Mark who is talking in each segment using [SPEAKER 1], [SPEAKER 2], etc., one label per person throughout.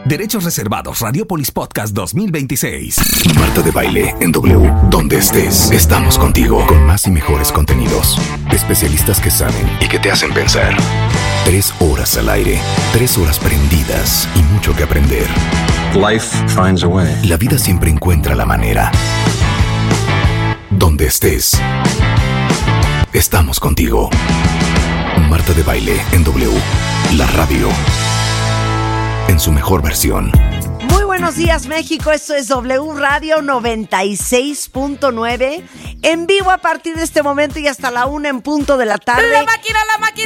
[SPEAKER 1] Derechos reservados. Radiopolis Podcast 2026.
[SPEAKER 2] Marta de Baile en W. Donde estés, estamos contigo con más y mejores contenidos. Especialistas que saben y que te hacen pensar. 3 horas al aire, 3 horas prendidas y mucho que aprender.
[SPEAKER 3] Life finds a way.
[SPEAKER 2] La vida siempre encuentra la manera. Donde estés, estamos contigo. Marta de Baile en W. La radio. En su mejor versión.
[SPEAKER 4] Muy buenos días, México. Esto es W Radio 96.9. En vivo a partir de este momento y hasta la 1 en punto de la tarde.
[SPEAKER 5] La máquina,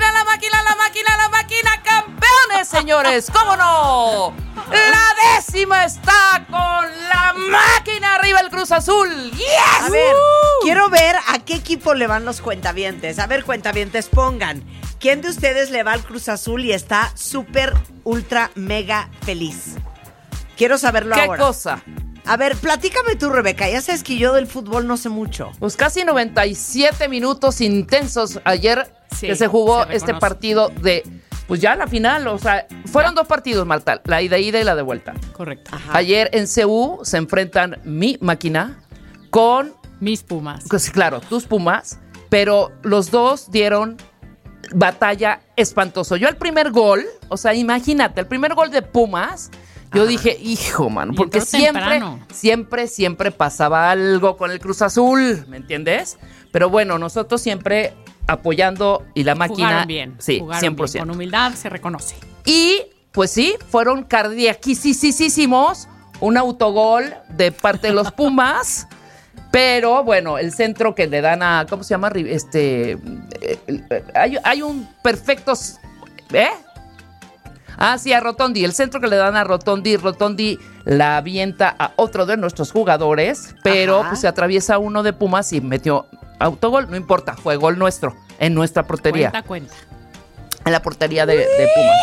[SPEAKER 5] campeones, señores. ¿Cómo no? La 10ª está con la máquina arriba el Cruz Azul. ¡Yes!
[SPEAKER 4] A ver, quiero ver a qué equipo le van los cuentavientes. A ver, cuentavientes, pongan. ¿Quién de ustedes le va al Cruz Azul y está súper, ultra, mega feliz? Quiero saberlo ahora.
[SPEAKER 5] ¿Qué cosa?
[SPEAKER 4] A ver, platícame tú, Rebeca. Ya sabes que yo del fútbol no sé mucho.
[SPEAKER 5] Pues casi 97 minutos intensos ayer que se jugó este partido de... Pues ya la final, o sea, fueron 2 partidos, Marta, la ida y la de vuelta.
[SPEAKER 6] Correcto.
[SPEAKER 4] Ajá.
[SPEAKER 5] Ayer en CU se enfrentan mi máquina con...
[SPEAKER 6] Mis Pumas.
[SPEAKER 5] Pues claro, tus Pumas, pero los dos dieron batalla espantoso. Yo el primer gol, o sea, imagínate, el primer gol de Pumas, yo dije, hijo, mano, porque siempre pasaba algo con el Cruz Azul, ¿me entiendes? Pero bueno, nosotros siempre apoyando y la máquina...
[SPEAKER 6] Jugaron bien.
[SPEAKER 5] Sí,
[SPEAKER 6] jugaron
[SPEAKER 5] 100%.
[SPEAKER 6] Bien, con humildad se reconoce.
[SPEAKER 5] Y, pues sí, fueron cardiaquísimos, un autogol de parte de los Pumas, pero bueno, el centro que le dan a... ¿Cómo se llama? Hay un perfecto... Ah, sí, a Rotondi. El centro que le dan a Rotondi. Rotondi la avienta a otro de nuestros jugadores, pero pues se atraviesa uno de Pumas y metió autogol. No importa, fue gol nuestro, en nuestra portería.
[SPEAKER 6] Cuenta.
[SPEAKER 5] En la portería de Pumas.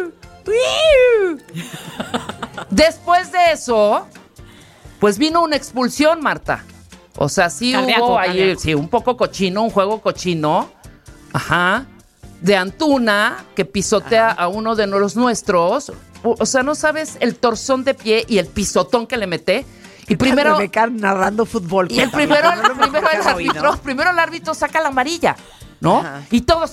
[SPEAKER 5] Después de eso, pues vino una expulsión, Marta. O sea, sí hubo ahí, sí, un poco cochino, un juego cochino. Ajá. De Antuna, que pisotea a uno de los nuestros. O sea, no sabes el torzón de pie y el pisotón que le mete. Y primero...
[SPEAKER 4] Rebeca narrando fútbol.
[SPEAKER 5] Y primero el árbitro saca la amarilla, ¿no?
[SPEAKER 4] Ajá.
[SPEAKER 5] Y todos,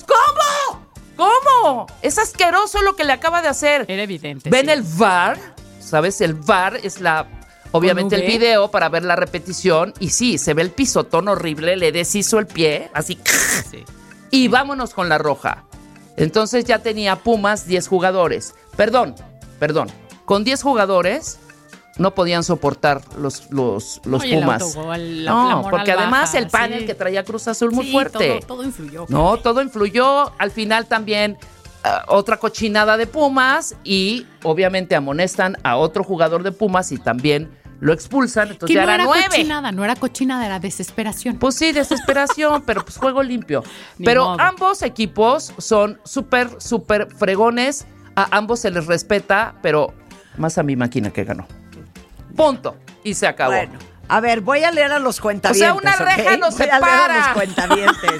[SPEAKER 5] ¿cómo? Es asqueroso lo que le acaba de hacer.
[SPEAKER 6] Era evidente.
[SPEAKER 5] Ven
[SPEAKER 6] sí.
[SPEAKER 5] el VAR, ¿sabes? El VAR es obviamente el video para ver la repetición. Y sí, se ve el pisotón horrible, le deshizo el pie, así...
[SPEAKER 6] Sí.
[SPEAKER 5] Y vámonos con la roja. Entonces ya tenía Pumas 10 jugadores. Perdón. Con 10 jugadores no podían soportar los Pumas.
[SPEAKER 6] El autogol, la moral
[SPEAKER 5] porque además
[SPEAKER 6] baja,
[SPEAKER 5] el panel que traía Cruz Azul muy fuerte.
[SPEAKER 6] Todo influyó.
[SPEAKER 5] No, todo influyó. Al final también otra cochinada de Pumas y obviamente amonestan a otro jugador de Pumas y también lo expulsan. Entonces ya era 9.
[SPEAKER 6] No era cochinada, era desesperación.
[SPEAKER 5] Pues sí, desesperación, pero pues juego limpio.
[SPEAKER 6] Ni
[SPEAKER 5] Pero
[SPEAKER 6] modo.
[SPEAKER 5] ambos equipos son súper fregones. A ambos se les respeta, pero más a mi máquina que ganó. Punto. Y se acabó.
[SPEAKER 4] Bueno, a ver, voy a leer a los cuentavientes.
[SPEAKER 5] O sea, una reja
[SPEAKER 4] ¿okay?
[SPEAKER 5] nos
[SPEAKER 4] Voy a leer
[SPEAKER 5] separa.
[SPEAKER 4] a los cuentavientes.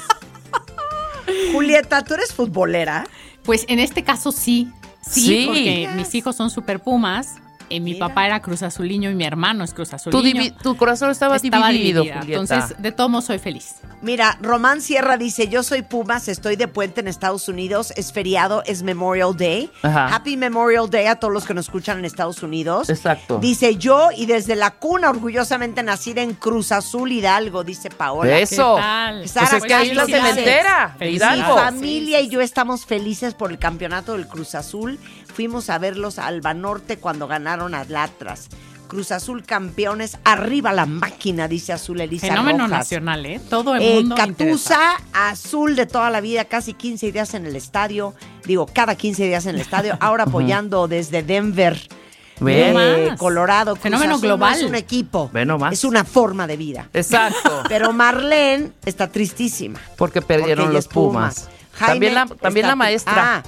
[SPEAKER 4] Julieta, ¿tú eres futbolera?
[SPEAKER 6] Pues en este caso sí.
[SPEAKER 5] Sí.
[SPEAKER 6] Porque mis hijos son super Pumas. Mi papá era Cruz Azuliño y mi hermano es Cruz Azuliño.
[SPEAKER 5] Tu corazón estaba dividido,
[SPEAKER 6] dividida.
[SPEAKER 5] Julieta.
[SPEAKER 6] Entonces, de todos modos, soy feliz.
[SPEAKER 4] Mira, Román Sierra dice, yo soy Pumas, estoy de puente en Estados Unidos, es feriado, es Memorial Day.
[SPEAKER 5] Ajá.
[SPEAKER 4] Happy Memorial Day a todos los que nos escuchan en Estados Unidos.
[SPEAKER 5] Exacto.
[SPEAKER 4] Dice, yo y desde la cuna orgullosamente nacida en Cruz Azul, Hidalgo, dice Paola.
[SPEAKER 5] Eso.
[SPEAKER 6] ¿Qué tal?
[SPEAKER 4] Sara
[SPEAKER 5] Pues es que ahí es la
[SPEAKER 4] Castro dice,
[SPEAKER 5] cementera.
[SPEAKER 4] Mi
[SPEAKER 5] Hidalgo.
[SPEAKER 4] familia y yo estamos felices por el campeonato del Cruz Azul. Fuimos a verlos a Alba Norte cuando ganaron a Atlas. Cruz Azul campeones, arriba la máquina, dice Azul Elisa
[SPEAKER 6] Fenómeno
[SPEAKER 4] Rojas.
[SPEAKER 6] nacional, Todo el mundo
[SPEAKER 4] Catusa, Azul de toda la vida, casi 15 días en el estadio. Digo, cada 15 días en el estadio. Ahora apoyando desde Denver,
[SPEAKER 5] Ve
[SPEAKER 4] Colorado. Cruz
[SPEAKER 6] Fenómeno
[SPEAKER 4] Azul
[SPEAKER 6] global.
[SPEAKER 4] No es un equipo,
[SPEAKER 5] Ve nomás.
[SPEAKER 4] es una forma de vida.
[SPEAKER 5] Exacto.
[SPEAKER 4] Pero Marlene está tristísima.
[SPEAKER 5] Porque perdieron
[SPEAKER 4] porque ella
[SPEAKER 5] los
[SPEAKER 4] es Puma.
[SPEAKER 5] Pumas.
[SPEAKER 4] Jaime
[SPEAKER 5] También la maestra.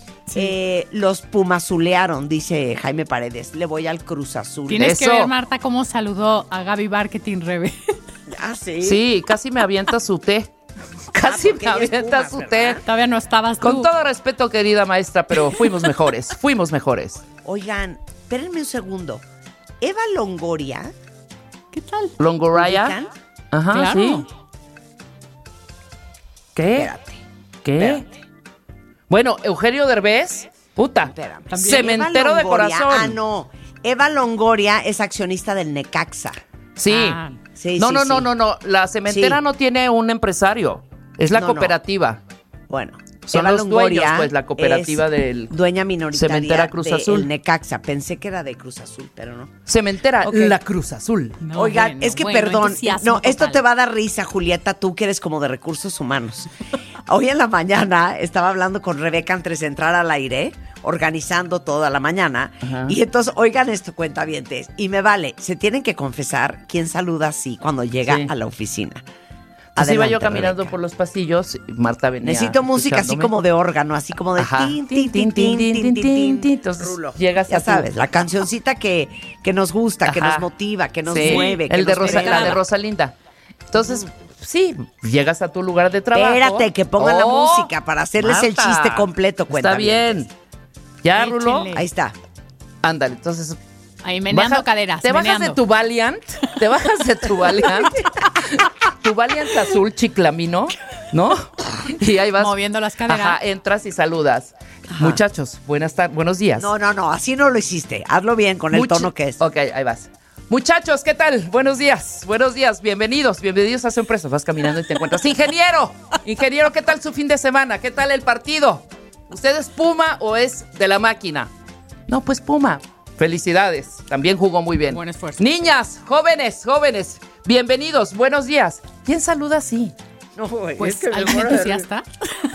[SPEAKER 4] Los pumazulearon, dice Jaime Paredes. Le voy al Cruz Azul.
[SPEAKER 6] Tienes que
[SPEAKER 5] Eso.
[SPEAKER 6] ver, Marta, cómo saludó a Gaby Marketing Rebe.
[SPEAKER 4] Ah, sí.
[SPEAKER 5] Sí, casi me avienta su té. Casi
[SPEAKER 4] porque
[SPEAKER 5] me
[SPEAKER 4] ella es
[SPEAKER 5] avienta
[SPEAKER 4] Pumas,
[SPEAKER 5] su
[SPEAKER 4] ¿verdad?
[SPEAKER 5] té.
[SPEAKER 6] Todavía no estabas tú.
[SPEAKER 5] Con todo respeto, querida maestra, pero fuimos mejores.
[SPEAKER 4] Oigan, espérenme un segundo. Eva Longoria.
[SPEAKER 6] ¿Qué tal?
[SPEAKER 5] Longoria.
[SPEAKER 4] ¿Ubican?
[SPEAKER 5] Ajá,
[SPEAKER 6] Claro.
[SPEAKER 5] sí. ¿Qué?
[SPEAKER 4] Espérate.
[SPEAKER 5] ¿Qué? Bueno, Eugenio Derbez, puta.
[SPEAKER 4] Espérame.
[SPEAKER 5] Cementero
[SPEAKER 4] Eva
[SPEAKER 5] de
[SPEAKER 4] Longoria,
[SPEAKER 5] corazón.
[SPEAKER 4] Ah, no. Eva Longoria es accionista del Necaxa.
[SPEAKER 5] Sí.
[SPEAKER 6] Ah,
[SPEAKER 4] Sí,
[SPEAKER 5] no,
[SPEAKER 4] sí,
[SPEAKER 5] no,
[SPEAKER 4] sí.
[SPEAKER 5] no, no, no. La cementera
[SPEAKER 4] Sí.
[SPEAKER 5] no tiene un empresario. Es la
[SPEAKER 4] No, no.
[SPEAKER 5] cooperativa.
[SPEAKER 4] Bueno,
[SPEAKER 5] Son
[SPEAKER 4] Eva
[SPEAKER 5] los
[SPEAKER 4] Longoria
[SPEAKER 5] dueños, pues, la cooperativa
[SPEAKER 4] es
[SPEAKER 5] del
[SPEAKER 4] dueña minoritaria
[SPEAKER 5] Cementera Cruz
[SPEAKER 4] del
[SPEAKER 5] Azul.
[SPEAKER 4] Necaxa. Pensé que era de Cruz Azul, pero no.
[SPEAKER 5] Cementera,
[SPEAKER 4] Ok.
[SPEAKER 5] la Cruz Azul.
[SPEAKER 6] no,
[SPEAKER 4] Oigan,
[SPEAKER 6] bueno,
[SPEAKER 4] es que
[SPEAKER 6] bueno,
[SPEAKER 4] perdón,
[SPEAKER 6] entusiasmo
[SPEAKER 4] no, esto
[SPEAKER 6] total.
[SPEAKER 4] te va a dar risa, Julieta, tú que eres como de recursos humanos. Hoy en la mañana estaba hablando con Rebeca antes de entrar al aire, organizando toda la mañana,
[SPEAKER 5] Ajá.
[SPEAKER 4] y entonces, oigan esto, cuentavientes, y me vale, se tienen que confesar quién saluda así cuando llega
[SPEAKER 5] Sí.
[SPEAKER 4] a la oficina.
[SPEAKER 5] Entonces iba yo
[SPEAKER 4] Adelante,
[SPEAKER 5] caminando
[SPEAKER 4] Rebeca.
[SPEAKER 5] por los pasillos, Marta venía.
[SPEAKER 4] Necesito música así
[SPEAKER 5] escuchándome.
[SPEAKER 4] como de órgano, así como de
[SPEAKER 5] Ajá.
[SPEAKER 4] tin, tin, tin, tin, tin, tin, tin.
[SPEAKER 5] Entonces,
[SPEAKER 4] Rulo.
[SPEAKER 5] llegas
[SPEAKER 4] Ya
[SPEAKER 5] a tu-
[SPEAKER 4] sabes, la cancioncita que nos gusta, que
[SPEAKER 5] Ajá.
[SPEAKER 4] nos motiva, que nos
[SPEAKER 5] Sí,
[SPEAKER 4] mueve, que
[SPEAKER 5] el de
[SPEAKER 4] nos
[SPEAKER 5] la de
[SPEAKER 4] pega.
[SPEAKER 5] Rosalinda. Entonces, sí, llegas a tu lugar de trabajo.
[SPEAKER 4] Espérate, que pongan la música para hacerles el
[SPEAKER 5] Marta,
[SPEAKER 4] chiste completo,
[SPEAKER 5] Está
[SPEAKER 4] cuentavientes.
[SPEAKER 5] bien. ¿Ya, Rulo?
[SPEAKER 6] Échenle.
[SPEAKER 4] Ahí está.
[SPEAKER 5] Ándale, entonces...
[SPEAKER 6] Ahí meneando
[SPEAKER 5] baja-
[SPEAKER 6] caderas.
[SPEAKER 5] Te bajas de tu Valiant, te bajas de tu Valiant, tu Valiant azul chiclamino, ¿no? Y ahí vas.
[SPEAKER 6] Moviendo las caderas.
[SPEAKER 5] Ajá, entras y saludas. Muchachos, buenos días.
[SPEAKER 4] No, así no lo hiciste. Hazlo bien con el
[SPEAKER 5] Much-
[SPEAKER 4] tono que es.
[SPEAKER 5] Ok, ahí vas. Muchachos, ¿qué tal? Buenos días, bienvenidos a su empresa. Vas caminando y te encuentras. Ingeniero, ¿qué tal su fin de semana? ¿Qué tal el partido? ¿Usted es Puma o es de la máquina? No, pues Puma. Felicidades, también jugó muy bien.
[SPEAKER 6] Buen esfuerzo.
[SPEAKER 5] Niñas, jóvenes, bienvenidos, buenos días. ¿Quién saluda así?
[SPEAKER 4] No, güey,
[SPEAKER 6] Pues
[SPEAKER 4] es que me
[SPEAKER 6] alguien
[SPEAKER 4] muero de
[SPEAKER 6] entusiasta.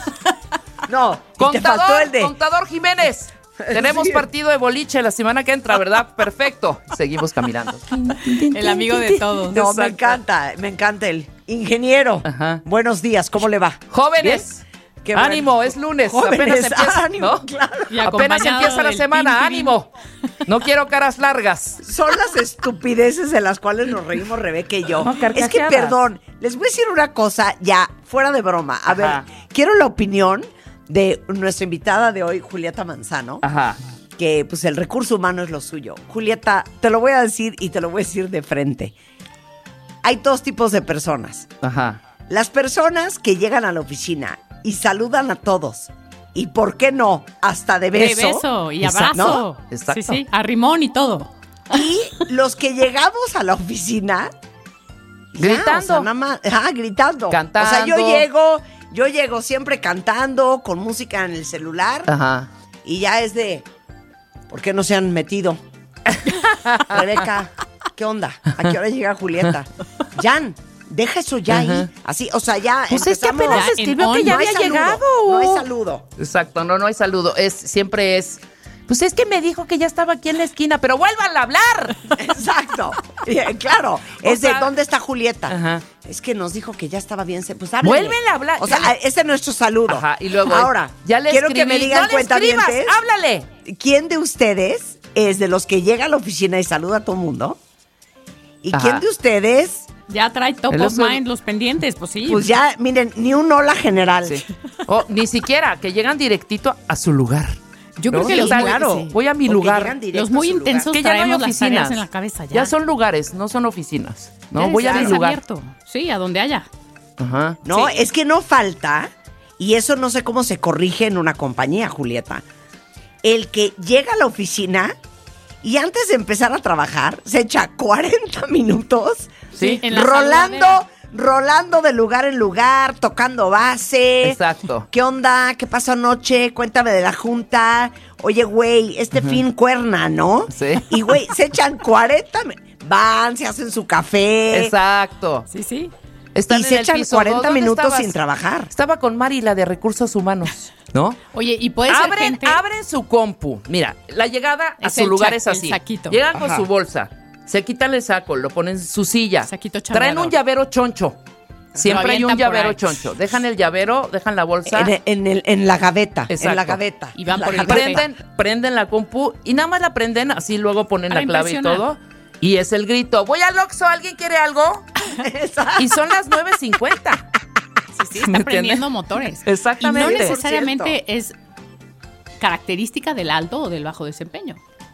[SPEAKER 4] No, y te faltó el de...
[SPEAKER 5] Contador Jiménez. Tenemos
[SPEAKER 4] Sí.
[SPEAKER 5] partido de boliche la semana que entra, ¿verdad? Perfecto. Seguimos caminando.
[SPEAKER 6] El amigo de todos.
[SPEAKER 4] No, me
[SPEAKER 5] Exacto.
[SPEAKER 4] encanta el ingeniero.
[SPEAKER 5] Ajá.
[SPEAKER 4] Buenos días, ¿cómo le va?
[SPEAKER 5] Jóvenes,
[SPEAKER 4] Qué bueno.
[SPEAKER 5] ánimo, es lunes.
[SPEAKER 4] Jóvenes,
[SPEAKER 5] apenas empieza,
[SPEAKER 4] ánimo,
[SPEAKER 5] ¿no?
[SPEAKER 4] claro.
[SPEAKER 6] Y
[SPEAKER 5] Apenas
[SPEAKER 6] acompañado
[SPEAKER 5] empieza la
[SPEAKER 6] del
[SPEAKER 5] semana,
[SPEAKER 6] pin, pin.
[SPEAKER 5] ánimo. No quiero caras largas.
[SPEAKER 4] Son las estupideces de las cuales nos reímos Rebeca y yo.
[SPEAKER 5] No,
[SPEAKER 4] Es que,
[SPEAKER 5] carcajeadas.
[SPEAKER 4] perdón, les voy a decir una cosa ya, fuera de broma. A
[SPEAKER 5] Ajá.
[SPEAKER 4] ver, quiero la opinión de nuestra invitada de hoy, Julieta Manzano,
[SPEAKER 5] Ajá.
[SPEAKER 4] que pues el recurso humano es lo suyo. Julieta, te lo voy a decir y te lo voy a decir de frente. Hay dos tipos de personas.
[SPEAKER 5] Ajá.
[SPEAKER 4] Las personas que llegan a la oficina y saludan a todos. Y por qué no, hasta de
[SPEAKER 6] De
[SPEAKER 4] beso.
[SPEAKER 6] beso y
[SPEAKER 5] Exacto.
[SPEAKER 6] abrazo.
[SPEAKER 5] Exacto.
[SPEAKER 6] Sí, a rimón y todo.
[SPEAKER 4] Y los que llegamos a la oficina ya,
[SPEAKER 5] Gritando.
[SPEAKER 4] o sea, nada más, gritando.
[SPEAKER 5] Cantando.
[SPEAKER 4] O sea, yo llego siempre cantando, con música en el celular,
[SPEAKER 5] Ajá.
[SPEAKER 4] y ya es de, ¿por qué no se han metido? Rebeca, ¿qué onda? ¿A qué hora llega Julieta? Jan, deja eso ya ahí.
[SPEAKER 5] Ajá.
[SPEAKER 4] Así, o sea, ya
[SPEAKER 5] Pues es que
[SPEAKER 4] empezamos.
[SPEAKER 5] apenas
[SPEAKER 6] Ya,
[SPEAKER 5] escribió
[SPEAKER 6] en
[SPEAKER 5] que
[SPEAKER 6] on.
[SPEAKER 5] ya
[SPEAKER 4] No hay
[SPEAKER 5] había
[SPEAKER 4] saludo,
[SPEAKER 5] llegado.
[SPEAKER 4] no hay saludo.
[SPEAKER 5] Exacto, no hay saludo. Siempre es. Pues es que me dijo que ya estaba aquí en la esquina, pero vuelvan a hablar.
[SPEAKER 4] Exacto. Claro. Es
[SPEAKER 5] sea,
[SPEAKER 4] de, ¿dónde está Julieta?
[SPEAKER 5] Ajá.
[SPEAKER 4] Es que nos dijo que ya estaba bien. Pues háblale.
[SPEAKER 5] Vuelven a hablar.
[SPEAKER 4] O sea,
[SPEAKER 5] Ya le-
[SPEAKER 4] ese es nuestro saludo.
[SPEAKER 5] Ajá, y luego.
[SPEAKER 4] Ahora,
[SPEAKER 5] ya le
[SPEAKER 4] quiero
[SPEAKER 5] escribí.
[SPEAKER 4] que me digan,
[SPEAKER 5] no le escribas,
[SPEAKER 4] cuentavientes,
[SPEAKER 5] háblale.
[SPEAKER 4] ¿quién de ustedes es de los que llega a la oficina y saluda a todo el mundo? ¿Y
[SPEAKER 5] Ajá.
[SPEAKER 4] quién de ustedes,
[SPEAKER 6] Ya trae top
[SPEAKER 5] El
[SPEAKER 6] of
[SPEAKER 5] oso-
[SPEAKER 6] mind los pendientes, pues sí.
[SPEAKER 4] pues ya, miren, ni un hola general?
[SPEAKER 5] Sí. O ni siquiera, que llegan directito a su lugar.
[SPEAKER 6] Yo creo
[SPEAKER 5] ¿No?
[SPEAKER 6] que
[SPEAKER 5] ¿Qué
[SPEAKER 6] los
[SPEAKER 5] tal?
[SPEAKER 6] muy,
[SPEAKER 4] claro.
[SPEAKER 6] sí.
[SPEAKER 5] Voy a mi
[SPEAKER 4] Porque
[SPEAKER 5] lugar.
[SPEAKER 4] llegan directo
[SPEAKER 6] Los muy
[SPEAKER 4] a su lugar.
[SPEAKER 6] intensos
[SPEAKER 5] Que ya no hay
[SPEAKER 6] traemos las
[SPEAKER 5] oficinas.
[SPEAKER 6] tareas en la cabeza ya.
[SPEAKER 5] Ya son lugares, no son oficinas. No,
[SPEAKER 6] Ya
[SPEAKER 5] voy a mi
[SPEAKER 6] es
[SPEAKER 5] lugar.
[SPEAKER 6] abierto. Sí, a donde haya.
[SPEAKER 5] Ajá.
[SPEAKER 4] No,
[SPEAKER 6] Sí.
[SPEAKER 4] es que no falta, y eso no sé cómo se corrige en una compañía, Julieta. El que llega a la oficina y antes de empezar a trabajar se echa 40 minutos
[SPEAKER 5] Sí.
[SPEAKER 6] En la
[SPEAKER 4] rolando de lugar en lugar, tocando base.
[SPEAKER 5] Exacto.
[SPEAKER 4] ¿Qué onda? ¿Qué pasó anoche? Cuéntame de la junta. Oye, güey, este fin cuerna, ¿no?
[SPEAKER 5] Sí.
[SPEAKER 4] Y, güey, se echan 40... Van, se hacen su café.
[SPEAKER 5] Exacto.
[SPEAKER 6] Sí, sí.
[SPEAKER 5] Están
[SPEAKER 4] Y
[SPEAKER 5] en
[SPEAKER 4] se
[SPEAKER 5] el
[SPEAKER 4] echan
[SPEAKER 5] piso.
[SPEAKER 4] 40
[SPEAKER 5] ¿Dónde
[SPEAKER 4] minutos
[SPEAKER 5] estabas?
[SPEAKER 4] sin trabajar.
[SPEAKER 5] Estaba con Mari, la de Recursos Humanos, ¿no?
[SPEAKER 6] Oye, y puede ser gente...
[SPEAKER 5] Abren su compu. Mira, la llegada a
[SPEAKER 6] Es
[SPEAKER 5] su
[SPEAKER 6] el
[SPEAKER 5] lugar
[SPEAKER 6] cha-
[SPEAKER 5] es así.
[SPEAKER 6] el saquito.
[SPEAKER 5] Llegan con
[SPEAKER 4] Ajá.
[SPEAKER 5] su bolsa, se quitan el saco, lo ponen en su silla.
[SPEAKER 6] Saquito
[SPEAKER 5] Traen
[SPEAKER 6] chambeador.
[SPEAKER 5] un llavero choncho. Siempre hay un
[SPEAKER 6] avientan por
[SPEAKER 5] llavero
[SPEAKER 6] ahí.
[SPEAKER 5] choncho. Dejan el llavero, dejan la bolsa.
[SPEAKER 4] En la gaveta.
[SPEAKER 5] Exacto.
[SPEAKER 4] En la gaveta.
[SPEAKER 6] Y van
[SPEAKER 4] La
[SPEAKER 6] por el
[SPEAKER 4] gaveta.
[SPEAKER 5] Prenden la compu y nada más la prenden, así luego ponen
[SPEAKER 6] Para
[SPEAKER 5] la clave y
[SPEAKER 6] impresionar.
[SPEAKER 5] todo. Y es el grito, voy al Oxxo, ¿alguien quiere algo?
[SPEAKER 4] Exacto.
[SPEAKER 5] Y son las 9:50.
[SPEAKER 6] Sí, está prendiendo motores.
[SPEAKER 5] Exactamente.
[SPEAKER 6] Y no necesariamente es característica del alto o del bajo desempeño.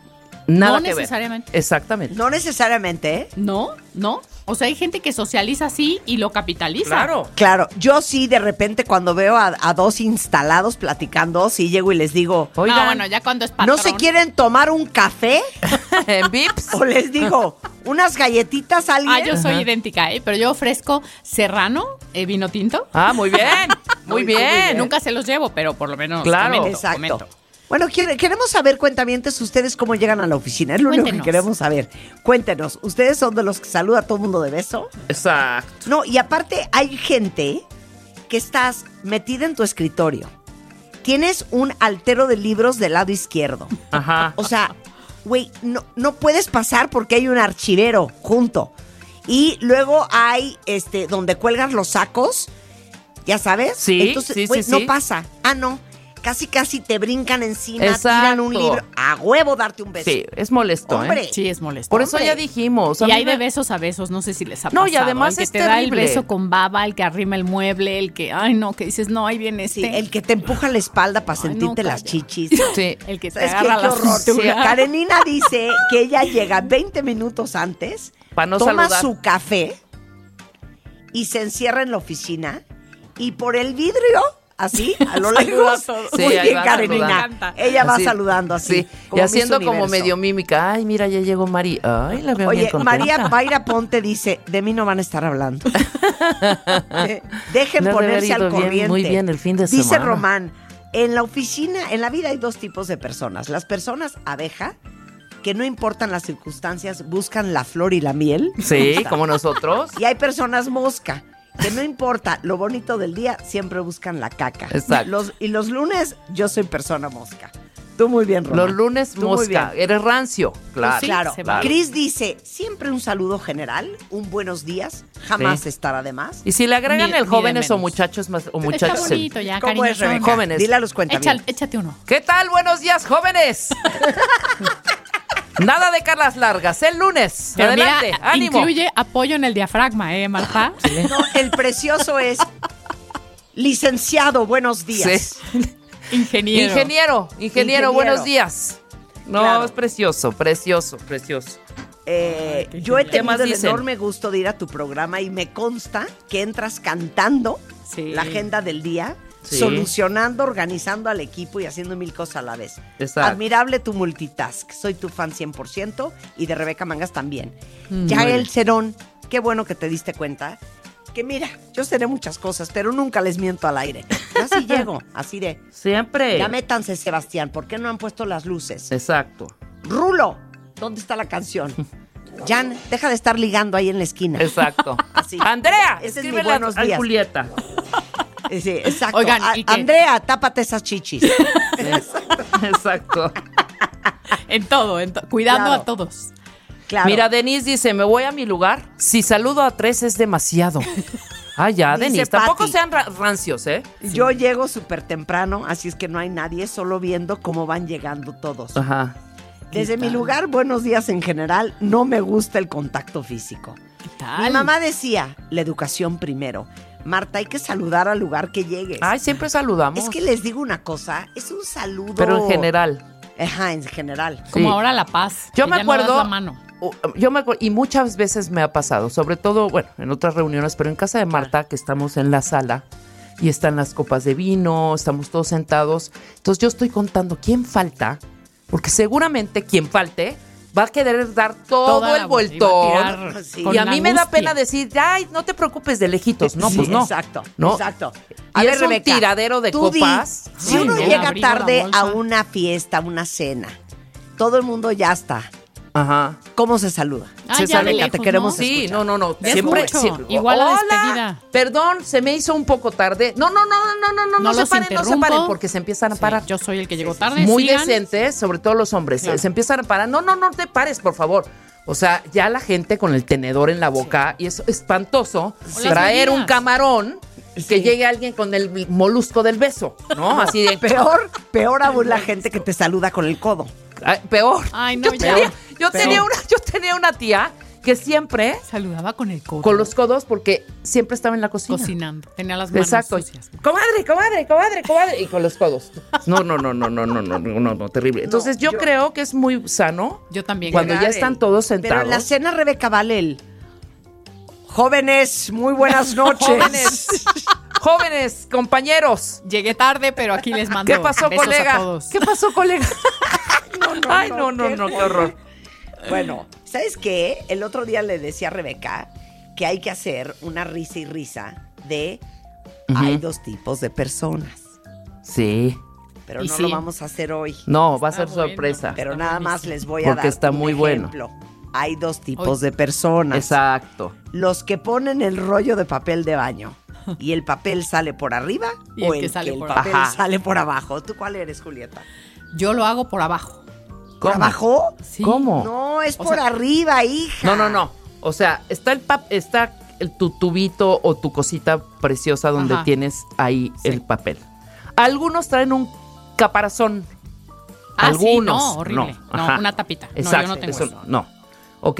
[SPEAKER 5] Nada
[SPEAKER 6] no
[SPEAKER 5] que
[SPEAKER 6] necesariamente.
[SPEAKER 5] ver. Exactamente.
[SPEAKER 4] No necesariamente, ¿eh?
[SPEAKER 6] No. O sea, hay gente que socializa así y lo capitaliza.
[SPEAKER 5] Claro.
[SPEAKER 4] Claro, yo sí de repente cuando veo a dos instalados platicando, sí llego y les digo,
[SPEAKER 5] Oigan,
[SPEAKER 6] No, bueno, ya cuando es patrón.
[SPEAKER 4] ¿no se quieren tomar un café?
[SPEAKER 5] en Vips.
[SPEAKER 4] O les digo, ¿unas galletitas a alguien?
[SPEAKER 6] yo soy idéntica, pero yo ofrezco serrano, vino tinto.
[SPEAKER 5] Muy bien. Muy bien.
[SPEAKER 6] Nunca se los llevo, pero por lo menos
[SPEAKER 5] Claro.
[SPEAKER 4] Exacto. Bueno, queremos saber, cuentavientes, ustedes cómo llegan a la oficina. Es lo único que
[SPEAKER 6] Cuéntenos.
[SPEAKER 4] queremos saber. Cuéntenos, ¿ustedes son de los que saluda a todo el mundo de beso?
[SPEAKER 5] Exacto.
[SPEAKER 4] No, y aparte hay gente que estás metida en tu escritorio. Tienes un altero de libros del lado izquierdo.
[SPEAKER 5] Ajá.
[SPEAKER 4] O sea, güey, no puedes pasar porque hay un archivero junto. Y luego hay donde cuelgas los sacos, ¿ya sabes?
[SPEAKER 5] Sí,
[SPEAKER 4] entonces,
[SPEAKER 5] sí,
[SPEAKER 4] güey,
[SPEAKER 5] sí,
[SPEAKER 4] no
[SPEAKER 5] sí.
[SPEAKER 4] pasa. No. Casi te brincan encima,
[SPEAKER 5] Exacto.
[SPEAKER 4] tiran un libro. A huevo darte un beso.
[SPEAKER 5] Sí, es molesto,
[SPEAKER 4] Hombre.
[SPEAKER 5] ¿eh?
[SPEAKER 6] Sí, es molesto.
[SPEAKER 5] Por eso
[SPEAKER 4] Hombre.
[SPEAKER 5] ya dijimos. a
[SPEAKER 6] Y
[SPEAKER 5] mí
[SPEAKER 6] hay de
[SPEAKER 5] me-
[SPEAKER 6] besos a besos, no sé si les ha
[SPEAKER 5] No,
[SPEAKER 6] pasado.
[SPEAKER 5] y además
[SPEAKER 6] el que
[SPEAKER 5] es
[SPEAKER 6] te da el
[SPEAKER 5] terrible.
[SPEAKER 6] beso con baba, el que arrima el mueble, el que, ay no, que dices, no, ahí viene
[SPEAKER 4] Sí,
[SPEAKER 6] este.
[SPEAKER 4] el que te empuja la espalda para
[SPEAKER 6] Ay,
[SPEAKER 4] sentirte
[SPEAKER 6] no,
[SPEAKER 4] las
[SPEAKER 6] calla.
[SPEAKER 4] chichis.
[SPEAKER 5] Sí.
[SPEAKER 6] El que te
[SPEAKER 4] ¿Sabes qué?
[SPEAKER 6] agarra
[SPEAKER 4] Qué
[SPEAKER 6] la
[SPEAKER 4] horror.
[SPEAKER 6] cintura.
[SPEAKER 4] Sí, Karenina dice que ella llega 20 minutos antes,
[SPEAKER 5] Pa' no
[SPEAKER 4] toma
[SPEAKER 5] saludar.
[SPEAKER 4] su café y se encierra en la oficina y por el vidrio, así, a lo lejos,
[SPEAKER 6] a todos.
[SPEAKER 5] Sí,
[SPEAKER 4] muy
[SPEAKER 5] ahí
[SPEAKER 4] bien,
[SPEAKER 5] va
[SPEAKER 4] Karenina.
[SPEAKER 6] saludando.
[SPEAKER 4] Ella va
[SPEAKER 5] Así.
[SPEAKER 4] saludando así.
[SPEAKER 5] Sí.
[SPEAKER 4] como
[SPEAKER 5] Y
[SPEAKER 4] Miss
[SPEAKER 5] haciendo como
[SPEAKER 4] Universo.
[SPEAKER 5] medio mímica. Ay, mira, ya llegó Mari. Ay, la veo bien
[SPEAKER 4] Oye,
[SPEAKER 5] contenta.
[SPEAKER 4] María Mayra Ponte dice, de mí no van a estar hablando. Dejen
[SPEAKER 5] Le ha de haber
[SPEAKER 4] ponerse
[SPEAKER 5] ido
[SPEAKER 4] al
[SPEAKER 5] bien,
[SPEAKER 4] corriente.
[SPEAKER 5] muy bien el fin de
[SPEAKER 4] Dice
[SPEAKER 5] semana.
[SPEAKER 4] Román, en la oficina, en la vida hay dos tipos de personas. Las personas abeja, que no importan las circunstancias, buscan la flor y la miel.
[SPEAKER 5] Sí, como nosotros.
[SPEAKER 4] Y hay personas mosca, que no importa lo bonito del día, siempre buscan la caca.
[SPEAKER 5] Exacto.
[SPEAKER 4] Y los lunes, yo soy persona mosca. Tú muy bien, Román.
[SPEAKER 5] Los lunes
[SPEAKER 4] Tú muy
[SPEAKER 5] mosca.
[SPEAKER 4] bien.
[SPEAKER 5] Eres rancio. Claro.
[SPEAKER 6] Sí,
[SPEAKER 4] Claro.
[SPEAKER 6] se vale.
[SPEAKER 4] Cris dice, siempre un saludo general, un buenos días, jamás
[SPEAKER 5] Sí.
[SPEAKER 4] estará de más.
[SPEAKER 5] Y si le agregan
[SPEAKER 6] Ni-
[SPEAKER 5] el
[SPEAKER 6] ni
[SPEAKER 5] jóvenes
[SPEAKER 6] de
[SPEAKER 5] o
[SPEAKER 6] menos.
[SPEAKER 5] muchachos más o
[SPEAKER 6] Está
[SPEAKER 5] muchachos.
[SPEAKER 6] bonito ya,
[SPEAKER 4] ¿Cómo es,
[SPEAKER 6] cariñosón.
[SPEAKER 4] Rebeca?
[SPEAKER 5] Jóvenes.
[SPEAKER 4] Dile a los cuentavientes.
[SPEAKER 6] Échate uno.
[SPEAKER 5] ¿Qué tal? Buenos días, jóvenes. Nada de Carlas largas. El lunes.
[SPEAKER 6] Pero
[SPEAKER 5] Adelante.
[SPEAKER 6] mira,
[SPEAKER 5] Ánimo.
[SPEAKER 6] incluye apoyo en el diafragma, Marta?
[SPEAKER 4] No, el precioso es, licenciado, buenos días.
[SPEAKER 5] Sí.
[SPEAKER 6] Ingeniero.
[SPEAKER 5] Ingeniero, buenos días. No,
[SPEAKER 4] Claro.
[SPEAKER 5] es precioso, precioso, precioso.
[SPEAKER 4] Yo he
[SPEAKER 5] ¿Qué más
[SPEAKER 4] tenido el
[SPEAKER 5] dicen?
[SPEAKER 4] enorme gusto de ir a tu programa y me consta que entras cantando
[SPEAKER 6] Sí.
[SPEAKER 4] la agenda del día,
[SPEAKER 5] Sí.
[SPEAKER 4] solucionando, organizando al equipo y haciendo mil cosas a la vez.
[SPEAKER 5] Exacto.
[SPEAKER 4] Admirable tu multitask. Soy tu fan 100% y de Rebeca Mangas también.
[SPEAKER 5] Muy
[SPEAKER 4] Ya
[SPEAKER 5] bien.
[SPEAKER 4] el Cerón, qué bueno que te diste cuenta. Que mira, yo seré muchas cosas, pero nunca les miento al aire. Yo así llego, así de...
[SPEAKER 5] Siempre.
[SPEAKER 4] Ya métanse, Sebastián, ¿por qué no han puesto las luces?
[SPEAKER 5] Exacto.
[SPEAKER 4] Rulo, ¿dónde está la canción? Jan, deja de estar ligando ahí en la esquina.
[SPEAKER 5] Exacto.
[SPEAKER 4] Así.
[SPEAKER 5] Andrea,
[SPEAKER 4] Ese es mi
[SPEAKER 5] escríbele
[SPEAKER 4] buenos
[SPEAKER 5] a
[SPEAKER 4] días.
[SPEAKER 5] Julieta.
[SPEAKER 4] Sí, exacto.
[SPEAKER 6] Oigan, ¿y qué?
[SPEAKER 4] Andrea, tápate esas chichis.
[SPEAKER 5] Exacto.
[SPEAKER 6] Cuidando
[SPEAKER 4] Claro.
[SPEAKER 6] a todos.
[SPEAKER 4] Claro.
[SPEAKER 5] Mira, Denise dice, me voy a mi lugar. Si saludo a 3 es demasiado. Ah, ya,
[SPEAKER 4] Dice
[SPEAKER 5] Denise. Tampoco
[SPEAKER 4] Pati.
[SPEAKER 5] sean rancios, ¿eh?
[SPEAKER 4] Yo llego súper temprano, así es que no hay nadie, solo viendo cómo van llegando todos.
[SPEAKER 5] Ajá.
[SPEAKER 4] Desde mi lugar, buenos días en general, no me gusta el contacto físico.
[SPEAKER 6] ¿Qué tal?
[SPEAKER 4] Mi mamá decía, la educación primero. Marta, hay que saludar al lugar que llegues.
[SPEAKER 5] Ay, siempre saludamos.
[SPEAKER 4] Es que les digo una cosa, es un saludo.
[SPEAKER 5] Pero en general.
[SPEAKER 4] Ajá, en general.
[SPEAKER 6] Como
[SPEAKER 5] Sí.
[SPEAKER 6] ahora La Paz.
[SPEAKER 5] Yo
[SPEAKER 6] que
[SPEAKER 5] me
[SPEAKER 6] ya no das
[SPEAKER 5] acuerdo,
[SPEAKER 6] la mano.
[SPEAKER 5] yo me acuerdo, y muchas veces me ha pasado, sobre todo, bueno, en otras reuniones, pero en casa de Marta, que estamos en la sala, y están las copas de vino, estamos todos sentados. Entonces yo estoy contando quién falta, porque seguramente quien falte va a querer dar todo
[SPEAKER 6] Toda
[SPEAKER 5] el
[SPEAKER 6] la
[SPEAKER 5] vueltón.
[SPEAKER 6] iba a tirar
[SPEAKER 4] Sí.
[SPEAKER 6] con
[SPEAKER 5] Y a mí me da
[SPEAKER 6] angustia.
[SPEAKER 5] pena decir, ay, no te preocupes de lejitos. No,
[SPEAKER 4] Sí,
[SPEAKER 5] pues no.
[SPEAKER 4] Exacto,
[SPEAKER 5] ¿No?
[SPEAKER 4] exacto.
[SPEAKER 5] Y es un tiradero de
[SPEAKER 4] tú di,
[SPEAKER 5] copas.
[SPEAKER 4] si
[SPEAKER 6] Ay,
[SPEAKER 4] uno
[SPEAKER 6] no.
[SPEAKER 4] llega
[SPEAKER 6] Abrigo la
[SPEAKER 4] tarde
[SPEAKER 6] bolsa.
[SPEAKER 4] a una fiesta, a una cena, todo el mundo ya está.
[SPEAKER 5] Ajá.
[SPEAKER 4] ¿Cómo se saluda?
[SPEAKER 6] Ah,
[SPEAKER 5] Se
[SPEAKER 6] ya
[SPEAKER 5] sabe
[SPEAKER 6] de
[SPEAKER 5] que
[SPEAKER 6] lejos,
[SPEAKER 4] te queremos
[SPEAKER 6] ¿no?
[SPEAKER 5] Sí, no.
[SPEAKER 6] Ya
[SPEAKER 5] Siempre,
[SPEAKER 6] escucho.
[SPEAKER 5] siempre.
[SPEAKER 6] Igual la
[SPEAKER 5] Hola,
[SPEAKER 6] despedida.
[SPEAKER 5] Perdón, se me hizo un poco tarde. No
[SPEAKER 6] No
[SPEAKER 5] se
[SPEAKER 6] los
[SPEAKER 5] paren,
[SPEAKER 6] interrumpo.
[SPEAKER 5] porque se empiezan a
[SPEAKER 6] Sí,
[SPEAKER 5] parar.
[SPEAKER 6] yo soy el que llegó tarde.
[SPEAKER 5] Muy
[SPEAKER 6] sigan.
[SPEAKER 5] decentes, sobre todo los hombres.
[SPEAKER 6] Claro.
[SPEAKER 5] Se empiezan a parar. No te pares, por favor. O sea, ya la gente con el tenedor en la boca, y es espantoso
[SPEAKER 6] O las
[SPEAKER 5] traer un
[SPEAKER 6] bebidas.
[SPEAKER 5] camarón y que llegue alguien con el molusco del beso, ¿no? Así de...
[SPEAKER 4] Peor aún la gente que te saluda con el codo.
[SPEAKER 5] Ay, peor.
[SPEAKER 6] Ay, no,
[SPEAKER 5] yo
[SPEAKER 6] ya.
[SPEAKER 5] tenía una tía que siempre
[SPEAKER 6] saludaba con el codo.
[SPEAKER 5] con los codos porque siempre estaba en la cocina.
[SPEAKER 6] Cocinando. Tenía las manos sucias.
[SPEAKER 5] Comadre. Y con los codos. No, terrible. Entonces yo creo que es muy sano.
[SPEAKER 6] Yo también.
[SPEAKER 5] Cuando ya están todos sentados.
[SPEAKER 4] Pero en la cena, Rebeca, vale el... Jóvenes, muy buenas noches.
[SPEAKER 5] Jóvenes, compañeros.
[SPEAKER 6] Llegué tarde, pero aquí les mando
[SPEAKER 5] ¿Qué pasó,
[SPEAKER 6] besos
[SPEAKER 5] colega?
[SPEAKER 6] a todos.
[SPEAKER 5] ¿Qué pasó, colega? Ay, no, qué horror.
[SPEAKER 4] Bueno, ¿sabes qué? El otro día le decía a Rebeca que hay que hacer una risa y risa de hay dos tipos de personas.
[SPEAKER 5] Sí.
[SPEAKER 4] Pero
[SPEAKER 6] Y
[SPEAKER 4] no
[SPEAKER 6] sí.
[SPEAKER 4] lo vamos a hacer hoy.
[SPEAKER 5] No, va a
[SPEAKER 6] Está
[SPEAKER 5] ser
[SPEAKER 6] bueno.
[SPEAKER 5] sorpresa.
[SPEAKER 4] Pero
[SPEAKER 6] Está
[SPEAKER 4] nada más
[SPEAKER 6] buenísimo.
[SPEAKER 4] les voy a
[SPEAKER 5] Porque
[SPEAKER 4] dar
[SPEAKER 5] está
[SPEAKER 4] un
[SPEAKER 5] muy bueno.
[SPEAKER 4] ejemplo. Hay dos tipos
[SPEAKER 6] Hoy.
[SPEAKER 4] de personas.
[SPEAKER 5] Exacto.
[SPEAKER 4] Los que ponen el rollo de papel de baño y el papel sale por arriba
[SPEAKER 6] Y
[SPEAKER 4] o
[SPEAKER 6] el que
[SPEAKER 4] el
[SPEAKER 6] sale
[SPEAKER 4] que el
[SPEAKER 6] por
[SPEAKER 4] papel
[SPEAKER 5] abajo.
[SPEAKER 4] sale por abajo. ¿Tú cuál eres, Julieta?
[SPEAKER 6] Yo lo hago por abajo.
[SPEAKER 4] ¿Por
[SPEAKER 5] ¿Cómo?
[SPEAKER 4] abajo?
[SPEAKER 6] Sí.
[SPEAKER 5] ¿Cómo?
[SPEAKER 4] No, es
[SPEAKER 6] O
[SPEAKER 4] por
[SPEAKER 6] sea,
[SPEAKER 4] arriba, hija.
[SPEAKER 5] No. O sea, está tu tubito o tu cosita preciosa donde
[SPEAKER 6] Ajá.
[SPEAKER 5] tienes ahí
[SPEAKER 6] Sí.
[SPEAKER 5] el papel. Algunos traen un caparazón.
[SPEAKER 6] Ah,
[SPEAKER 5] Algunos.
[SPEAKER 6] sí, no, horrible. No,
[SPEAKER 5] ajá.
[SPEAKER 6] una tapita.
[SPEAKER 5] Exacto.
[SPEAKER 6] No, yo no tengo eso.
[SPEAKER 5] No. Ok.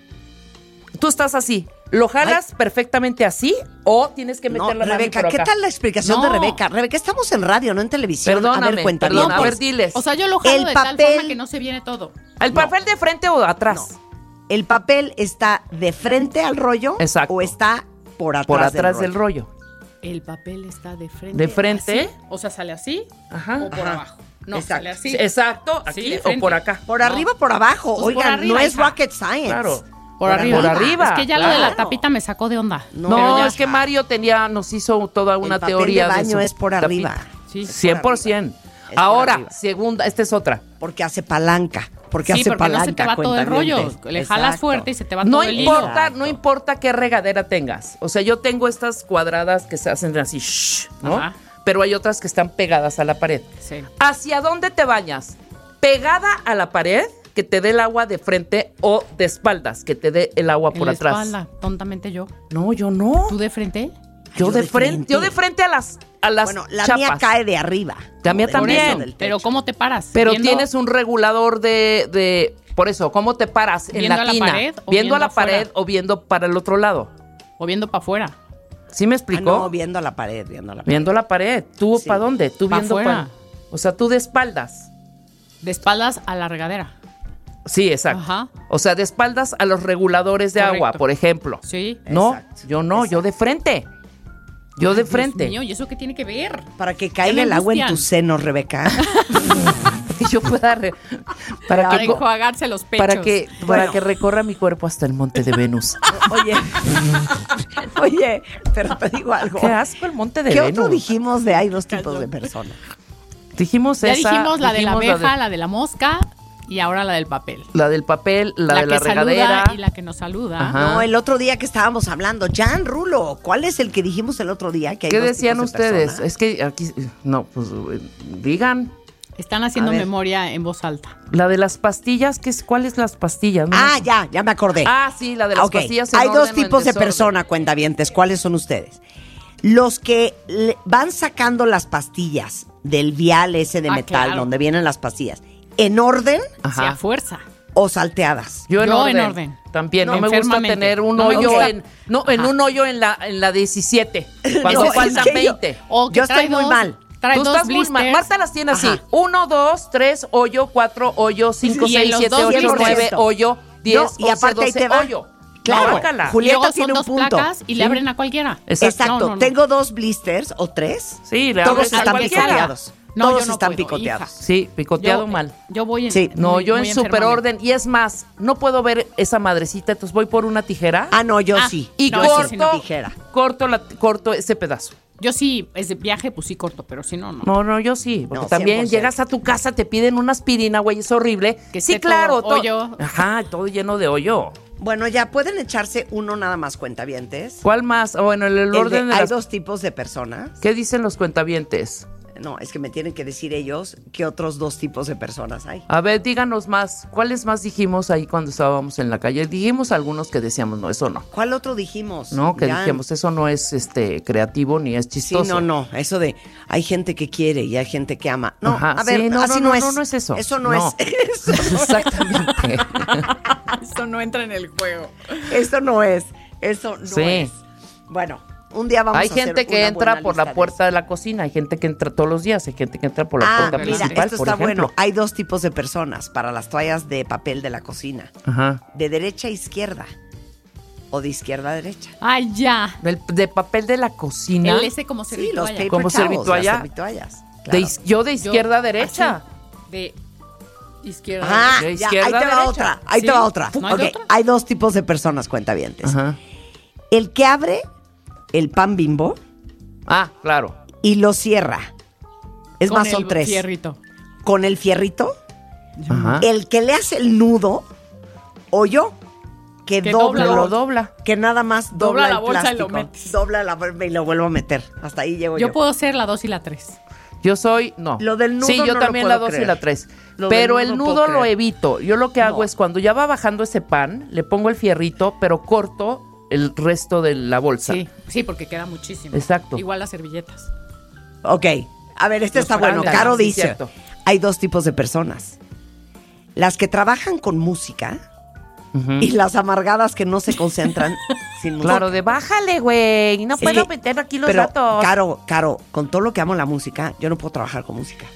[SPEAKER 5] Tú estás así. ¿Lo jalas perfectamente así o tienes que
[SPEAKER 4] No,
[SPEAKER 5] meter la mano
[SPEAKER 4] Rebeca,
[SPEAKER 5] por
[SPEAKER 4] ¿qué
[SPEAKER 5] acá?
[SPEAKER 4] tal la explicación de
[SPEAKER 6] No.
[SPEAKER 4] Rebeca? Rebeca, estamos en radio, no en televisión.
[SPEAKER 5] Perdóname,
[SPEAKER 4] a ver, cuenta
[SPEAKER 5] perdón,
[SPEAKER 4] bien.
[SPEAKER 5] a ver, diles.
[SPEAKER 6] O sea, yo lo jalo
[SPEAKER 4] El
[SPEAKER 6] de tal
[SPEAKER 4] papel-
[SPEAKER 6] forma que no se viene todo.
[SPEAKER 5] ¿El papel de frente o de atrás?
[SPEAKER 4] ¿El papel está de frente al rollo
[SPEAKER 5] Exacto.
[SPEAKER 4] o está por atrás,
[SPEAKER 5] Por atrás del rollo.
[SPEAKER 6] El papel está de frente.
[SPEAKER 5] ¿De frente?
[SPEAKER 6] así, o sea, sale así
[SPEAKER 5] Ajá.
[SPEAKER 6] o por abajo. No,
[SPEAKER 4] Exacto.
[SPEAKER 6] sale así.
[SPEAKER 5] Sí, exacto,
[SPEAKER 6] Sí,
[SPEAKER 5] aquí
[SPEAKER 6] de
[SPEAKER 5] o
[SPEAKER 6] frente.
[SPEAKER 5] por acá.
[SPEAKER 4] ¿Por
[SPEAKER 6] No.
[SPEAKER 4] arriba o por abajo?
[SPEAKER 6] Pues por
[SPEAKER 4] Oigan,
[SPEAKER 6] arriba,
[SPEAKER 4] no es
[SPEAKER 6] hija.
[SPEAKER 4] rocket science.
[SPEAKER 5] Claro.
[SPEAKER 6] Por arriba.
[SPEAKER 5] Por arriba.
[SPEAKER 6] Es que ya lo de la
[SPEAKER 4] claro.
[SPEAKER 6] tapita me sacó de onda.
[SPEAKER 4] No,
[SPEAKER 5] No,
[SPEAKER 6] Pero ya-
[SPEAKER 5] es que Mario nos hizo toda una
[SPEAKER 4] El papel
[SPEAKER 5] teoría
[SPEAKER 4] de baño
[SPEAKER 5] su
[SPEAKER 4] es por
[SPEAKER 5] tapita.
[SPEAKER 4] arriba.
[SPEAKER 6] Sí.
[SPEAKER 5] 100%.
[SPEAKER 4] Es por
[SPEAKER 5] Ahora,
[SPEAKER 4] arriba.
[SPEAKER 5] segunda, esta es otra.
[SPEAKER 4] Porque hace palanca. Porque
[SPEAKER 6] Sí,
[SPEAKER 4] hace
[SPEAKER 6] porque
[SPEAKER 4] palanca.
[SPEAKER 6] no se te va todo el rollo.
[SPEAKER 4] cuentavientes.
[SPEAKER 6] Le jalas
[SPEAKER 4] Exacto.
[SPEAKER 6] fuerte y se te va
[SPEAKER 5] No
[SPEAKER 6] todo el hilo.
[SPEAKER 5] importa, no importa qué regadera tengas. O sea, yo tengo estas cuadradas que se hacen así, ¿no?
[SPEAKER 6] Ajá.
[SPEAKER 5] Pero hay otras que están pegadas a la pared.
[SPEAKER 6] Sí.
[SPEAKER 5] ¿Hacia dónde te bañas? ¿Pegada a la pared? Que te dé el agua de frente o de espaldas, que te dé el agua
[SPEAKER 6] En
[SPEAKER 5] por
[SPEAKER 6] la
[SPEAKER 5] atrás.
[SPEAKER 6] espalda, tontamente yo.
[SPEAKER 5] No, yo no.
[SPEAKER 6] ¿Tú de frente?
[SPEAKER 5] Yo de frente. Yo de frente a las
[SPEAKER 4] Bueno, la
[SPEAKER 5] chapas.
[SPEAKER 4] mía cae de arriba.
[SPEAKER 5] La mía
[SPEAKER 4] Del
[SPEAKER 5] también.
[SPEAKER 4] piso, del
[SPEAKER 6] Pero
[SPEAKER 4] techo.
[SPEAKER 6] ¿cómo te paras?
[SPEAKER 5] Pero
[SPEAKER 6] ¿Viendo?
[SPEAKER 5] tienes un regulador de por eso, ¿cómo te paras en
[SPEAKER 6] ¿Viendo
[SPEAKER 5] la
[SPEAKER 6] a la
[SPEAKER 5] tina?
[SPEAKER 6] pared o
[SPEAKER 5] ¿Viendo a
[SPEAKER 6] viendo
[SPEAKER 5] la
[SPEAKER 6] afuera?
[SPEAKER 5] pared o viendo para el otro lado?
[SPEAKER 6] O viendo para afuera.
[SPEAKER 5] ¿Sí me
[SPEAKER 4] Ah,
[SPEAKER 5] explicó?
[SPEAKER 4] no, viendo a la pared, viendo a la pared.
[SPEAKER 5] Viendo la pared. ¿Tú
[SPEAKER 4] Sí.
[SPEAKER 5] para dónde? Tú
[SPEAKER 6] Pa'
[SPEAKER 5] viendo
[SPEAKER 6] afuera.
[SPEAKER 5] O sea, tú de espaldas.
[SPEAKER 6] De espaldas a la regadera.
[SPEAKER 5] Sí, exacto.
[SPEAKER 6] Ajá.
[SPEAKER 5] O sea, de espaldas a los reguladores de
[SPEAKER 6] Correcto.
[SPEAKER 5] agua, por ejemplo.
[SPEAKER 6] Sí.
[SPEAKER 5] No,
[SPEAKER 4] Exacto,
[SPEAKER 5] yo no, yo de frente. Yo de
[SPEAKER 6] Dios
[SPEAKER 5] frente.
[SPEAKER 6] mío, ¿y eso qué tiene que ver?
[SPEAKER 4] Para que
[SPEAKER 6] Ya
[SPEAKER 4] caiga
[SPEAKER 6] me
[SPEAKER 4] el agua en
[SPEAKER 6] angustian.
[SPEAKER 4] tus senos, Rebeca.
[SPEAKER 5] Que yo pueda para
[SPEAKER 6] Para
[SPEAKER 5] que
[SPEAKER 6] enjuagarse los pechos.
[SPEAKER 5] para que recorra mi cuerpo hasta el monte de Venus.
[SPEAKER 4] Oye, pero te digo algo.
[SPEAKER 5] Qué asco el monte de
[SPEAKER 4] ¿Qué
[SPEAKER 5] Venus.
[SPEAKER 4] otro dijimos de hay dos tipos de personas?
[SPEAKER 5] Dijimos
[SPEAKER 6] Ya
[SPEAKER 5] esa,
[SPEAKER 6] dijimos la de la
[SPEAKER 5] dijimos
[SPEAKER 6] abeja, la de la mosca y ahora la del papel.
[SPEAKER 5] la del papel, la de la
[SPEAKER 6] que
[SPEAKER 5] regadera.
[SPEAKER 6] saluda y la que nos saluda.
[SPEAKER 5] Ajá.
[SPEAKER 4] No, el otro día que estábamos hablando, Jan Rulo, ¿cuál es el que dijimos el otro día? Que hay
[SPEAKER 5] ¿Qué
[SPEAKER 4] dos
[SPEAKER 5] decían
[SPEAKER 4] tipos de
[SPEAKER 5] ustedes?
[SPEAKER 4] personas?
[SPEAKER 5] Es que aquí no, pues digan
[SPEAKER 6] Están haciendo
[SPEAKER 4] A ver.
[SPEAKER 6] memoria en voz alta.
[SPEAKER 5] la de las pastillas, ¿cuál es las pastillas? No
[SPEAKER 4] Ah,
[SPEAKER 5] me-
[SPEAKER 4] ya me acordé.
[SPEAKER 5] Ah, sí, la de las
[SPEAKER 4] Ok,
[SPEAKER 5] pastillas. en
[SPEAKER 4] hay
[SPEAKER 5] orden
[SPEAKER 4] dos
[SPEAKER 5] o en
[SPEAKER 4] tipos de
[SPEAKER 5] desorden.
[SPEAKER 4] personas, cuentavientes. ¿Cuáles son ustedes? Los que van sacando las pastillas del vial ese de
[SPEAKER 6] Ah,
[SPEAKER 4] metal,
[SPEAKER 6] claro.
[SPEAKER 4] donde vienen las pastillas, ¿en orden
[SPEAKER 5] Ajá.
[SPEAKER 6] Sí, a fuerza.
[SPEAKER 4] o salteadas?
[SPEAKER 5] Yo en
[SPEAKER 6] Yo
[SPEAKER 5] orden.
[SPEAKER 6] en orden.
[SPEAKER 5] También, no,
[SPEAKER 6] No,
[SPEAKER 5] me gusta
[SPEAKER 6] enfermamente.
[SPEAKER 5] tener un
[SPEAKER 6] No me
[SPEAKER 5] hoyo
[SPEAKER 6] gusta.
[SPEAKER 5] en un hoyo en la 17, cuando
[SPEAKER 4] No, es
[SPEAKER 5] faltan
[SPEAKER 4] que yo-
[SPEAKER 5] 20.
[SPEAKER 6] O que
[SPEAKER 4] Yo estoy
[SPEAKER 6] trae
[SPEAKER 4] muy
[SPEAKER 6] dos-
[SPEAKER 4] mal.
[SPEAKER 6] Trae
[SPEAKER 5] Tú
[SPEAKER 6] dos
[SPEAKER 5] estás muy mal.
[SPEAKER 6] blisters.
[SPEAKER 5] Marta las tiene así.
[SPEAKER 4] Ajá.
[SPEAKER 5] 1, 2, 3, hoyo, 4, hoyo, 5,
[SPEAKER 6] Y en
[SPEAKER 5] 6,
[SPEAKER 6] los
[SPEAKER 5] 7,
[SPEAKER 6] dos
[SPEAKER 5] 8,
[SPEAKER 6] blisters.
[SPEAKER 5] 9, hoyo, 10,
[SPEAKER 4] No,
[SPEAKER 5] 11,
[SPEAKER 4] y aparte ahí
[SPEAKER 5] 12,
[SPEAKER 4] te va.
[SPEAKER 5] hoyo.
[SPEAKER 4] Claro.
[SPEAKER 5] Guácala.
[SPEAKER 4] Julieta
[SPEAKER 6] y luego
[SPEAKER 4] tiene
[SPEAKER 6] son
[SPEAKER 4] un
[SPEAKER 6] dos
[SPEAKER 4] punto.
[SPEAKER 6] placas y le
[SPEAKER 5] Sí.
[SPEAKER 6] abren a cualquiera.
[SPEAKER 5] Exacto.
[SPEAKER 4] Exacto.
[SPEAKER 6] No.
[SPEAKER 4] Tengo 2 blisters o 3.
[SPEAKER 5] Sí, le
[SPEAKER 4] Todos
[SPEAKER 5] abres a
[SPEAKER 4] están
[SPEAKER 5] cualquiera.
[SPEAKER 4] picoteados.
[SPEAKER 6] No,
[SPEAKER 4] Todos
[SPEAKER 6] yo no
[SPEAKER 4] están
[SPEAKER 6] puedo,
[SPEAKER 4] picoteados.
[SPEAKER 6] hija.
[SPEAKER 5] Sí, picoteado
[SPEAKER 6] Yo-
[SPEAKER 5] mal.
[SPEAKER 6] Yo voy en.
[SPEAKER 4] Sí.
[SPEAKER 5] No,
[SPEAKER 6] muy-
[SPEAKER 5] yo
[SPEAKER 6] muy
[SPEAKER 5] en super
[SPEAKER 6] enfermamente.
[SPEAKER 5] orden. Y es más, no puedo ver esa madrecita, entonces voy por una tijera
[SPEAKER 4] Ah, no, yo
[SPEAKER 6] Ah,
[SPEAKER 4] sí.
[SPEAKER 5] y
[SPEAKER 6] no,
[SPEAKER 4] Yo
[SPEAKER 6] ese
[SPEAKER 4] sí,
[SPEAKER 6] sí no.
[SPEAKER 4] tijera.
[SPEAKER 5] corto ese pedazo.
[SPEAKER 6] Yo sí, es de viaje, pues sí corto, pero si no, no.
[SPEAKER 5] No, yo sí, porque
[SPEAKER 4] No,
[SPEAKER 5] también
[SPEAKER 4] 100%.
[SPEAKER 5] llegas a tu casa, te piden una aspirina, güey, es horrible.
[SPEAKER 6] Que
[SPEAKER 5] Sí,
[SPEAKER 6] esté
[SPEAKER 5] claro,
[SPEAKER 6] todo hoyo.
[SPEAKER 5] Ajá, todo lleno de hoyo.
[SPEAKER 4] Bueno, ya pueden echarse uno nada más, cuentavientes.
[SPEAKER 5] ¿Cuál más? Bueno, el
[SPEAKER 4] El de-
[SPEAKER 5] orden de
[SPEAKER 4] hay
[SPEAKER 5] las...
[SPEAKER 4] dos tipos de personas.
[SPEAKER 5] ¿Qué dicen los cuentavientes?
[SPEAKER 4] No, es que me tienen que decir ellos qué otros dos tipos de personas hay.
[SPEAKER 5] A ver, díganos más. ¿Cuáles más dijimos ahí cuando estábamos en la calle? Dijimos algunos que decíamos, no, eso no.
[SPEAKER 4] ¿Cuál otro dijimos?
[SPEAKER 5] No, que
[SPEAKER 4] Ya.
[SPEAKER 5] dijimos, eso no es creativo ni es
[SPEAKER 4] Sí,
[SPEAKER 5] chistoso.
[SPEAKER 4] no, eso de hay gente que quiere y hay gente que ama. No,
[SPEAKER 5] Ajá,
[SPEAKER 4] a ver,
[SPEAKER 5] sí, no,
[SPEAKER 4] así
[SPEAKER 5] no
[SPEAKER 4] no es.
[SPEAKER 5] es eso.
[SPEAKER 4] Eso no,
[SPEAKER 5] No.
[SPEAKER 4] es. Eso no es.
[SPEAKER 5] Exactamente.
[SPEAKER 6] Esto no entra en el juego.
[SPEAKER 4] Eso no es.
[SPEAKER 5] Sí.
[SPEAKER 4] Es. Bueno, un día vamos a
[SPEAKER 5] Hay
[SPEAKER 4] hacer
[SPEAKER 5] gente que
[SPEAKER 4] una
[SPEAKER 5] entra
[SPEAKER 4] buena
[SPEAKER 5] por
[SPEAKER 4] lista
[SPEAKER 5] la puerta de la cocina, hay gente que entra todos los días, hay gente que entra por la puerta
[SPEAKER 4] Mira,
[SPEAKER 5] principal,
[SPEAKER 4] esto
[SPEAKER 5] por
[SPEAKER 4] está
[SPEAKER 5] ejemplo.
[SPEAKER 4] bueno. Hay 2 tipos de personas para las toallas de papel de la cocina.
[SPEAKER 5] Ajá.
[SPEAKER 4] De derecha a izquierda. O de izquierda a derecha.
[SPEAKER 6] Ay, ya.
[SPEAKER 5] De papel de la cocina.
[SPEAKER 6] El ese como
[SPEAKER 4] Sí, los
[SPEAKER 6] servitoalla.
[SPEAKER 4] paper
[SPEAKER 5] ¿Como
[SPEAKER 4] towels,
[SPEAKER 5] servitoalla?
[SPEAKER 4] las servitoallas. Claro.
[SPEAKER 5] Yo de izquierda a derecha.
[SPEAKER 6] Así, de izquierda.
[SPEAKER 4] Ah,
[SPEAKER 5] De
[SPEAKER 4] ya,
[SPEAKER 5] izquierda
[SPEAKER 4] ahí te
[SPEAKER 5] a
[SPEAKER 4] va
[SPEAKER 5] derecha.
[SPEAKER 4] otra. Ahí
[SPEAKER 6] ¿Sí?
[SPEAKER 4] te va otra.
[SPEAKER 6] ¿No hay
[SPEAKER 4] Ok,
[SPEAKER 6] de otra?
[SPEAKER 4] hay 2 tipos de personas, cuentavientes.
[SPEAKER 5] Ajá.
[SPEAKER 4] El que abre el pan Bimbo
[SPEAKER 5] Ah, claro.
[SPEAKER 4] y lo cierra. Es
[SPEAKER 6] Con
[SPEAKER 4] más, son
[SPEAKER 6] el
[SPEAKER 4] 3.
[SPEAKER 6] fierrito.
[SPEAKER 4] Con el fierrito,
[SPEAKER 5] Ajá.
[SPEAKER 4] el que le hace el nudo, o yo, que dobla,
[SPEAKER 5] Lo dobla.
[SPEAKER 4] que nada más dobla,
[SPEAKER 6] Dobla la
[SPEAKER 4] el
[SPEAKER 6] bolsa y
[SPEAKER 4] plástico.
[SPEAKER 6] lo metes.
[SPEAKER 4] Dobla la bolsa y lo vuelvo a meter. Hasta ahí llego yo.
[SPEAKER 6] Yo puedo ser la 2 y la 3.
[SPEAKER 5] Yo soy, no.
[SPEAKER 4] Lo del nudo
[SPEAKER 5] sí, yo
[SPEAKER 4] no lo
[SPEAKER 5] también
[SPEAKER 4] puedo
[SPEAKER 5] la 2 y
[SPEAKER 4] creer.
[SPEAKER 5] la 3.
[SPEAKER 4] Lo
[SPEAKER 5] Pero
[SPEAKER 4] del
[SPEAKER 5] el
[SPEAKER 4] nudo
[SPEAKER 5] nudo
[SPEAKER 4] puedo
[SPEAKER 5] lo
[SPEAKER 4] creer.
[SPEAKER 5] evito. Yo lo que hago
[SPEAKER 4] No.
[SPEAKER 5] es cuando ya va bajando ese pan, le pongo el fierrito, pero corto el resto de la bolsa.
[SPEAKER 6] Sí, porque queda muchísimo.
[SPEAKER 5] Exacto.
[SPEAKER 6] Igual las servilletas.
[SPEAKER 4] Ok, a ver, este
[SPEAKER 5] Los
[SPEAKER 4] está bueno.
[SPEAKER 5] frangas,
[SPEAKER 4] Caro
[SPEAKER 5] sí,
[SPEAKER 4] dice,
[SPEAKER 5] cierto.
[SPEAKER 4] hay 2 tipos de personas. Las que trabajan con música
[SPEAKER 5] Ujú.
[SPEAKER 4] y las amargadas que no se concentran sin música.
[SPEAKER 5] Claro, de bájale, güey. No
[SPEAKER 4] Es
[SPEAKER 5] puedo
[SPEAKER 4] que-
[SPEAKER 5] meter aquí los
[SPEAKER 4] Pero,
[SPEAKER 5] datos.
[SPEAKER 4] Caro, con todo lo que amo la música, yo no puedo trabajar con música.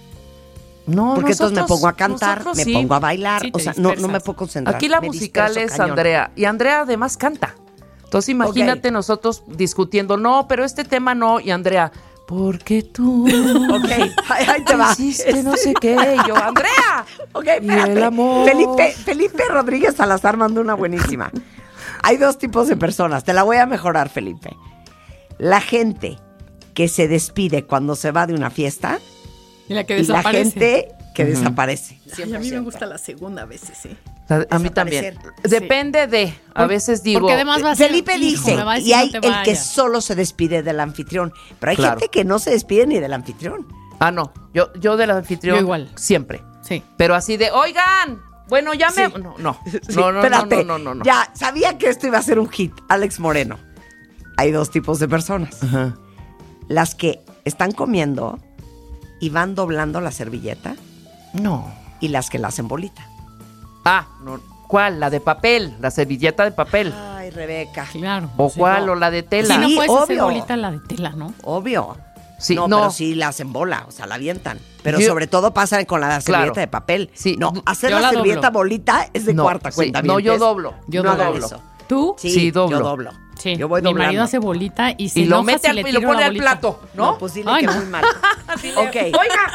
[SPEAKER 5] No,
[SPEAKER 4] Porque entonces me
[SPEAKER 5] nosotros-
[SPEAKER 4] pongo a cantar,
[SPEAKER 5] nosotros
[SPEAKER 4] me
[SPEAKER 5] sí.
[SPEAKER 4] pongo a bailar,
[SPEAKER 6] Sí,
[SPEAKER 4] o
[SPEAKER 6] te
[SPEAKER 4] sea, no me
[SPEAKER 6] dispersas.
[SPEAKER 4] puedo concentrar.
[SPEAKER 5] Aquí la
[SPEAKER 4] me
[SPEAKER 5] musical
[SPEAKER 4] disperso
[SPEAKER 5] es
[SPEAKER 4] cañón.
[SPEAKER 5] Andrea. Y Andrea además canta. Entonces imagínate nosotros discutiendo, no, pero este tema no. Y Andrea, porque tú
[SPEAKER 4] Ok, ahí te va.
[SPEAKER 5] hiciste no sé qué. Y yo, Andrea.
[SPEAKER 4] Ok,
[SPEAKER 5] Y
[SPEAKER 4] espérate.
[SPEAKER 5] el amor.
[SPEAKER 4] Felipe Rodríguez Salazar mandó una buenísima. Hay 2 tipos de personas. Te la voy a mejorar, Felipe. La gente que se despide cuando se va de una fiesta
[SPEAKER 6] Y la que
[SPEAKER 4] y la
[SPEAKER 6] desaparece.
[SPEAKER 4] gente que desaparece.
[SPEAKER 6] Ay, a mí me gusta la segunda a veces, sí.
[SPEAKER 5] A mí también.
[SPEAKER 4] Desaparecer.
[SPEAKER 5] Depende de, a veces digo,
[SPEAKER 6] Porque además va a ser,
[SPEAKER 4] Felipe
[SPEAKER 6] hijo,
[SPEAKER 4] dice,
[SPEAKER 6] me va a decir,
[SPEAKER 4] y hay
[SPEAKER 6] no te
[SPEAKER 4] el que
[SPEAKER 6] vayas.
[SPEAKER 4] solo se despide del anfitrión. Pero hay
[SPEAKER 5] Claro.
[SPEAKER 4] gente que no se despide ni del anfitrión.
[SPEAKER 5] no, yo del anfitrión
[SPEAKER 6] Yo igual.
[SPEAKER 5] siempre.
[SPEAKER 6] Sí.
[SPEAKER 5] Pero así de, oigan, bueno, ya me...
[SPEAKER 4] Sí.
[SPEAKER 5] No.
[SPEAKER 4] Sí,
[SPEAKER 5] No.
[SPEAKER 4] espérate.
[SPEAKER 5] No.
[SPEAKER 4] Ya, sabía que esto iba a ser un hit. Alex Moreno. Hay 2 tipos de personas.
[SPEAKER 5] Ajá.
[SPEAKER 4] Las que están comiendo y van doblando la servilleta
[SPEAKER 5] No.
[SPEAKER 4] y las que la hacen bolita.
[SPEAKER 5] No. ¿Cuál? La de papel, la servilleta de papel.
[SPEAKER 4] Ay, Rebeca.
[SPEAKER 6] Claro.
[SPEAKER 5] ¿O
[SPEAKER 6] sí.
[SPEAKER 5] cuál? ¿O la de tela?
[SPEAKER 6] Sí, no
[SPEAKER 4] Sí,
[SPEAKER 6] puedes hacer
[SPEAKER 4] obvio.
[SPEAKER 6] bolita la de tela, ¿no?
[SPEAKER 4] Obvio.
[SPEAKER 5] Sí,
[SPEAKER 4] no,
[SPEAKER 5] no.
[SPEAKER 4] pero sí la hacen bola, o sea, la avientan. Pero
[SPEAKER 5] Yo-
[SPEAKER 4] sobre todo pasa con la servilleta
[SPEAKER 5] Claro.
[SPEAKER 4] de papel.
[SPEAKER 5] Sí.
[SPEAKER 4] No, hacer
[SPEAKER 6] Yo
[SPEAKER 4] la
[SPEAKER 6] la
[SPEAKER 4] servilleta
[SPEAKER 6] doblo.
[SPEAKER 4] bolita es de
[SPEAKER 5] No,
[SPEAKER 4] cuarta
[SPEAKER 5] sí.
[SPEAKER 4] cuenta.
[SPEAKER 5] No, yo doblo.
[SPEAKER 6] Yo
[SPEAKER 4] no
[SPEAKER 6] doblo.
[SPEAKER 4] hagan eso.
[SPEAKER 6] ¿Tú?
[SPEAKER 5] Sí, doblo.
[SPEAKER 4] Yo doblo.
[SPEAKER 6] Sí.
[SPEAKER 4] Yo voy
[SPEAKER 6] Mi
[SPEAKER 4] doblando.
[SPEAKER 6] marido hace bolita y se
[SPEAKER 5] Y lo
[SPEAKER 6] enoja
[SPEAKER 5] mete
[SPEAKER 6] si le
[SPEAKER 5] y lo
[SPEAKER 6] tiro
[SPEAKER 5] pone
[SPEAKER 6] la
[SPEAKER 5] al
[SPEAKER 6] bolita.
[SPEAKER 5] plato, ¿no?
[SPEAKER 4] No, pues dile
[SPEAKER 6] Ay,
[SPEAKER 4] que
[SPEAKER 6] no.
[SPEAKER 4] muy mal.
[SPEAKER 5] Dile,
[SPEAKER 4] Ok.
[SPEAKER 5] Oiga.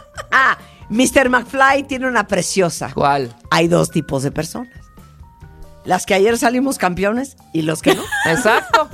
[SPEAKER 4] Mr. McFly tiene una preciosa.
[SPEAKER 5] ¿Cuál?
[SPEAKER 4] Hay 2 tipos de personas. Las que ayer salimos campeones y los que no.
[SPEAKER 5] Exacto.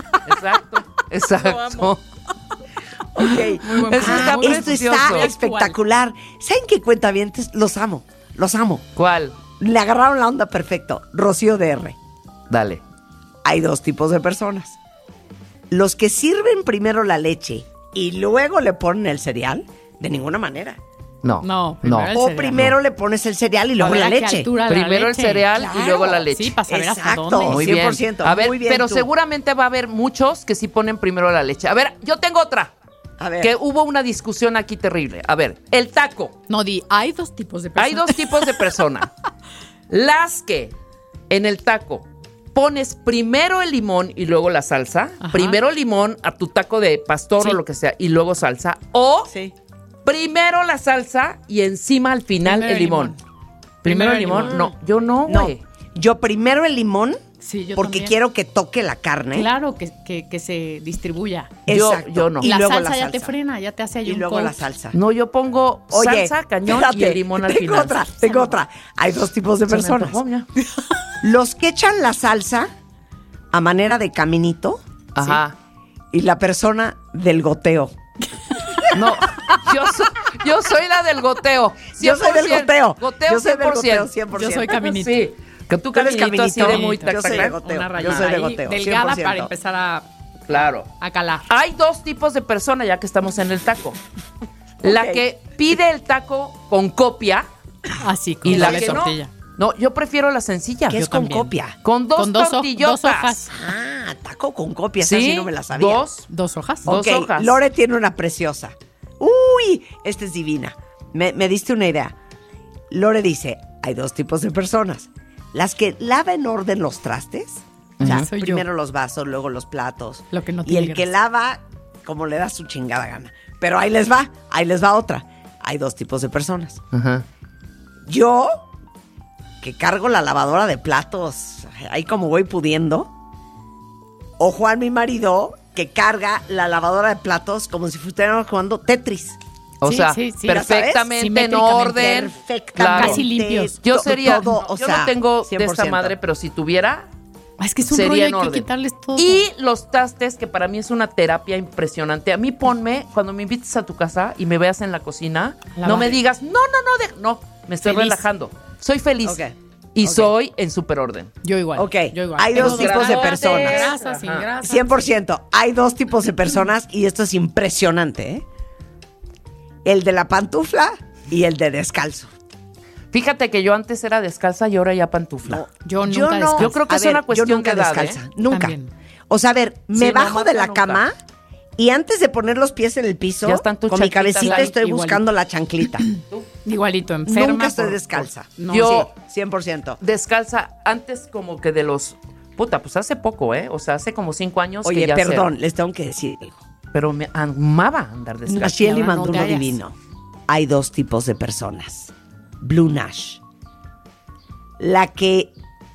[SPEAKER 4] Ok.
[SPEAKER 6] buen
[SPEAKER 5] Eso está
[SPEAKER 6] punto.
[SPEAKER 4] Esto
[SPEAKER 5] precioso.
[SPEAKER 4] está espectacular. ¿Saben qué cuentavientes? Los amo. Los amo.
[SPEAKER 5] ¿Cuál?
[SPEAKER 4] Le agarraron la onda perfecto. Rocío DR.
[SPEAKER 5] Dale.
[SPEAKER 4] Hay 2 tipos de personas. Los que sirven primero la leche y luego le ponen el cereal, de ninguna manera.
[SPEAKER 5] No.
[SPEAKER 6] No, primero el
[SPEAKER 4] O
[SPEAKER 6] cereal.
[SPEAKER 4] primero le pones el cereal y luego
[SPEAKER 6] A ver
[SPEAKER 4] la
[SPEAKER 6] a qué
[SPEAKER 4] leche.
[SPEAKER 6] altura la
[SPEAKER 5] Primero el
[SPEAKER 6] leche.
[SPEAKER 5] cereal
[SPEAKER 4] Claro.
[SPEAKER 5] y luego la leche.
[SPEAKER 6] Sí, para saber hasta
[SPEAKER 4] Exacto.
[SPEAKER 6] dónde.
[SPEAKER 5] Muy bien.
[SPEAKER 4] 100%,
[SPEAKER 5] A ver,
[SPEAKER 4] muy bien
[SPEAKER 5] pero
[SPEAKER 4] tú.
[SPEAKER 5] seguramente va a haber muchos que sí ponen primero la leche. A ver, yo tengo otra.
[SPEAKER 4] A ver.
[SPEAKER 5] Que hubo una discusión aquí terrible. A ver, el taco.
[SPEAKER 6] No, hay 2 tipos de personas.
[SPEAKER 5] Hay 2 tipos de personas. Las que en el taco pones primero el limón y luego la salsa.
[SPEAKER 6] Ajá.
[SPEAKER 5] Primero limón a tu taco de pastor
[SPEAKER 6] Sí.
[SPEAKER 5] o lo que sea y luego salsa. O
[SPEAKER 4] Sí.
[SPEAKER 5] primero la salsa y encima al final
[SPEAKER 6] Primero
[SPEAKER 5] el limón. Primero el limón. No, yo no,
[SPEAKER 4] No.
[SPEAKER 5] güey.
[SPEAKER 4] Yo primero el limón
[SPEAKER 6] Sí, yo
[SPEAKER 4] porque
[SPEAKER 6] también.
[SPEAKER 4] quiero que toque la carne.
[SPEAKER 6] Claro, que se distribuya.
[SPEAKER 4] Exacto.
[SPEAKER 5] Yo no.
[SPEAKER 6] Y la
[SPEAKER 4] luego
[SPEAKER 6] salsa ya te frena, ya te hace ahí
[SPEAKER 4] Y
[SPEAKER 6] un
[SPEAKER 4] luego
[SPEAKER 6] coat.
[SPEAKER 4] la salsa.
[SPEAKER 5] No, yo pongo
[SPEAKER 4] Oye,
[SPEAKER 5] salsa, cañón y
[SPEAKER 4] espérate,
[SPEAKER 5] el limón al
[SPEAKER 4] tengo
[SPEAKER 5] final.
[SPEAKER 4] Tengo otra. Hay 2 tipos de
[SPEAKER 5] Se me
[SPEAKER 4] personas.
[SPEAKER 5] antojó, ya.
[SPEAKER 4] Los que echan la salsa a manera de caminito
[SPEAKER 5] Ajá.
[SPEAKER 4] y la persona del goteo.
[SPEAKER 5] No, yo soy la del goteo. 100%.
[SPEAKER 4] Yo soy del goteo.
[SPEAKER 5] Goteo
[SPEAKER 4] Yo soy del
[SPEAKER 5] 100%.
[SPEAKER 4] goteo 100%.
[SPEAKER 6] Yo soy caminito.
[SPEAKER 5] Sí. Que tú
[SPEAKER 4] Tú eres
[SPEAKER 5] caminito así
[SPEAKER 4] caminito.
[SPEAKER 5] de muy
[SPEAKER 4] Yo
[SPEAKER 5] tac,
[SPEAKER 4] soy
[SPEAKER 5] tac,
[SPEAKER 4] de
[SPEAKER 5] tac.
[SPEAKER 4] goteo.
[SPEAKER 6] Una
[SPEAKER 4] Yo
[SPEAKER 6] rayada
[SPEAKER 4] soy de
[SPEAKER 6] ahí,
[SPEAKER 4] goteo,
[SPEAKER 6] delgada
[SPEAKER 4] 100%.
[SPEAKER 6] para empezar
[SPEAKER 5] Claro.
[SPEAKER 6] a calar.
[SPEAKER 5] Hay 2 tipos de personas ya que estamos en el taco. La
[SPEAKER 4] Ok.
[SPEAKER 5] que pide el taco con copia
[SPEAKER 6] Así, con
[SPEAKER 5] y la
[SPEAKER 6] doble
[SPEAKER 5] que no.
[SPEAKER 6] tortilla.
[SPEAKER 5] No, yo prefiero la sencilla.
[SPEAKER 4] ¿Qué es
[SPEAKER 6] Yo
[SPEAKER 4] con
[SPEAKER 6] también.
[SPEAKER 4] copia?
[SPEAKER 5] Con dos
[SPEAKER 6] Con dos
[SPEAKER 5] tortillotas.
[SPEAKER 6] hojas.
[SPEAKER 4] Ah, taco con copia. Esa sí no me la sabía.
[SPEAKER 5] 2.
[SPEAKER 6] 2 hojas.
[SPEAKER 5] Dos
[SPEAKER 4] Ok,
[SPEAKER 5] hojas.
[SPEAKER 4] Lore tiene una preciosa. Uy, esta es divina. Me diste una idea. Lore dice, hay 2 tipos de personas. las que lava en orden los trastes. O sea,
[SPEAKER 6] Soy
[SPEAKER 4] primero los vasos, luego los platos.
[SPEAKER 6] Lo que no
[SPEAKER 4] y
[SPEAKER 6] tiene
[SPEAKER 4] el que
[SPEAKER 6] grasa.
[SPEAKER 4] lava como le da su chingada gana. Pero ahí les va otra. Hay 2 tipos de personas.
[SPEAKER 5] Ajá.
[SPEAKER 4] Yo, que cargo la lavadora de platos, ahí como voy pudiendo. O Juan, mi marido, que carga la lavadora de platos como si estuviéramos jugando Tetris.
[SPEAKER 5] O
[SPEAKER 6] Sí,
[SPEAKER 5] sea,
[SPEAKER 6] sí, sí.
[SPEAKER 5] perfectamente en
[SPEAKER 6] Simétricamente.
[SPEAKER 5] orden.
[SPEAKER 4] Perfectamente.
[SPEAKER 5] Claro.
[SPEAKER 6] Casi limpios.
[SPEAKER 5] Yo sería,
[SPEAKER 4] todo, o
[SPEAKER 5] yo
[SPEAKER 4] sea,
[SPEAKER 5] no tengo de
[SPEAKER 4] 100%.
[SPEAKER 5] esta madre, pero si tuviera,
[SPEAKER 6] Es que es un
[SPEAKER 5] sería
[SPEAKER 6] rollo,
[SPEAKER 5] en
[SPEAKER 6] hay que
[SPEAKER 5] orden.
[SPEAKER 6] quitarles todo.
[SPEAKER 5] Y los trastes, que para mí es una terapia impresionante. A mí ponme, cuando me invites a tu casa y me veas en la cocina,
[SPEAKER 6] Lavar.
[SPEAKER 5] no me digas, no, me estoy
[SPEAKER 6] Feliz.
[SPEAKER 5] relajando. Soy feliz.
[SPEAKER 4] Ok.
[SPEAKER 5] Y
[SPEAKER 4] Ok.
[SPEAKER 5] soy en súper orden.
[SPEAKER 6] Yo igual.
[SPEAKER 4] Ok,
[SPEAKER 6] Yo igual.
[SPEAKER 4] hay
[SPEAKER 6] Tengo
[SPEAKER 4] 2 tipos de
[SPEAKER 6] grasa,
[SPEAKER 4] personas.
[SPEAKER 6] Sin grasa, sin
[SPEAKER 5] Ajá.
[SPEAKER 6] grasa.
[SPEAKER 4] 100%. Hay 2 tipos de personas y esto es impresionante, ¿eh? El de la pantufla y el de descalzo.
[SPEAKER 5] Fíjate que yo antes era descalza y ahora ya pantufla.
[SPEAKER 6] Yo nunca descalzo.
[SPEAKER 5] Yo creo que
[SPEAKER 4] A
[SPEAKER 5] es
[SPEAKER 4] ver,
[SPEAKER 5] una cuestión
[SPEAKER 4] yo nunca
[SPEAKER 5] de edad,
[SPEAKER 4] descalza,
[SPEAKER 5] ¿eh?
[SPEAKER 4] nunca.
[SPEAKER 6] También.
[SPEAKER 4] O sea, a ver, me
[SPEAKER 5] Sí, no,
[SPEAKER 4] bajo de
[SPEAKER 5] Marta,
[SPEAKER 4] la
[SPEAKER 5] nunca.
[SPEAKER 4] cama y antes de poner los pies en el piso,
[SPEAKER 5] Ya están tus
[SPEAKER 4] con mi
[SPEAKER 5] chanclitas
[SPEAKER 4] cabecita
[SPEAKER 5] ahí,
[SPEAKER 4] estoy
[SPEAKER 6] igualito.
[SPEAKER 4] buscando la chanclita.
[SPEAKER 6] Igualito, enferma.
[SPEAKER 4] Nunca estoy
[SPEAKER 6] por-
[SPEAKER 4] descalza.
[SPEAKER 6] No,
[SPEAKER 5] Yo-
[SPEAKER 4] Sí, 100%.
[SPEAKER 5] Descalza antes como que de los... Puta, pues hace poco, ¿eh? O sea, hace como 5 años
[SPEAKER 4] Oye,
[SPEAKER 5] que ya
[SPEAKER 4] perdón, les tengo que decir algo.
[SPEAKER 5] pero me amaba andar descalza.
[SPEAKER 4] Naciel y
[SPEAKER 6] ahora no
[SPEAKER 4] mandó
[SPEAKER 6] te
[SPEAKER 4] uno
[SPEAKER 6] hallas.
[SPEAKER 4] divino. Hay 2 tipos de personas. Blue Nash. La que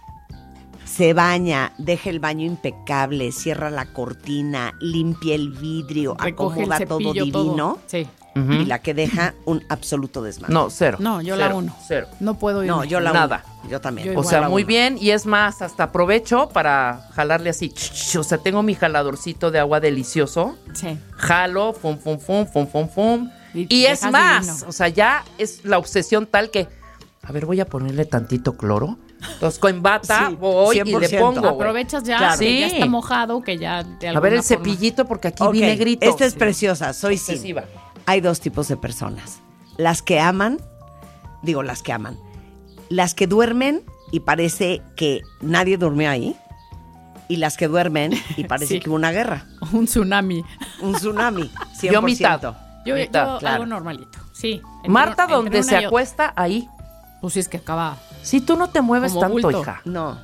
[SPEAKER 4] se baña, deja el baño impecable, cierra la cortina, limpia el vidrio,
[SPEAKER 6] recoge el
[SPEAKER 4] acomoda todo
[SPEAKER 6] cepillo,
[SPEAKER 4] divino.
[SPEAKER 6] todo. Sí.
[SPEAKER 5] Ujú.
[SPEAKER 4] Y la que deja un absoluto desmadre.
[SPEAKER 5] No, cero.
[SPEAKER 6] No, yo
[SPEAKER 5] Cero,
[SPEAKER 6] la uno.
[SPEAKER 5] Cero.
[SPEAKER 6] No puedo ir.
[SPEAKER 4] No, yo la
[SPEAKER 5] Nada.
[SPEAKER 4] uno. Yo también.
[SPEAKER 6] Yo
[SPEAKER 5] O
[SPEAKER 6] igual
[SPEAKER 5] sea,
[SPEAKER 6] la
[SPEAKER 5] muy
[SPEAKER 6] uno.
[SPEAKER 5] bien. Y es más, hasta aprovecho para jalarle así. O sea, tengo mi jaladorcito de agua delicioso.
[SPEAKER 6] Sí.
[SPEAKER 5] Jalo, fum, fum, fum, fum, fum, fum.
[SPEAKER 6] Y
[SPEAKER 5] Y es
[SPEAKER 6] dejas
[SPEAKER 5] más,
[SPEAKER 6] divino.
[SPEAKER 5] o sea, ya es la obsesión tal que, a ver, voy a ponerle tantito cloro. Entonces, con bata
[SPEAKER 4] Sí,
[SPEAKER 5] voy y le
[SPEAKER 4] 100%.
[SPEAKER 5] pongo, güey.
[SPEAKER 6] Aprovechas ya,
[SPEAKER 4] Claro.
[SPEAKER 6] que ya
[SPEAKER 5] Sí.
[SPEAKER 6] está mojado, que ya de
[SPEAKER 5] A ver
[SPEAKER 6] alguna
[SPEAKER 5] el
[SPEAKER 6] forma-
[SPEAKER 5] cepillito porque aquí
[SPEAKER 4] Ok,
[SPEAKER 5] vi negrito.
[SPEAKER 4] esta es preciosa, soy sí.
[SPEAKER 5] Obsesiva.
[SPEAKER 4] Hay 2 tipos de personas. Las que aman, las que aman. Las que duermen y parece que nadie durmió ahí. Y las que duermen y parece
[SPEAKER 6] Sí.
[SPEAKER 4] que hubo una guerra,
[SPEAKER 6] Un tsunami.
[SPEAKER 4] un tsunami. 100%.
[SPEAKER 5] Yo mitad.
[SPEAKER 6] Yo
[SPEAKER 5] Mitad,
[SPEAKER 4] claro.
[SPEAKER 6] algo normalito. Sí. Entre-
[SPEAKER 5] Marta,
[SPEAKER 6] entre
[SPEAKER 5] donde
[SPEAKER 6] una
[SPEAKER 5] se
[SPEAKER 6] y otra.
[SPEAKER 5] acuesta, ahí.
[SPEAKER 6] Pues sí, es que acaba.
[SPEAKER 5] Si tú no te mueves
[SPEAKER 6] Como
[SPEAKER 5] tanto,
[SPEAKER 6] bulto.
[SPEAKER 5] hija.
[SPEAKER 4] No.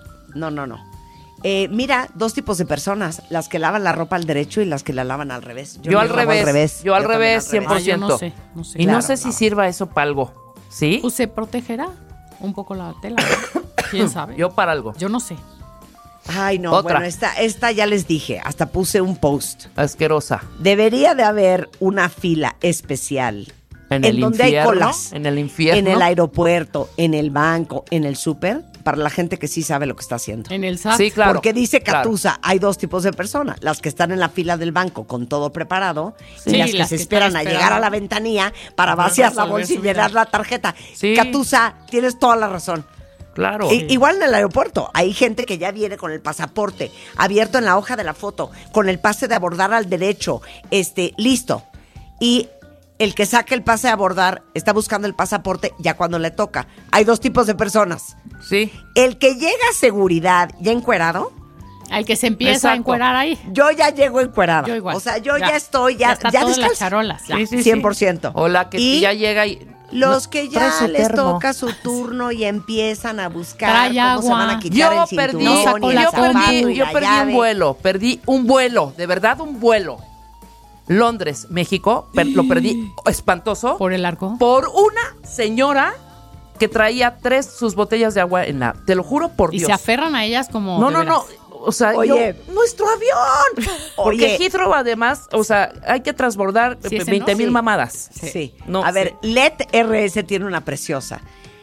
[SPEAKER 4] Mira, 2 tipos de personas. Las que lavan la ropa al derecho y las que la lavan al revés.
[SPEAKER 5] Yo al
[SPEAKER 4] me lavo
[SPEAKER 5] revés. Yo al
[SPEAKER 4] también
[SPEAKER 5] revés, 100%.
[SPEAKER 6] Ah, yo no sé, no sé.
[SPEAKER 5] Y no
[SPEAKER 4] Claro,
[SPEAKER 5] sé si
[SPEAKER 4] no.
[SPEAKER 5] sirva eso para algo. ¿Sí?
[SPEAKER 6] Pues se protegerá un poco la tela. ¿no? ¿Quién sabe?
[SPEAKER 5] Yo para algo.
[SPEAKER 6] Yo no sé.
[SPEAKER 4] Ay, no,
[SPEAKER 5] Otra.
[SPEAKER 4] bueno, esta ya les dije, hasta puse un post.
[SPEAKER 5] Asquerosa.
[SPEAKER 4] Debería de haber una fila especial
[SPEAKER 5] En el
[SPEAKER 4] donde hay
[SPEAKER 5] infierno,
[SPEAKER 4] colas.
[SPEAKER 5] en el infierno.
[SPEAKER 4] En el aeropuerto, en el banco, en el súper, para la gente que sí sabe lo que está haciendo.
[SPEAKER 6] En el SAT.
[SPEAKER 5] Sí, claro.
[SPEAKER 4] Porque dice
[SPEAKER 5] claro.
[SPEAKER 4] Catusa, hay 2 tipos de personas, las que están en la fila del banco con todo preparado
[SPEAKER 6] Sí,
[SPEAKER 4] y las que
[SPEAKER 6] las
[SPEAKER 4] se
[SPEAKER 6] que
[SPEAKER 4] esperan
[SPEAKER 6] están
[SPEAKER 4] a llegar
[SPEAKER 6] esperando.
[SPEAKER 4] a la ventanilla para vaciar la
[SPEAKER 6] resolver
[SPEAKER 4] bolsa y
[SPEAKER 6] su vida.
[SPEAKER 4] llenar la tarjeta.
[SPEAKER 5] Sí.
[SPEAKER 4] Catusa, tienes toda la razón.
[SPEAKER 5] Claro.
[SPEAKER 4] Igual en el aeropuerto, hay gente que ya viene con el pasaporte abierto en la hoja de la foto, con el pase de abordar al derecho, listo. Y el que saca el pase de abordar está buscando el pasaporte ya cuando le toca. Hay 2 tipos de personas.
[SPEAKER 5] Sí.
[SPEAKER 4] El que llega a seguridad ya encuerado,
[SPEAKER 6] Al que se empieza
[SPEAKER 5] Exacto.
[SPEAKER 6] a encuerar ahí.
[SPEAKER 4] yo ya llego encuerada.
[SPEAKER 6] Yo igual.
[SPEAKER 4] O sea, yo ya estoy, ya
[SPEAKER 6] está todo en las
[SPEAKER 4] descalza.
[SPEAKER 6] charolas. ya.
[SPEAKER 5] Sí, sí,
[SPEAKER 4] 100%.
[SPEAKER 5] O la que
[SPEAKER 4] Y
[SPEAKER 5] ya llega y...
[SPEAKER 4] los
[SPEAKER 5] No,
[SPEAKER 4] que
[SPEAKER 5] trae
[SPEAKER 4] ya
[SPEAKER 5] su
[SPEAKER 4] les
[SPEAKER 5] termo.
[SPEAKER 4] toca su turno y empiezan a buscar
[SPEAKER 6] Trae
[SPEAKER 4] cómo se van a
[SPEAKER 6] agua.
[SPEAKER 4] quitar
[SPEAKER 5] Yo
[SPEAKER 4] el cinturón
[SPEAKER 5] perdí,
[SPEAKER 6] sacó
[SPEAKER 4] y
[SPEAKER 6] la
[SPEAKER 4] el
[SPEAKER 5] yo
[SPEAKER 4] zapato
[SPEAKER 5] perdí,
[SPEAKER 4] y
[SPEAKER 5] yo
[SPEAKER 4] la
[SPEAKER 5] perdí
[SPEAKER 4] llave.
[SPEAKER 5] un vuelo, de verdad un vuelo. Londres, México, lo perdí espantoso
[SPEAKER 6] Por el arco.
[SPEAKER 5] por una señora que traía sus botellas de agua en la, te lo juro por
[SPEAKER 6] Y
[SPEAKER 5] Dios.
[SPEAKER 6] se aferran a ellas como.
[SPEAKER 5] No,
[SPEAKER 6] de
[SPEAKER 5] no,
[SPEAKER 6] veras.
[SPEAKER 5] no. O sea,
[SPEAKER 4] Oye.
[SPEAKER 5] ¡nuestro avión! Porque
[SPEAKER 4] Oye.
[SPEAKER 5] Heathrow, además, o sea, hay que transbordar
[SPEAKER 6] Sí, ese
[SPEAKER 5] 20,000
[SPEAKER 4] no.
[SPEAKER 5] mamadas.
[SPEAKER 4] Sí.
[SPEAKER 5] No,
[SPEAKER 4] a ver,
[SPEAKER 5] sí.
[SPEAKER 4] LED RS tiene una preciosa.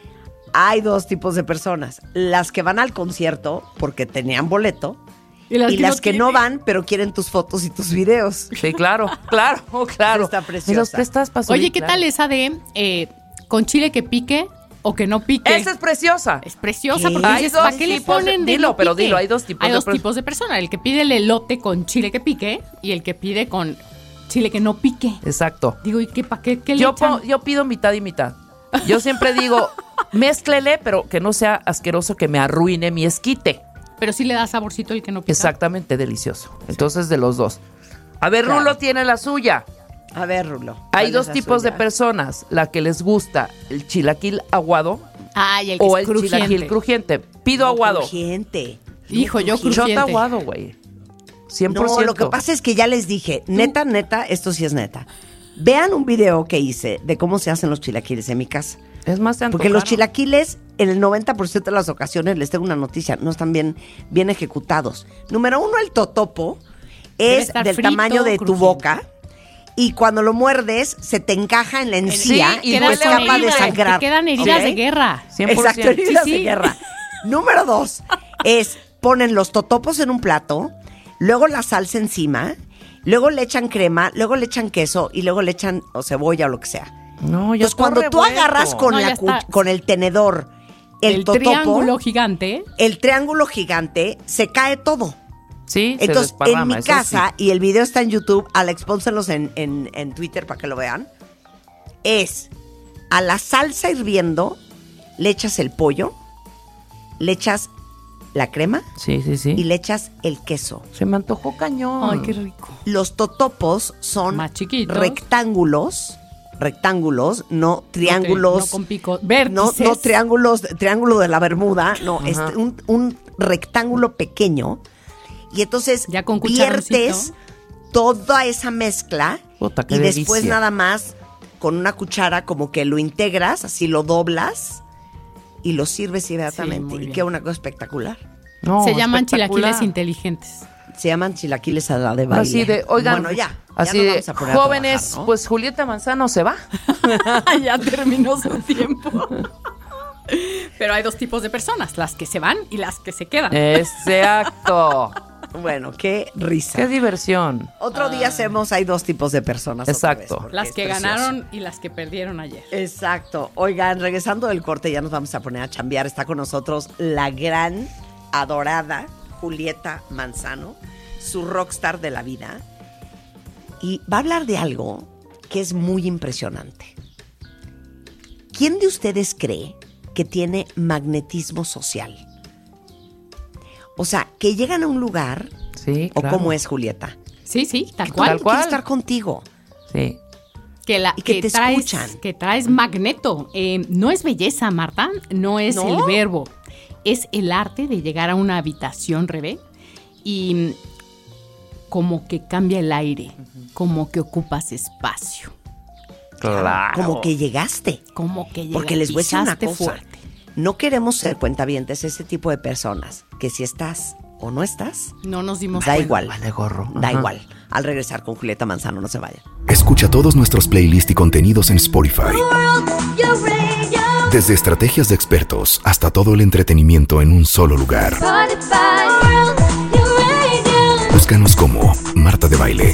[SPEAKER 4] Hay 2 tipos de personas. Las que van al concierto porque tenían boleto y las que no
[SPEAKER 6] tienen.
[SPEAKER 4] van pero quieren tus fotos y tus videos.
[SPEAKER 5] Sí, claro, claro, claro.
[SPEAKER 4] Está preciosa.
[SPEAKER 5] ¿Me los prestas para subir?
[SPEAKER 6] Oye, ¿qué
[SPEAKER 5] Claro.
[SPEAKER 6] tal esa de con chile que pique o que no pique?
[SPEAKER 5] Esa es preciosa.
[SPEAKER 6] Es preciosa
[SPEAKER 4] ¿Qué?
[SPEAKER 6] porque
[SPEAKER 5] Hay
[SPEAKER 6] dices,
[SPEAKER 5] dos
[SPEAKER 6] ¿para qué le
[SPEAKER 5] tipos de-
[SPEAKER 6] ponen de
[SPEAKER 5] dilo,
[SPEAKER 6] no
[SPEAKER 5] pero
[SPEAKER 6] pique?
[SPEAKER 5] dilo, hay dos tipos
[SPEAKER 6] Hay
[SPEAKER 5] de
[SPEAKER 6] dos
[SPEAKER 5] personas.
[SPEAKER 6] tipos de personas. El que pide el elote con chile que pique y el que pide con chile que no pique.
[SPEAKER 5] Exacto.
[SPEAKER 6] Digo, ¿y qué, para qué, qué le
[SPEAKER 5] Yo,
[SPEAKER 6] echan?
[SPEAKER 5] yo pido mitad y mitad. Yo siempre digo, mézclele, pero que no sea asqueroso, que me arruine mi esquite.
[SPEAKER 6] Pero sí le da saborcito el que no pica.
[SPEAKER 5] Exactamente, delicioso. Entonces, de los dos. A ver,
[SPEAKER 4] Claro.
[SPEAKER 5] Rulo tiene la suya.
[SPEAKER 4] A ver, Rulo.
[SPEAKER 5] Hay
[SPEAKER 4] ¿cuál
[SPEAKER 5] 2
[SPEAKER 4] es la
[SPEAKER 5] tipos de
[SPEAKER 4] suya?
[SPEAKER 5] personas. La que les gusta el chilaquil aguado
[SPEAKER 6] Ay, el que
[SPEAKER 5] o
[SPEAKER 6] es
[SPEAKER 5] el chilaquil crujiente. Pido aguado.
[SPEAKER 4] Crujiente.
[SPEAKER 6] Hijo, yo crujiente.
[SPEAKER 5] Shot aguado, güey. 100%.
[SPEAKER 4] No, lo que pasa es que ya les dije, neta, esto sí es neta. Vean un video que hice de cómo se hacen los chilaquiles en mi casa.
[SPEAKER 5] Es más,
[SPEAKER 4] porque los chilaquiles, en el 90% de las ocasiones, les tengo una noticia, no están bien ejecutados. Número 1, el totopo es del frito, tamaño de tu boca. Y cuando lo muerdes, se te encaja en la encía y no es capaz de sangrar.
[SPEAKER 6] Te quedan heridas de guerra.
[SPEAKER 5] 100%.
[SPEAKER 4] Exacto, heridas de guerra. Número 2 es, ponen los totopos en un plato, luego la salsa encima, luego le echan crema, luego le echan queso y luego le echan cebolla o lo que sea.
[SPEAKER 5] No, ya
[SPEAKER 4] entonces, cuando tú agarras con el tenedor el totopo, el triángulo gigante, se cae todo.
[SPEAKER 5] Sí,
[SPEAKER 4] entonces,
[SPEAKER 5] se desparrama,
[SPEAKER 4] en mi casa, y el video está en YouTube, Alex, pónselos en Twitter para que lo vean, es a la salsa hirviendo, le echas el pollo, le echas la crema y le echas el queso.
[SPEAKER 5] Se me antojó cañón.
[SPEAKER 6] Ay, qué rico.
[SPEAKER 4] Los totopos son
[SPEAKER 6] más chiquitos,
[SPEAKER 4] rectángulos, no triángulos.
[SPEAKER 6] No con pico, vértices.
[SPEAKER 4] No triángulo de la Bermuda, no, es un rectángulo pequeño. Y entonces
[SPEAKER 6] ya con
[SPEAKER 4] viertes toda esa mezcla y después nada más con una cuchara como que lo integras, así lo doblas y lo sirves inmediatamente. Y queda una cosa espectacular.
[SPEAKER 6] No, se llaman chilaquiles inteligentes.
[SPEAKER 4] Se llaman chilaquiles a la de baile.
[SPEAKER 5] Así de, oigan,
[SPEAKER 4] bueno, ya
[SPEAKER 5] así
[SPEAKER 4] no
[SPEAKER 5] de,
[SPEAKER 4] vamos a poner
[SPEAKER 5] jóvenes,
[SPEAKER 4] a trabajar, ¿no?
[SPEAKER 5] pues Julieta Manzano se va.
[SPEAKER 6] Ya terminó su tiempo. Pero hay dos tipos de personas, las que se van y las que se quedan.
[SPEAKER 5] Exacto.
[SPEAKER 4] Bueno, qué risa.
[SPEAKER 5] Qué diversión.
[SPEAKER 4] Otro día hay dos tipos de personas.
[SPEAKER 5] Exacto.
[SPEAKER 6] Las que ganaron y las que perdieron ayer.
[SPEAKER 4] Exacto. Oigan, regresando del corte, ya nos vamos a poner a chambear. Está con nosotros la gran, adorada Julieta Manzano, su rockstar de la vida. Y va a hablar de algo que es muy impresionante. ¿Quién de ustedes cree que tiene magnetismo social? O sea, que llegan a un lugar,
[SPEAKER 5] sí,
[SPEAKER 4] claro. ¿O cómo es, Julieta?
[SPEAKER 6] Sí, tal cual.
[SPEAKER 4] Quiere estar contigo.
[SPEAKER 5] Sí.
[SPEAKER 4] Que te escuchan.
[SPEAKER 6] Que traes magneto. No es belleza, Marta, no es el verbo. Es el arte de llegar a una habitación, Rebe, y como que cambia el aire, como que ocupas espacio.
[SPEAKER 5] Claro.
[SPEAKER 4] Como que llegaste. Porque les voy a decir una cosa. Fuerte. No queremos ser cuentavientes ese tipo de personas que si estás o no estás,
[SPEAKER 6] no nos dimos
[SPEAKER 4] da
[SPEAKER 6] cuenta.
[SPEAKER 4] igual.
[SPEAKER 5] Vale gorro.
[SPEAKER 4] Da igual. Al regresar con Julieta Manzano, no se vayan.
[SPEAKER 2] Escucha todos nuestros playlists y contenidos en Spotify. Desde estrategias de expertos hasta todo el entretenimiento en un solo lugar. Búscanos como Marta de Baile.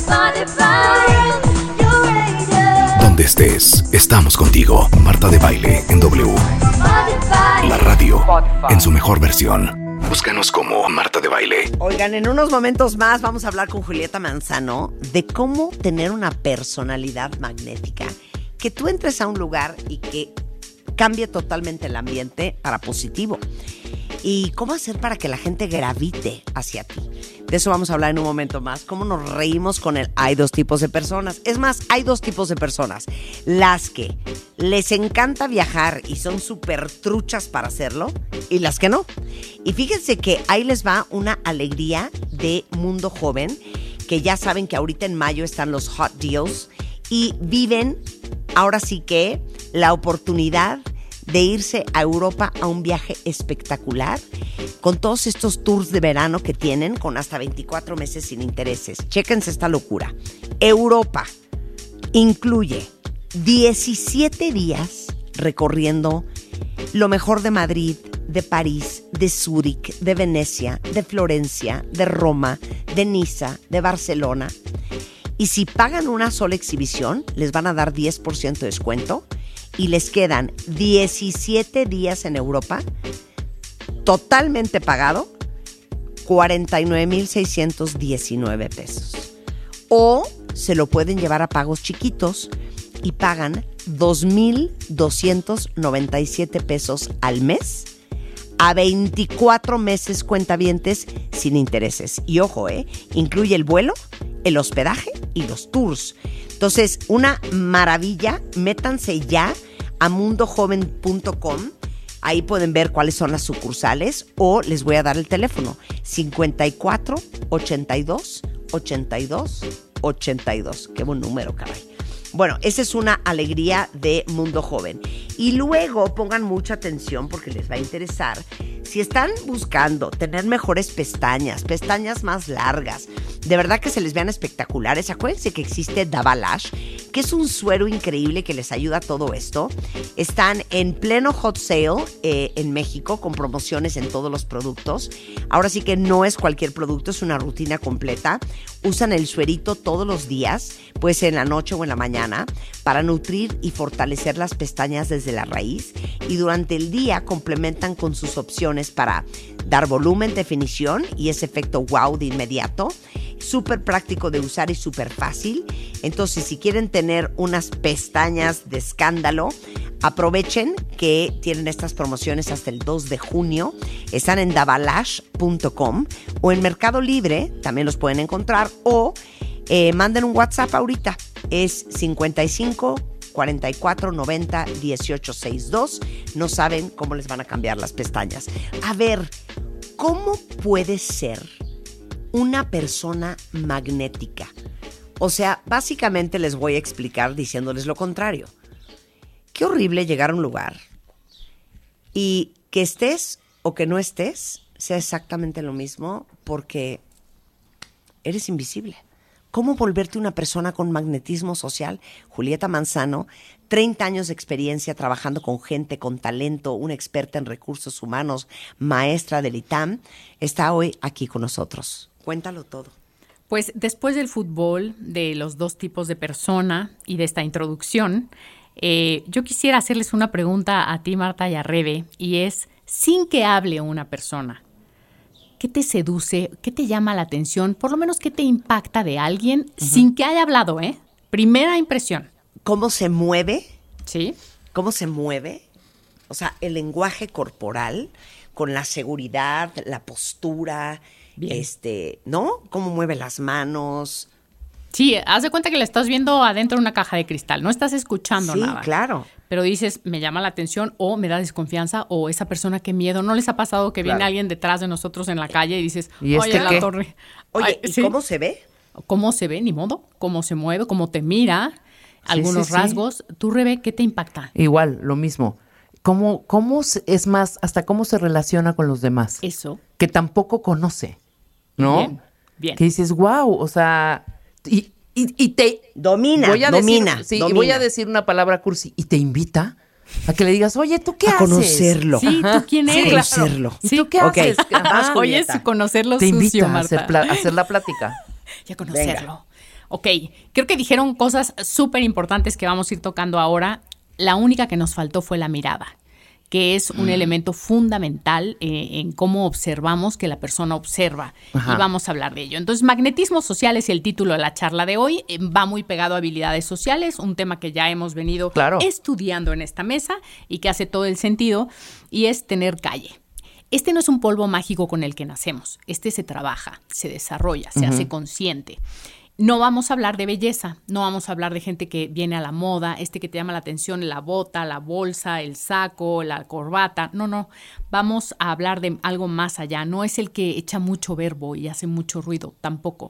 [SPEAKER 2] Donde estés, estamos contigo. Marta de Baile en W. La radio en su mejor versión. Búscanos como Marta de Baile.
[SPEAKER 4] Oigan, en unos momentos más vamos a hablar con Julieta Manzano de cómo tener una personalidad magnética. Que tú entres a un lugar y que cambie totalmente el ambiente para positivo. Y cómo hacer para que la gente gravite hacia ti. De eso vamos a hablar en un momento más. Cómo nos reímos con el hay dos tipos de personas. Es más, hay dos tipos de personas. Las que les encanta viajar y son súper truchas para hacerlo y las que no. Y fíjense que ahí les va una alegría de Mundo Joven, que ya saben que ahorita en mayo están los Hot Deals y viven ahora sí que la oportunidad de irse a Europa a un viaje espectacular con todos estos tours de verano que tienen con hasta 24 meses sin intereses. Chéquense esta locura. Europa incluye 17 días recorriendo lo mejor de Madrid, de París, de Zúrich, de Venecia, de Florencia, de Roma, de Niza, de Barcelona. Y si pagan una sola exhibición, les van a dar 10% de descuento. Y les quedan 17 días en Europa, totalmente pagado, 49,619 pesos. O se lo pueden llevar a pagos chiquitos y pagan 2,297 pesos al mes, a 24 meses cuentavientes sin intereses. Y ojo, incluye el vuelo, el hospedaje y los tours. Entonces, una maravilla. Métanse ya a mundojoven.com Ahí pueden ver cuáles son las sucursales o les voy a dar el teléfono 54 82 82 82. Qué buen número, caray. Bueno, esa es una alegría de Mundo Joven. Y luego pongan mucha atención porque les va a interesar. Si están buscando tener mejores pestañas más largas, de verdad que se les vean espectaculares, acuérdense que existe Davalash, que es un suero increíble que les ayuda a todo esto. Están en pleno hot sale en México con promociones en todos los productos. Ahora sí que no es cualquier producto, es una rutina completa. Usan el suerito todos los días, puede ser en la noche o en la mañana, para nutrir y fortalecer las pestañas desde la raíz. Y durante el día complementan con sus opciones para dar volumen, definición y ese efecto wow de inmediato. Súper práctico de usar y súper fácil. Entonces, si quieren tener unas pestañas de escándalo, aprovechen que tienen estas promociones hasta el 2 de junio. Están en davalash.com o en Mercado Libre, también los pueden encontrar, o manden un WhatsApp ahorita. Es 55 44 90 18 62. No saben cómo les van a cambiar las pestañas. A ver, ¿cómo puede ser una persona magnética? O sea, básicamente les voy a explicar diciéndoles lo contrario. Qué horrible llegar a un lugar y que estés o que no estés sea exactamente lo mismo porque eres invisible. ¿Cómo volverte una persona con magnetismo social? Julieta Manzano, 30 años de experiencia trabajando con gente con talento, una experta en recursos humanos, maestra del ITAM, está hoy aquí con nosotros. Cuéntalo todo.
[SPEAKER 6] Pues después del fútbol, de los dos tipos de persona y de esta introducción, yo quisiera hacerles una pregunta a ti, Marta, y a Rebe, y es, sin que hable una persona, ¿qué te seduce? ¿Qué te llama la atención? Por lo menos, ¿qué te impacta de alguien sin que haya hablado, Primera impresión.
[SPEAKER 4] ¿Cómo se mueve?
[SPEAKER 6] Sí.
[SPEAKER 4] ¿Cómo se mueve? O sea, el lenguaje corporal con la seguridad, la postura,
[SPEAKER 6] bien,
[SPEAKER 4] ¿no? ¿Cómo mueve las manos?
[SPEAKER 6] Sí, haz de cuenta que la estás viendo adentro de una caja de cristal, no estás escuchando nada.
[SPEAKER 4] Sí, claro.
[SPEAKER 6] Pero dices, me llama la atención o me da desconfianza o esa persona, qué miedo. ¿No les ha pasado que viene alguien detrás de nosotros en la calle y dices, oye, la torre?
[SPEAKER 4] Oye, ¿y cómo se ve?
[SPEAKER 6] ¿Cómo se ve? Ni modo. ¿Cómo se mueve? ¿Cómo te mira? Algunos rasgos. ¿Tú, Rebe, qué te impacta?
[SPEAKER 5] Igual, lo mismo. Es más, hasta cómo se relaciona con los demás.
[SPEAKER 6] Eso.
[SPEAKER 5] Que tampoco conoce, ¿no?
[SPEAKER 6] Bien, bien.
[SPEAKER 5] Que dices, wow, o sea, y te...
[SPEAKER 4] Domina.
[SPEAKER 5] Y voy a decir una palabra cursi, y te invita a que le digas, oye, ¿tú qué haces?
[SPEAKER 4] A conocerlo.
[SPEAKER 6] Sí, ¿tú quién eres?
[SPEAKER 4] Conocerlo.
[SPEAKER 5] ¿Y tú qué haces?
[SPEAKER 6] Oye, es conocerlo
[SPEAKER 5] te
[SPEAKER 6] sucio,
[SPEAKER 5] invita
[SPEAKER 6] Marta.
[SPEAKER 5] a hacer la plática.
[SPEAKER 6] Y a conocerlo.
[SPEAKER 4] Venga.
[SPEAKER 6] Ok, creo que dijeron cosas súper importantes que vamos a ir tocando ahora. La única que nos faltó fue la mirada, que es un elemento fundamental en cómo observamos que la persona observa. Ajá. Y vamos a hablar de ello. Entonces, magnetismo social es el título de la charla de hoy. Va muy pegado a habilidades sociales, un tema que ya hemos venido estudiando en esta mesa y que hace todo el sentido, y es tener calle. Este no es un polvo mágico con el que nacemos. Este se trabaja, se desarrolla, se hace consciente. No vamos a hablar de belleza, no vamos a hablar de gente que viene a la moda, que te llama la atención, la bota, la bolsa, el saco, la corbata. No, vamos a hablar de algo más allá. No es el que echa mucho verbo y hace mucho ruido, tampoco.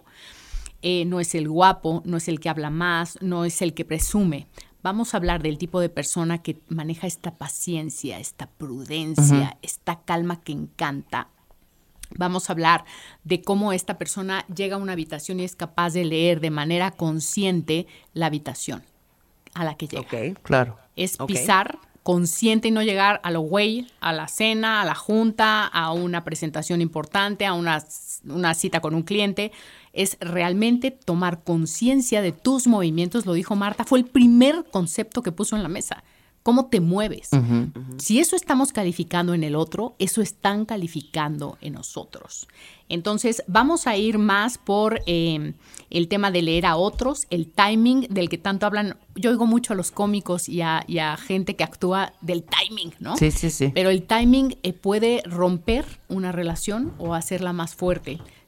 [SPEAKER 6] No es el guapo, no es el que habla más, no es el que presume. Vamos a hablar del tipo de persona que maneja esta paciencia, esta prudencia, esta calma que encanta. Vamos a hablar de cómo esta persona llega a una habitación y es capaz de leer de manera consciente la habitación a la que llega.
[SPEAKER 4] Ok,
[SPEAKER 5] claro.
[SPEAKER 6] Es pisar consciente y no llegar a lo güey, a la cena, a la junta, a una presentación importante, a una cita con un cliente. Es realmente tomar conciencia de tus movimientos, lo dijo Marta, fue el primer concepto que puso en la mesa. ¿Cómo te mueves? Si eso estamos calificando en el otro, eso están calificando en nosotros. Entonces, vamos a ir más por el tema de leer a otros, el timing del que tanto hablan. Yo oigo mucho a los cómicos y a gente que actúa del timing, ¿no?
[SPEAKER 5] Sí.
[SPEAKER 6] Pero el timing puede romper una relación o hacerla más fuerte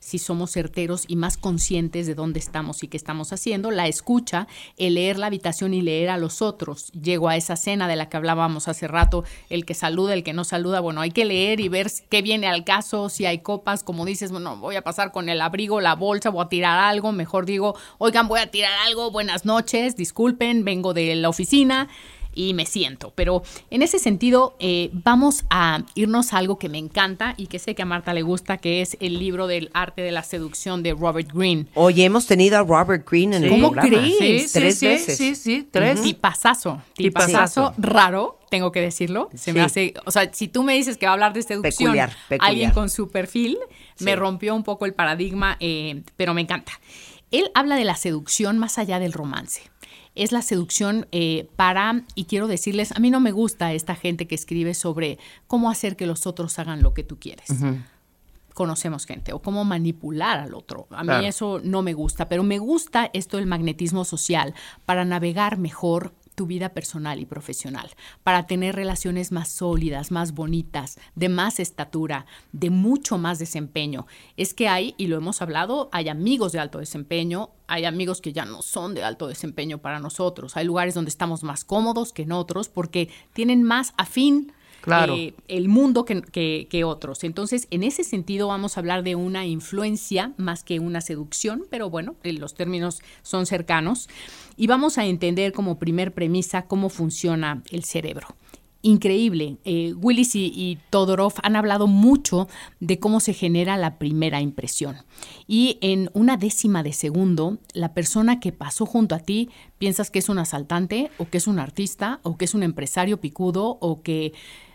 [SPEAKER 6] si somos certeros y más conscientes de dónde estamos y qué estamos haciendo. La escucha, el leer la habitación y leer a los otros. Llego a esa cena de la que hablábamos hace rato, el que saluda, el que no saluda. Bueno, hay que leer y ver qué viene al caso, si hay copas, como dices, bueno, voy a pasar con el abrigo, la bolsa, voy a tirar algo. Mejor digo, oigan, voy a tirar algo, buenas noches, disculpen, vengo de la oficina y me siento. Pero en ese sentido, vamos a irnos a algo que me encanta y que sé que a Marta le gusta, que es el libro del arte de la seducción de Robert Greene.
[SPEAKER 4] Oye, hemos tenido a Robert Greene en el programa.
[SPEAKER 6] ¿Cómo crees?
[SPEAKER 4] Tres veces.
[SPEAKER 5] Sí, 3.
[SPEAKER 6] Tipazazo raro, tengo que decirlo. Se me hace, o sea, si tú me dices que va a hablar de seducción,
[SPEAKER 4] peculiar.
[SPEAKER 6] Alguien con su perfil, me rompió un poco el paradigma, pero me encanta. Él habla de la seducción más allá del romance. Es la seducción y quiero decirles, a mí no me gusta esta gente que escribe sobre cómo hacer que los otros hagan lo que tú quieres. Uh-huh. Conocemos gente, o cómo manipular al otro. A mí eso no me gusta, pero me gusta esto del magnetismo social para navegar mejor tu vida personal y profesional, para tener relaciones más sólidas, más bonitas, de más estatura, de mucho más desempeño. Es que hay, y lo hemos hablado, hay amigos de alto desempeño, hay amigos que ya no son de alto desempeño para nosotros. Hay lugares donde estamos más cómodos que en otros porque tienen más afín el mundo que otros. Entonces, en ese sentido vamos a hablar de una influencia más que una seducción, pero bueno, los términos son cercanos. Y vamos a entender como primer premisa cómo funciona el cerebro. Increíble. Willis y Todorov han hablado mucho de cómo se genera la primera impresión. Y en una décima de segundo, la persona que pasó junto a ti piensas que es un asaltante, o que es un artista, o que es un empresario picudo, o que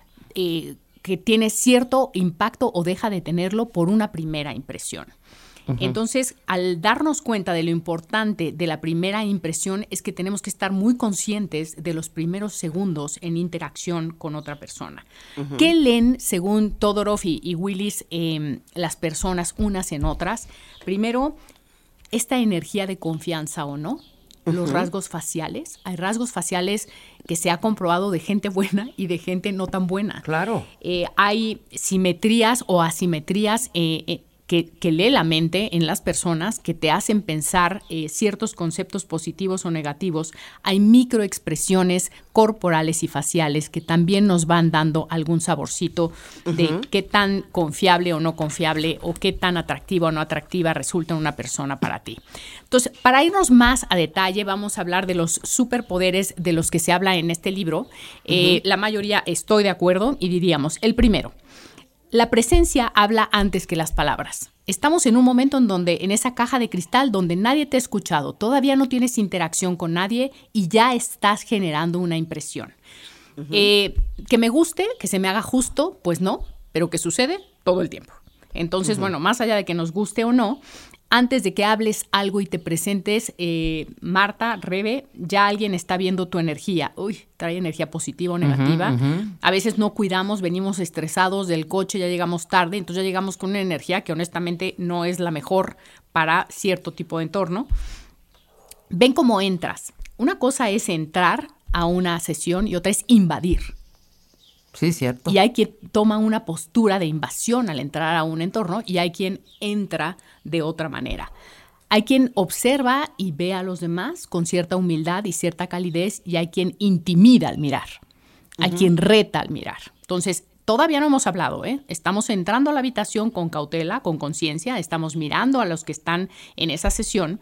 [SPEAKER 6] tiene cierto impacto o deja de tenerlo por una primera impresión. Uh-huh. Entonces, al darnos cuenta de lo importante de la primera impresión es que tenemos que estar muy conscientes de los primeros segundos en interacción con otra persona. Uh-huh. ¿Qué leen, según Todorov y Willis, las personas unas en otras? Primero, esta energía de confianza o no. Los rasgos faciales. Hay rasgos faciales que se ha comprobado de gente buena y de gente no tan buena.
[SPEAKER 5] Claro.
[SPEAKER 6] Hay simetrías o asimetrías que lee la mente en las personas, que te hacen pensar ciertos conceptos positivos o negativos. Hay microexpresiones corporales y faciales que también nos van dando algún saborcito de qué tan confiable o no confiable, o qué tan atractiva o no atractiva resulta una persona para ti. Entonces, para irnos más a detalle, vamos a hablar de los superpoderes de los que se habla en este libro. La mayoría estoy de acuerdo y diríamos, el primero, la presencia habla antes que las palabras. Estamos en un momento en donde, en esa caja de cristal donde nadie te ha escuchado, todavía no tienes interacción con nadie y ya estás generando una impresión. Uh-huh. Que me guste, que se me haga justo, pues no, pero que sucede todo el tiempo. Entonces, bueno, más allá de que nos guste o no, antes de que hables algo y te presentes, Marta, Rebe, ya alguien está viendo tu energía. Uy, trae energía positiva o negativa. A veces no cuidamos, venimos estresados del coche, ya llegamos tarde, entonces ya llegamos con una energía que honestamente no es la mejor para cierto tipo de entorno. Ven cómo entras. Una cosa es entrar a una sesión y otra es invadir.
[SPEAKER 5] Sí, cierto.
[SPEAKER 6] Y hay quien toma una postura de invasión al entrar a un entorno y hay quien entra de otra manera. Hay quien observa y ve a los demás con cierta humildad y cierta calidez y hay quien intimida al mirar. Hay quien reta al mirar. Entonces, todavía no hemos hablado, ¿eh? Estamos entrando a la habitación con cautela, con conciencia, estamos mirando a los que están en esa sesión.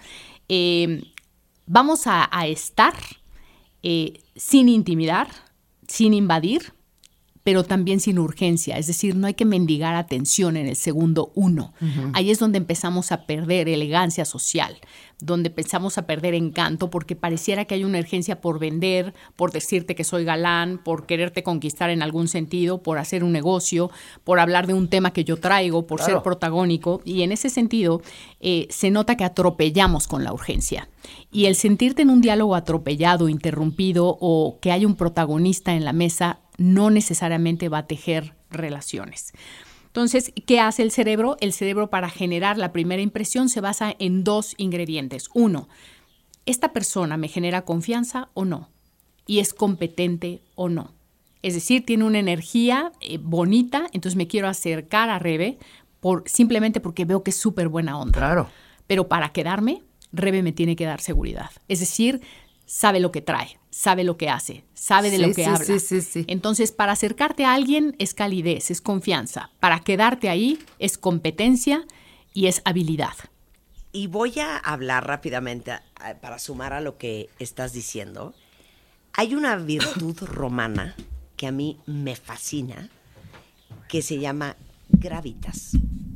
[SPEAKER 6] Vamos a estar sin intimidar, sin invadir, pero también sin urgencia. Es decir, no hay que mendigar atención en el segundo 1. Ahí es donde empezamos a perder elegancia social, donde empezamos a perder encanto, porque pareciera que hay una urgencia por vender, por decirte que soy galán, por quererte conquistar en algún sentido, por hacer un negocio, por hablar de un tema que yo traigo, por ser protagónico. Y en ese sentido, se nota que atropellamos con la urgencia. Y el sentirte en un diálogo atropellado, interrumpido, o que hay un protagonista en la mesa, no necesariamente va a tejer relaciones. Entonces, ¿qué hace el cerebro? El cerebro, para generar la primera impresión, se basa en 2 ingredientes. 1, ¿esta persona me genera confianza o no? ¿Y es competente o no? Es decir, tiene una energía bonita, entonces me quiero acercar a Rebe simplemente porque veo que es súper buena onda.
[SPEAKER 5] Claro.
[SPEAKER 6] Pero para quedarme, Rebe me tiene que dar seguridad. Es decir, sabe lo que trae, sabe lo que hace, sabe de lo que habla.
[SPEAKER 5] Sí.
[SPEAKER 6] Entonces, para acercarte a alguien es calidez, es confianza. Para quedarte ahí es competencia y es habilidad.
[SPEAKER 4] Y voy a hablar rápidamente para sumar a lo que estás diciendo. Hay una virtud romana que a mí me fascina, que se llama gravitas.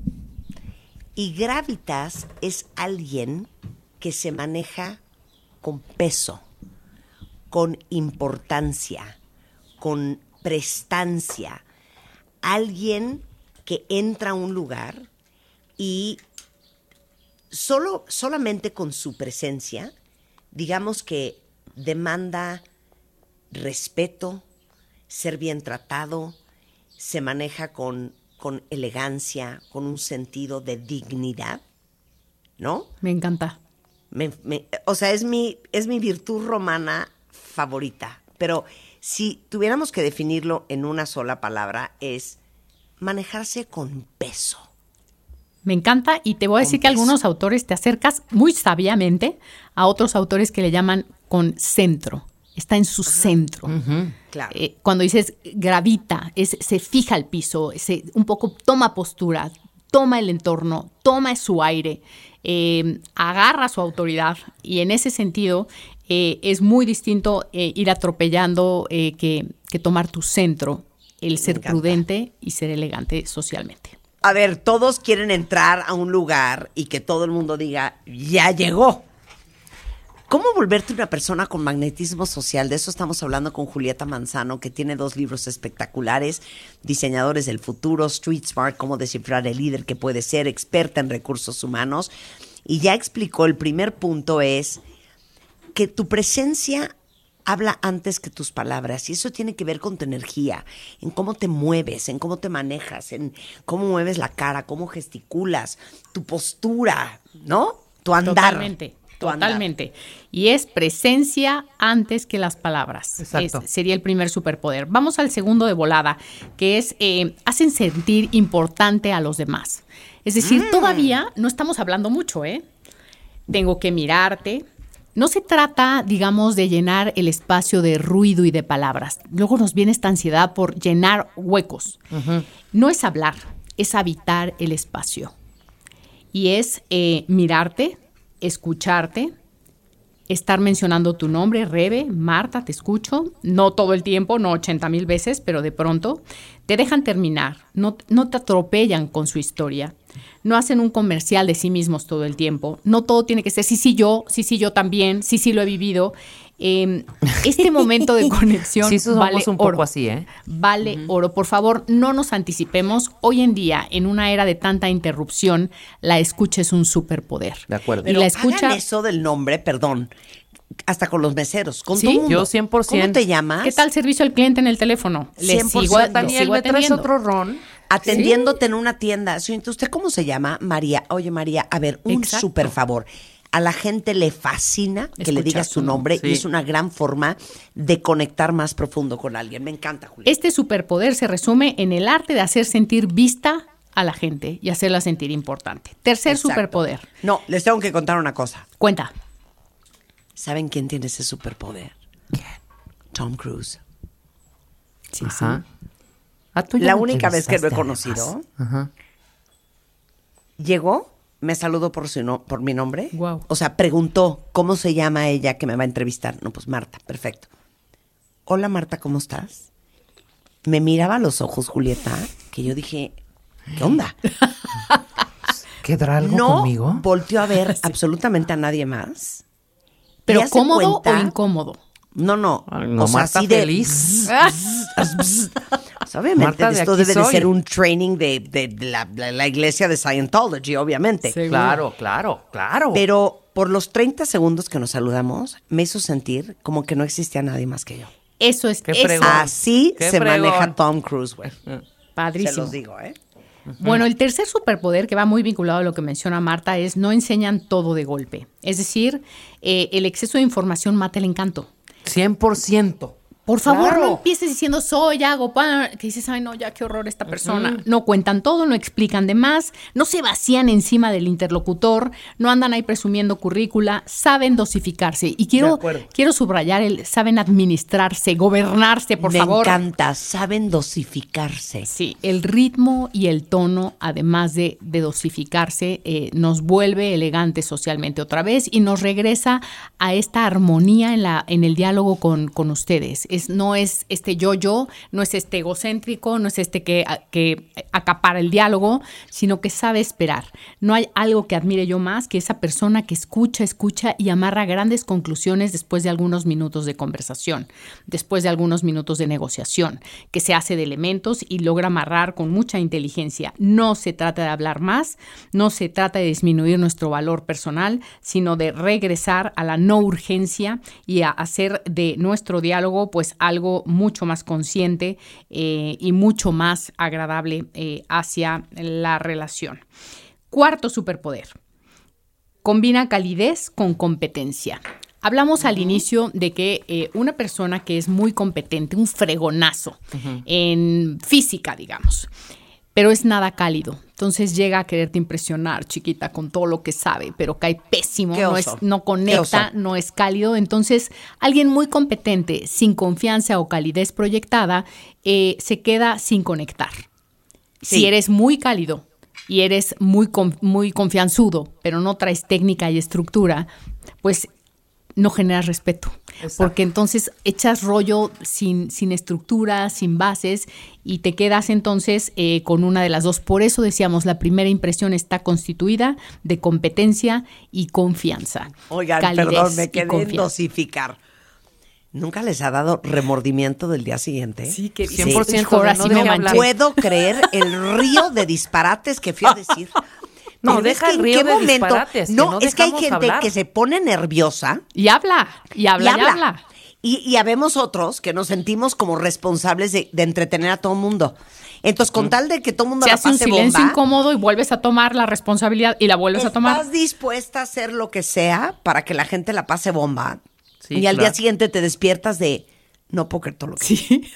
[SPEAKER 4] Y gravitas es alguien que se maneja con peso, con importancia, con prestancia. Alguien que entra a un lugar y solamente con su presencia, digamos que demanda respeto, ser bien tratado, se maneja con elegancia, con un sentido de dignidad, ¿no?
[SPEAKER 6] Me encanta.
[SPEAKER 4] O sea, es mi virtud romana favorita. Pero si tuviéramos que definirlo en una sola palabra, es manejarse con peso.
[SPEAKER 6] Me encanta y te voy a decir que algunos autores te acercas muy sabiamente a otros autores que le llaman con centro. Está en su centro.
[SPEAKER 4] Claro.
[SPEAKER 6] Cuando dices gravita, se fija el piso, un poco toma postura, toma el entorno, toma su aire, agarra su autoridad y en ese sentido es muy distinto ir atropellando que tomar tu centro, el ser prudente y ser elegante socialmente.
[SPEAKER 4] A ver, todos quieren entrar a un lugar y que todo el mundo diga, ya llegó. ¿Cómo volverte una persona con magnetismo social? De eso estamos hablando con Julieta Manzano, que tiene 2 libros espectaculares, Diseñadores del Futuro, Street Smart, Cómo descifrar el líder que puede ser, experta en recursos humanos. Y ya explicó, el primer punto es que tu presencia habla antes que tus palabras. Y eso tiene que ver con tu energía, en cómo te mueves, en cómo te manejas, en cómo mueves la cara, cómo gesticulas, tu postura, ¿no? Tu andar.
[SPEAKER 6] Totalmente. Y es presencia antes que las palabras.
[SPEAKER 5] Exacto.
[SPEAKER 6] Sería el primer superpoder. Vamos al segundo de volada, que es hacen sentir importante a los demás. Es decir, todavía no estamos hablando mucho, Tengo que mirarte. No se trata, digamos, de llenar el espacio de ruido y de palabras. Luego nos viene esta ansiedad por llenar huecos. No es hablar, es habitar el espacio. Y es mirarte, escucharte, estar mencionando tu nombre, Rebe, Marta, te escucho, no todo el tiempo, no 80,000 veces, pero de pronto te dejan terminar, no te atropellan con su historia, no hacen un comercial de sí mismos todo el tiempo, no todo tiene que ser sí, yo también, sí, lo he vivido. Este momento de conexión
[SPEAKER 5] sí, somos
[SPEAKER 6] vale
[SPEAKER 5] un
[SPEAKER 6] oro.
[SPEAKER 5] Poco así,
[SPEAKER 6] Vale oro. Por favor, no nos anticipemos. Hoy en día, en una era de tanta interrupción, la escucha es un superpoder.
[SPEAKER 5] De acuerdo.
[SPEAKER 4] Pero
[SPEAKER 6] y la escucha,
[SPEAKER 4] hagan eso del nombre, perdón, hasta con los meseros, con
[SPEAKER 6] ¿Sí?
[SPEAKER 4] todo el mundo.
[SPEAKER 5] Yo 100%.
[SPEAKER 4] ¿Cómo te llamas?
[SPEAKER 6] ¿qué tal servicio al cliente en el teléfono? Les
[SPEAKER 4] 100%.
[SPEAKER 6] sigo,
[SPEAKER 5] Daniel, ¿me traes otro ron?
[SPEAKER 4] Atendiéndote en una tienda. Señorita, ¿usted cómo se llama? María. Oye, María, a ver, un
[SPEAKER 6] Exacto.
[SPEAKER 4] súper favor. A la gente le fascina que le digas su nombre
[SPEAKER 5] Sí.
[SPEAKER 4] y es una gran forma de conectar más profundo con alguien. Me encanta, Julia.
[SPEAKER 6] Este superpoder se resume en el arte de hacer sentir vista a la gente y hacerla sentir importante. Tercer
[SPEAKER 4] Exacto.
[SPEAKER 6] superpoder.
[SPEAKER 4] No, les tengo que contar una cosa.
[SPEAKER 6] Cuenta.
[SPEAKER 4] ¿Saben quién tiene ese superpoder? Tom Cruise.
[SPEAKER 6] Sí,
[SPEAKER 5] Ajá.
[SPEAKER 6] sí.
[SPEAKER 5] Ah, tú ya
[SPEAKER 4] La
[SPEAKER 5] me
[SPEAKER 4] única vez que lo he
[SPEAKER 5] entrevistaste,
[SPEAKER 4] conocido,
[SPEAKER 5] además. Ajá.
[SPEAKER 4] llegó, me saludó por mi nombre.
[SPEAKER 6] Guau.
[SPEAKER 4] O sea, preguntó, ¿cómo se llama ella que me va a entrevistar? No, pues Marta, perfecto. Hola, Marta, ¿cómo estás? Me miraba a los ojos, Julieta, que yo dije, ¿qué onda?
[SPEAKER 5] ¿Quedará algo
[SPEAKER 4] No
[SPEAKER 5] conmigo?
[SPEAKER 4] volteó a ver absolutamente a nadie más.
[SPEAKER 6] Pero
[SPEAKER 4] Y hace
[SPEAKER 6] cómodo
[SPEAKER 4] cuenta-
[SPEAKER 6] o incómodo.
[SPEAKER 4] No.
[SPEAKER 5] Ay, no,
[SPEAKER 4] o sea,
[SPEAKER 5] Marta
[SPEAKER 4] así de...
[SPEAKER 5] feliz.
[SPEAKER 4] O sea, obviamente,
[SPEAKER 5] Marta, de
[SPEAKER 4] esto
[SPEAKER 5] aquí
[SPEAKER 4] debe de
[SPEAKER 5] soy.
[SPEAKER 4] ser un training de la iglesia de Scientology, obviamente.
[SPEAKER 6] Sí.
[SPEAKER 5] Claro.
[SPEAKER 4] Pero por los 30 segundos que nos saludamos, me hizo sentir como que no existía nadie más que yo.
[SPEAKER 6] Eso es
[SPEAKER 5] Qué fregón.
[SPEAKER 4] Así
[SPEAKER 5] Qué
[SPEAKER 4] se
[SPEAKER 5] fregón.
[SPEAKER 4] maneja Tom Cruise, güey. Se
[SPEAKER 6] padrísimo.
[SPEAKER 4] los digo, ¿eh?
[SPEAKER 6] Bueno, el tercer superpoder que va muy vinculado a lo que menciona Marta es no enseñan todo de golpe. Es decir, el exceso de información mata el encanto.
[SPEAKER 5] 100%.
[SPEAKER 6] Por favor,
[SPEAKER 5] Claro.
[SPEAKER 6] no empieces diciendo soy, hago, que dices, ay, no, ya qué horror esta persona. No cuentan todo, no explican de más, no se vacían encima del interlocutor, no andan ahí presumiendo currícula, saben dosificarse. Y quiero subrayar saben administrarse, gobernarse, por favor.
[SPEAKER 4] Me encanta, saben dosificarse.
[SPEAKER 6] Sí, el ritmo y el tono, además de dosificarse, nos vuelve elegantes socialmente otra vez y nos regresa a esta armonía en el diálogo con ustedes. No es este yo, no es este egocéntrico, no es este que acapara el diálogo, sino que sabe esperar. No hay algo que admire yo más que esa persona que escucha y amarra grandes conclusiones después de algunos minutos de conversación, después de algunos minutos de negociación, que se hace de elementos y logra amarrar con mucha inteligencia. No se trata de hablar más, no se trata de disminuir nuestro valor personal, sino de regresar a la no urgencia y a hacer de nuestro diálogo pues algo mucho más consciente y mucho más agradable hacia la relación. Cuarto superpoder. Combina calidez con competencia. Hablamos al inicio de que una persona que es muy competente, un fregonazo en física, digamos, pero es nada cálido. Entonces llega a quererte impresionar, chiquita, con todo lo que sabe, pero cae pésimo, no conecta, no es cálido. Entonces, alguien muy competente, sin confianza o calidez proyectada, se queda sin conectar. Sí. Si eres muy cálido y eres muy confianzudo, pero no traes técnica y estructura, pues no generas respeto. Exacto. Porque entonces echas rollo sin estructura, sin bases y te quedas entonces con una de las dos. Por eso decíamos, la primera impresión está constituida de competencia y confianza.
[SPEAKER 4] Oigan, perdón, me quedé en dosificar. ¿Nunca les ha dado remordimiento del día siguiente?
[SPEAKER 5] Sí, que
[SPEAKER 6] 100%.
[SPEAKER 5] Sí,
[SPEAKER 4] no puedo creer el río de disparates que fui a decir.
[SPEAKER 5] No, deja el río de disparates.
[SPEAKER 4] No, es que hay gente que se pone nerviosa.
[SPEAKER 6] Y habla.
[SPEAKER 4] Y habemos otros que nos sentimos como responsables de entretener a todo el mundo. Entonces, con tal de que todo el mundo la pase bomba... Se hace un silencio
[SPEAKER 6] incómodo y vuelves a tomar la responsabilidad y la vuelves a tomar.
[SPEAKER 4] ¿Estás dispuesta a hacer lo que sea para que la gente la pase bomba? Sí, y al día siguiente te despiertas de... No puedo creer todo lo que...
[SPEAKER 6] Sí.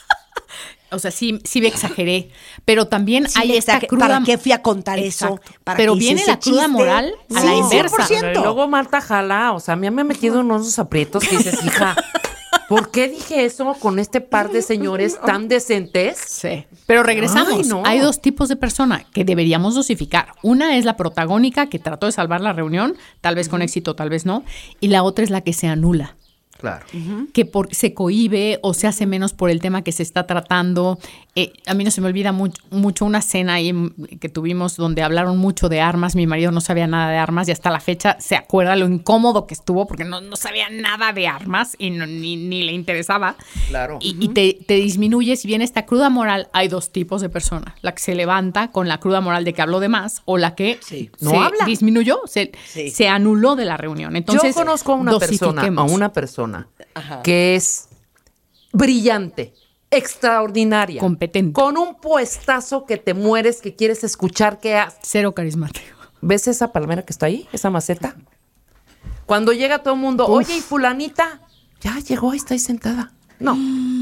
[SPEAKER 6] O sea, sí me exageré, pero también hay esta cruda...
[SPEAKER 4] ¿Para qué fui a contar eso?
[SPEAKER 6] Pero viene la cruda moral a la inversa.
[SPEAKER 5] 100%. Y luego Marta jala, o sea, a mí me ha metido en unos aprietos que dices, hija, ¿por qué dije eso con este par de señores tan decentes?
[SPEAKER 6] Sí. Pero regresamos. Ay, no. Hay dos tipos de persona que deberíamos dosificar. Una es la protagónica que trató de salvar la reunión, tal vez con éxito, tal vez no. Y la otra es la que se anula.
[SPEAKER 5] Claro.
[SPEAKER 6] Que se cohíbe o se hace menos por el tema que se está tratando. A mí no se me olvida mucho una cena ahí que tuvimos donde hablaron mucho de armas. Mi marido no sabía nada de armas y hasta la fecha se acuerda lo incómodo que estuvo porque no sabía nada de armas y ni le interesaba.
[SPEAKER 5] Claro.
[SPEAKER 6] Y te disminuyes. Si viene esta cruda moral, hay dos tipos de personas. La que se levanta con la cruda moral de que habló de más o la que
[SPEAKER 5] no habla.
[SPEAKER 6] Disminuyó, se anuló de la reunión. Entonces,
[SPEAKER 5] yo conozco a una persona que es brillante, extraordinaria,
[SPEAKER 6] competente,
[SPEAKER 5] con un puestazo que te mueres, que quieres escuchar, que
[SPEAKER 6] cero carismático.
[SPEAKER 5] ¿Ves esa palmera que está ahí? Esa maceta. Cuando llega todo el mundo, oye, ¿y fulanita? Ya llegó, ahí está ahí sentada. No.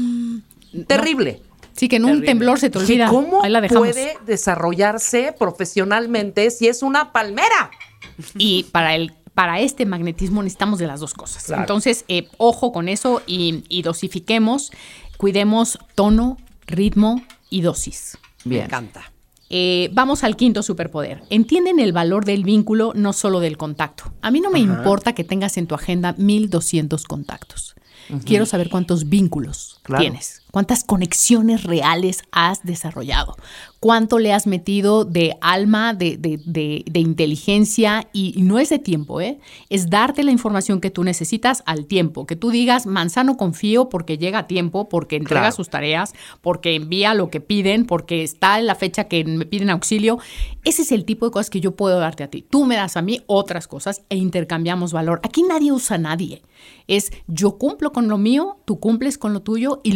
[SPEAKER 5] Terrible.
[SPEAKER 6] Sí, que en un temblor se te olvida.
[SPEAKER 5] ¿Cómo puede desarrollarse profesionalmente si es una palmera?
[SPEAKER 6] Y para este magnetismo necesitamos de las dos cosas.
[SPEAKER 5] Claro.
[SPEAKER 6] Entonces, ojo con eso y dosifiquemos, cuidemos tono, ritmo y dosis.
[SPEAKER 5] Bien.
[SPEAKER 4] Me encanta.
[SPEAKER 6] Vamos al quinto superpoder. Entienden el valor del vínculo, no solo del contacto. A mí no me importa que tengas en tu agenda 1,200 contactos. Quiero saber cuántos vínculos tienes, cuántas conexiones reales has desarrollado, cuánto le has metido de alma, de inteligencia y no es de tiempo, es darte la información que tú necesitas al tiempo, que tú digas, Manzano confío porque llega a tiempo, porque entrega sus tareas, porque envía lo que piden, porque está en la fecha que me piden auxilio. Ese es el tipo de cosas que yo puedo darte a ti. Tú me das a mí otras cosas e intercambiamos valor. Aquí nadie usa a nadie. Es yo cumplo con lo mío, tú cumples con lo tuyo y logramos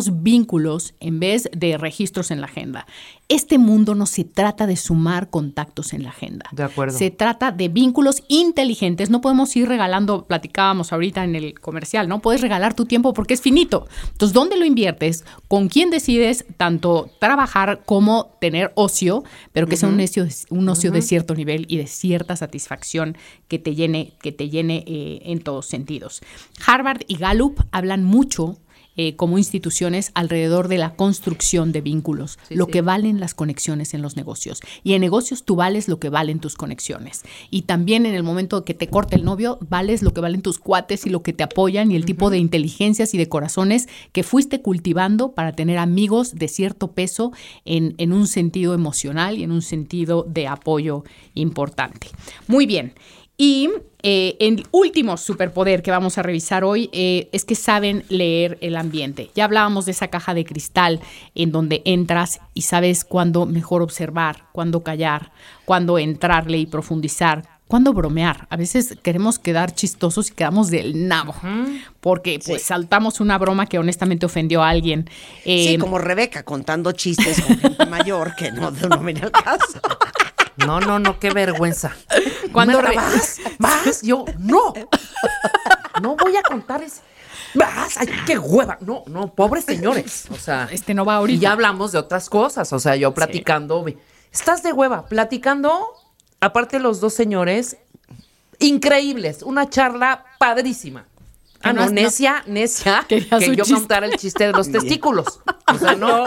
[SPEAKER 6] tenemos vínculos en vez de registros en la agenda. Este mundo no se trata de sumar contactos en la agenda.
[SPEAKER 5] De acuerdo.
[SPEAKER 6] Se trata de vínculos inteligentes. No podemos ir regalando, platicábamos ahorita en el comercial, no puedes regalar tu tiempo porque es finito. Entonces, ¿dónde lo inviertes? ¿Con quién decides tanto trabajar como tener ocio, pero que sea un ocio de cierto nivel y de cierta satisfacción que te llene en todos sentidos? Harvard y Gallup hablan mucho como instituciones alrededor de la construcción de vínculos, que valen las conexiones en los negocios. Y en negocios tú vales lo que valen tus conexiones. Y también en el momento que te corta el novio, vales lo que valen tus cuates y lo que te apoyan y el tipo de inteligencias y de corazones que fuiste cultivando para tener amigos de cierto peso en un sentido emocional y en un sentido de apoyo importante. Muy bien. Y el último superpoder que vamos a revisar hoy es que saben leer el ambiente. Ya hablábamos de esa caja de cristal en donde entras y sabes cuándo mejor observar, cuándo callar, cuándo entrarle y profundizar, cuándo bromear. A veces queremos quedar chistosos y quedamos del nabo porque pues saltamos una broma que honestamente ofendió a alguien.
[SPEAKER 4] Sí, como Rebeca contando chistes con gente mayor que no viene al caso.
[SPEAKER 5] No, qué vergüenza. ¿Cuándo vas? Yo, no voy a contar ese. Vas, ay, qué hueva. No, pobres señores. O sea,
[SPEAKER 6] no va ahorita.
[SPEAKER 5] Y ya hablamos de otras cosas. O sea, yo platicando. Estás de hueva, platicando. Aparte, los dos señores, increíbles. Una charla padrísima. Necia. Que yo contara el chiste de los testículos. O sea, no.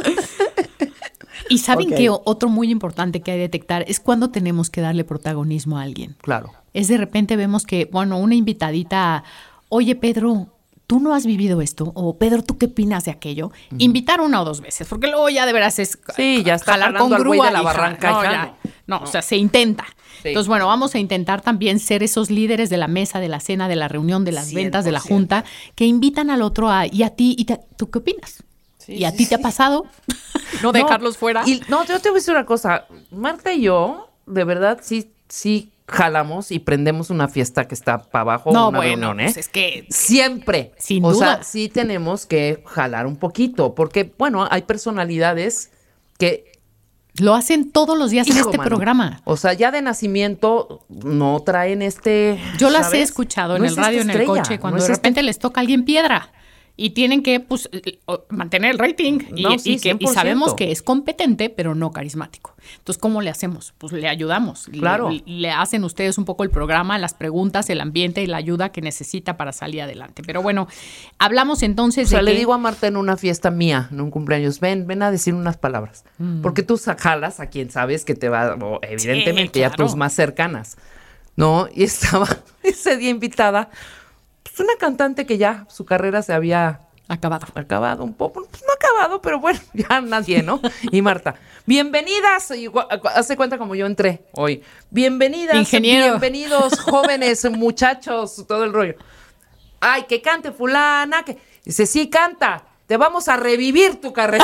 [SPEAKER 6] Y ¿saben qué? Otro muy importante que hay que detectar es cuando tenemos que darle protagonismo a alguien.
[SPEAKER 5] Claro.
[SPEAKER 6] Es de repente vemos que, una invitadita, oye, Pedro, ¿tú no has vivido esto? O, Pedro, ¿tú qué opinas de aquello? Invitar una o dos veces, porque luego ya de veras es
[SPEAKER 5] ya está jalar con
[SPEAKER 6] grúa
[SPEAKER 5] al güey de la barranca.
[SPEAKER 6] O sea, se intenta. Sí. Entonces, vamos a intentar también ser esos líderes de la mesa, de la cena, de la reunión, de las 100%. Ventas, de la junta, que invitan al otro y a ti, ¿tú qué opinas? ¿Y a ti te ha pasado? No dejarlos fuera.
[SPEAKER 5] Yo te voy a decir una cosa. Marta y yo, de verdad, sí jalamos y prendemos una fiesta que está para abajo. Reunión,
[SPEAKER 6] pues es que
[SPEAKER 5] siempre.
[SPEAKER 6] Sin duda.
[SPEAKER 5] O sea, sí tenemos que jalar un poquito. Porque, hay personalidades que
[SPEAKER 6] lo hacen todos los días en este programa.
[SPEAKER 5] O sea, ya de nacimiento no traen
[SPEAKER 6] Yo las he escuchado en el radio, en el coche, cuando de repente les toca a alguien piedra. Y tienen que mantener el rating y sabemos que es competente, pero no carismático. Entonces, ¿cómo le hacemos? Pues le ayudamos.
[SPEAKER 5] Claro.
[SPEAKER 6] Le hacen ustedes un poco el programa, las preguntas, el ambiente y la ayuda que necesita para salir adelante. Pero hablamos entonces
[SPEAKER 5] le digo a Marta en una fiesta mía, en un cumpleaños, ven a decir unas palabras. Porque tú jalas a quien sabes que te va, evidentemente, a tus más cercanas. ¿No? Y estaba ese día invitada una cantante que ya su carrera se había acabado un poco, pues no acabado, pero ya nadie, ¿no? Y Marta, bienvenidas, hace cuenta como yo entré hoy, bienvenidas, bienvenidos jóvenes, muchachos, todo el rollo. Ay, que cante fulana, que dice, sí, canta, te vamos a revivir tu carrera.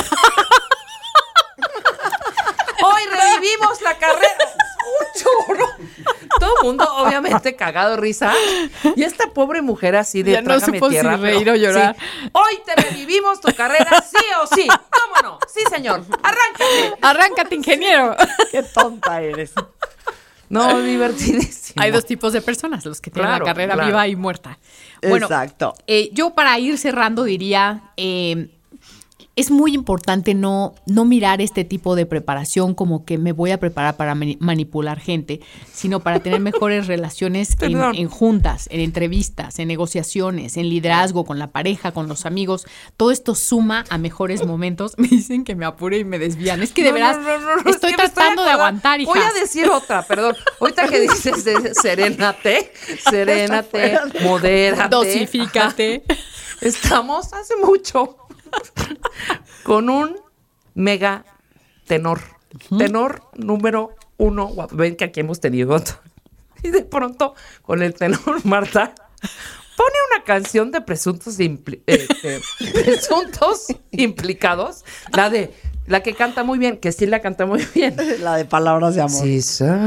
[SPEAKER 5] Hoy revivimos la carrera. Un chorro. Todo el mundo, obviamente, cagado risa. Y esta pobre mujer así de trágame tierra.
[SPEAKER 6] Si reír o llorar.
[SPEAKER 5] Sí. Hoy te revivimos tu carrera, sí o sí. ¿Cómo no? Sí, señor.
[SPEAKER 6] Arráncate, ingeniero.
[SPEAKER 4] Qué tonta eres.
[SPEAKER 5] No, divertidísimo.
[SPEAKER 6] Hay dos tipos de personas, los que tienen la carrera viva y muerta.
[SPEAKER 4] Exacto.
[SPEAKER 6] Yo para ir cerrando diría... es muy importante no mirar este tipo de preparación como que me voy a preparar para manipular gente, sino para tener mejores relaciones en juntas, en entrevistas, en negociaciones, en liderazgo, con la pareja, con los amigos. Todo esto suma a mejores momentos. Me dicen que me apure y me desvían. Es que de veras estoy tratando de aguantar, hijas.
[SPEAKER 5] Voy a decir otra, perdón. Ahorita que dices de serénate, modérate.
[SPEAKER 6] Dosifícate.
[SPEAKER 5] Estamos hace mucho con un mega tenor. Tenor número 1. Ven que aquí hemos tenido otro. Y de pronto, con el tenor, Marta pone una canción de presuntos implicados. La de La que canta muy bien, que sí la canta muy bien.
[SPEAKER 4] La de Palabras de Amor.
[SPEAKER 5] Sí,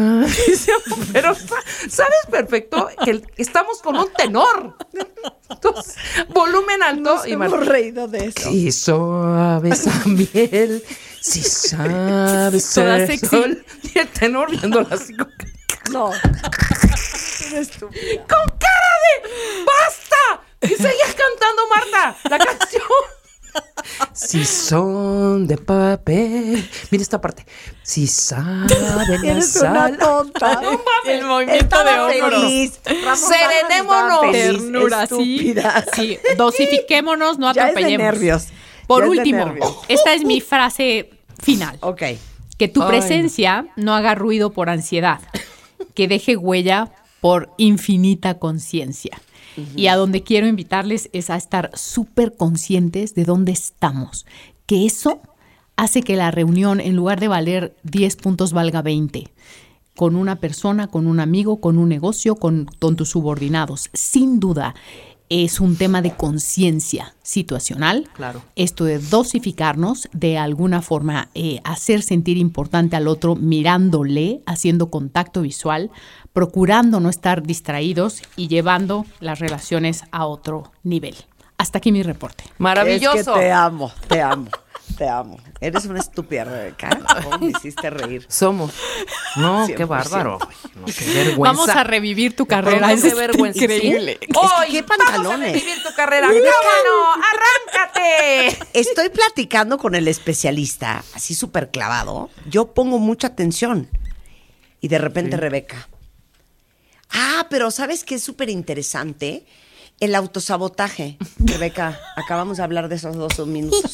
[SPEAKER 5] pero sabes perfecto que estamos con un tenor. Entonces, volumen alto.
[SPEAKER 4] Nos hemos reído de eso.
[SPEAKER 5] Sí, suave esa miel. Sí, sabe
[SPEAKER 6] Toda
[SPEAKER 5] ser
[SPEAKER 6] sexy.
[SPEAKER 5] sol. Y el tenor viéndola así como...
[SPEAKER 4] No. Eres estúpida.
[SPEAKER 5] ¡Con cara de ¡basta! Y seguías cantando, Marta, la canción. Si son de papel. Mira esta parte. Si saben
[SPEAKER 4] Eres una
[SPEAKER 5] sal.
[SPEAKER 4] tonta.
[SPEAKER 6] El movimiento
[SPEAKER 4] Estaba
[SPEAKER 6] de hombros.
[SPEAKER 4] feliz. Ramón
[SPEAKER 5] Serenémonos.
[SPEAKER 4] Vargas estaba feliz.
[SPEAKER 6] Ternura, sí.
[SPEAKER 4] Estúpida.
[SPEAKER 6] Sí, dosifiquémonos, no
[SPEAKER 4] Ya es de
[SPEAKER 6] atropellemos.
[SPEAKER 4] nervios.
[SPEAKER 6] Por
[SPEAKER 4] Ya es de
[SPEAKER 6] último,
[SPEAKER 4] nervios.
[SPEAKER 6] esta es mi frase final.
[SPEAKER 4] Ok.
[SPEAKER 6] Que tu
[SPEAKER 5] Ay.
[SPEAKER 6] presencia no haga ruido por ansiedad, que deje huella por infinita conciencia. Y a donde quiero invitarles es a estar súper conscientes de dónde estamos, que eso hace que la reunión, en lugar de valer 10 puntos, valga 20. Con una persona, con un amigo, con un negocio, con tus subordinados. Sin duda, es un tema de conciencia situacional.
[SPEAKER 5] Claro.
[SPEAKER 6] Esto de dosificarnos, de alguna forma hacer sentir importante al otro mirándole, haciendo contacto visual, procurando no estar distraídos y llevando las relaciones a otro nivel. Hasta aquí mi reporte.
[SPEAKER 5] Maravilloso.
[SPEAKER 4] Es que te amo, te amo, te amo. Eres una estúpida, Rebeca. ¿Cómo me hiciste reír?
[SPEAKER 5] Somos. No, qué
[SPEAKER 4] 100%.
[SPEAKER 5] bárbaro. No, qué vergüenza.
[SPEAKER 6] Vamos a revivir tu carrera.
[SPEAKER 5] No,
[SPEAKER 6] Es
[SPEAKER 5] qué vergüenza.
[SPEAKER 6] increíble.
[SPEAKER 5] ¿Sí?
[SPEAKER 4] Es que
[SPEAKER 5] Hoy
[SPEAKER 4] qué
[SPEAKER 5] vamos a
[SPEAKER 4] pantalones.
[SPEAKER 5] revivir tu carrera.
[SPEAKER 4] Rebeca.
[SPEAKER 5] ¡Vámonos! ¡Arráncate!
[SPEAKER 4] Estoy platicando con el especialista, así súper clavado. Yo pongo mucha atención. Y de repente Rebeca. Ah, pero ¿sabes qué es súper interesante? El autosabotaje. Rebeca, acabamos de hablar de esos 2 minutos.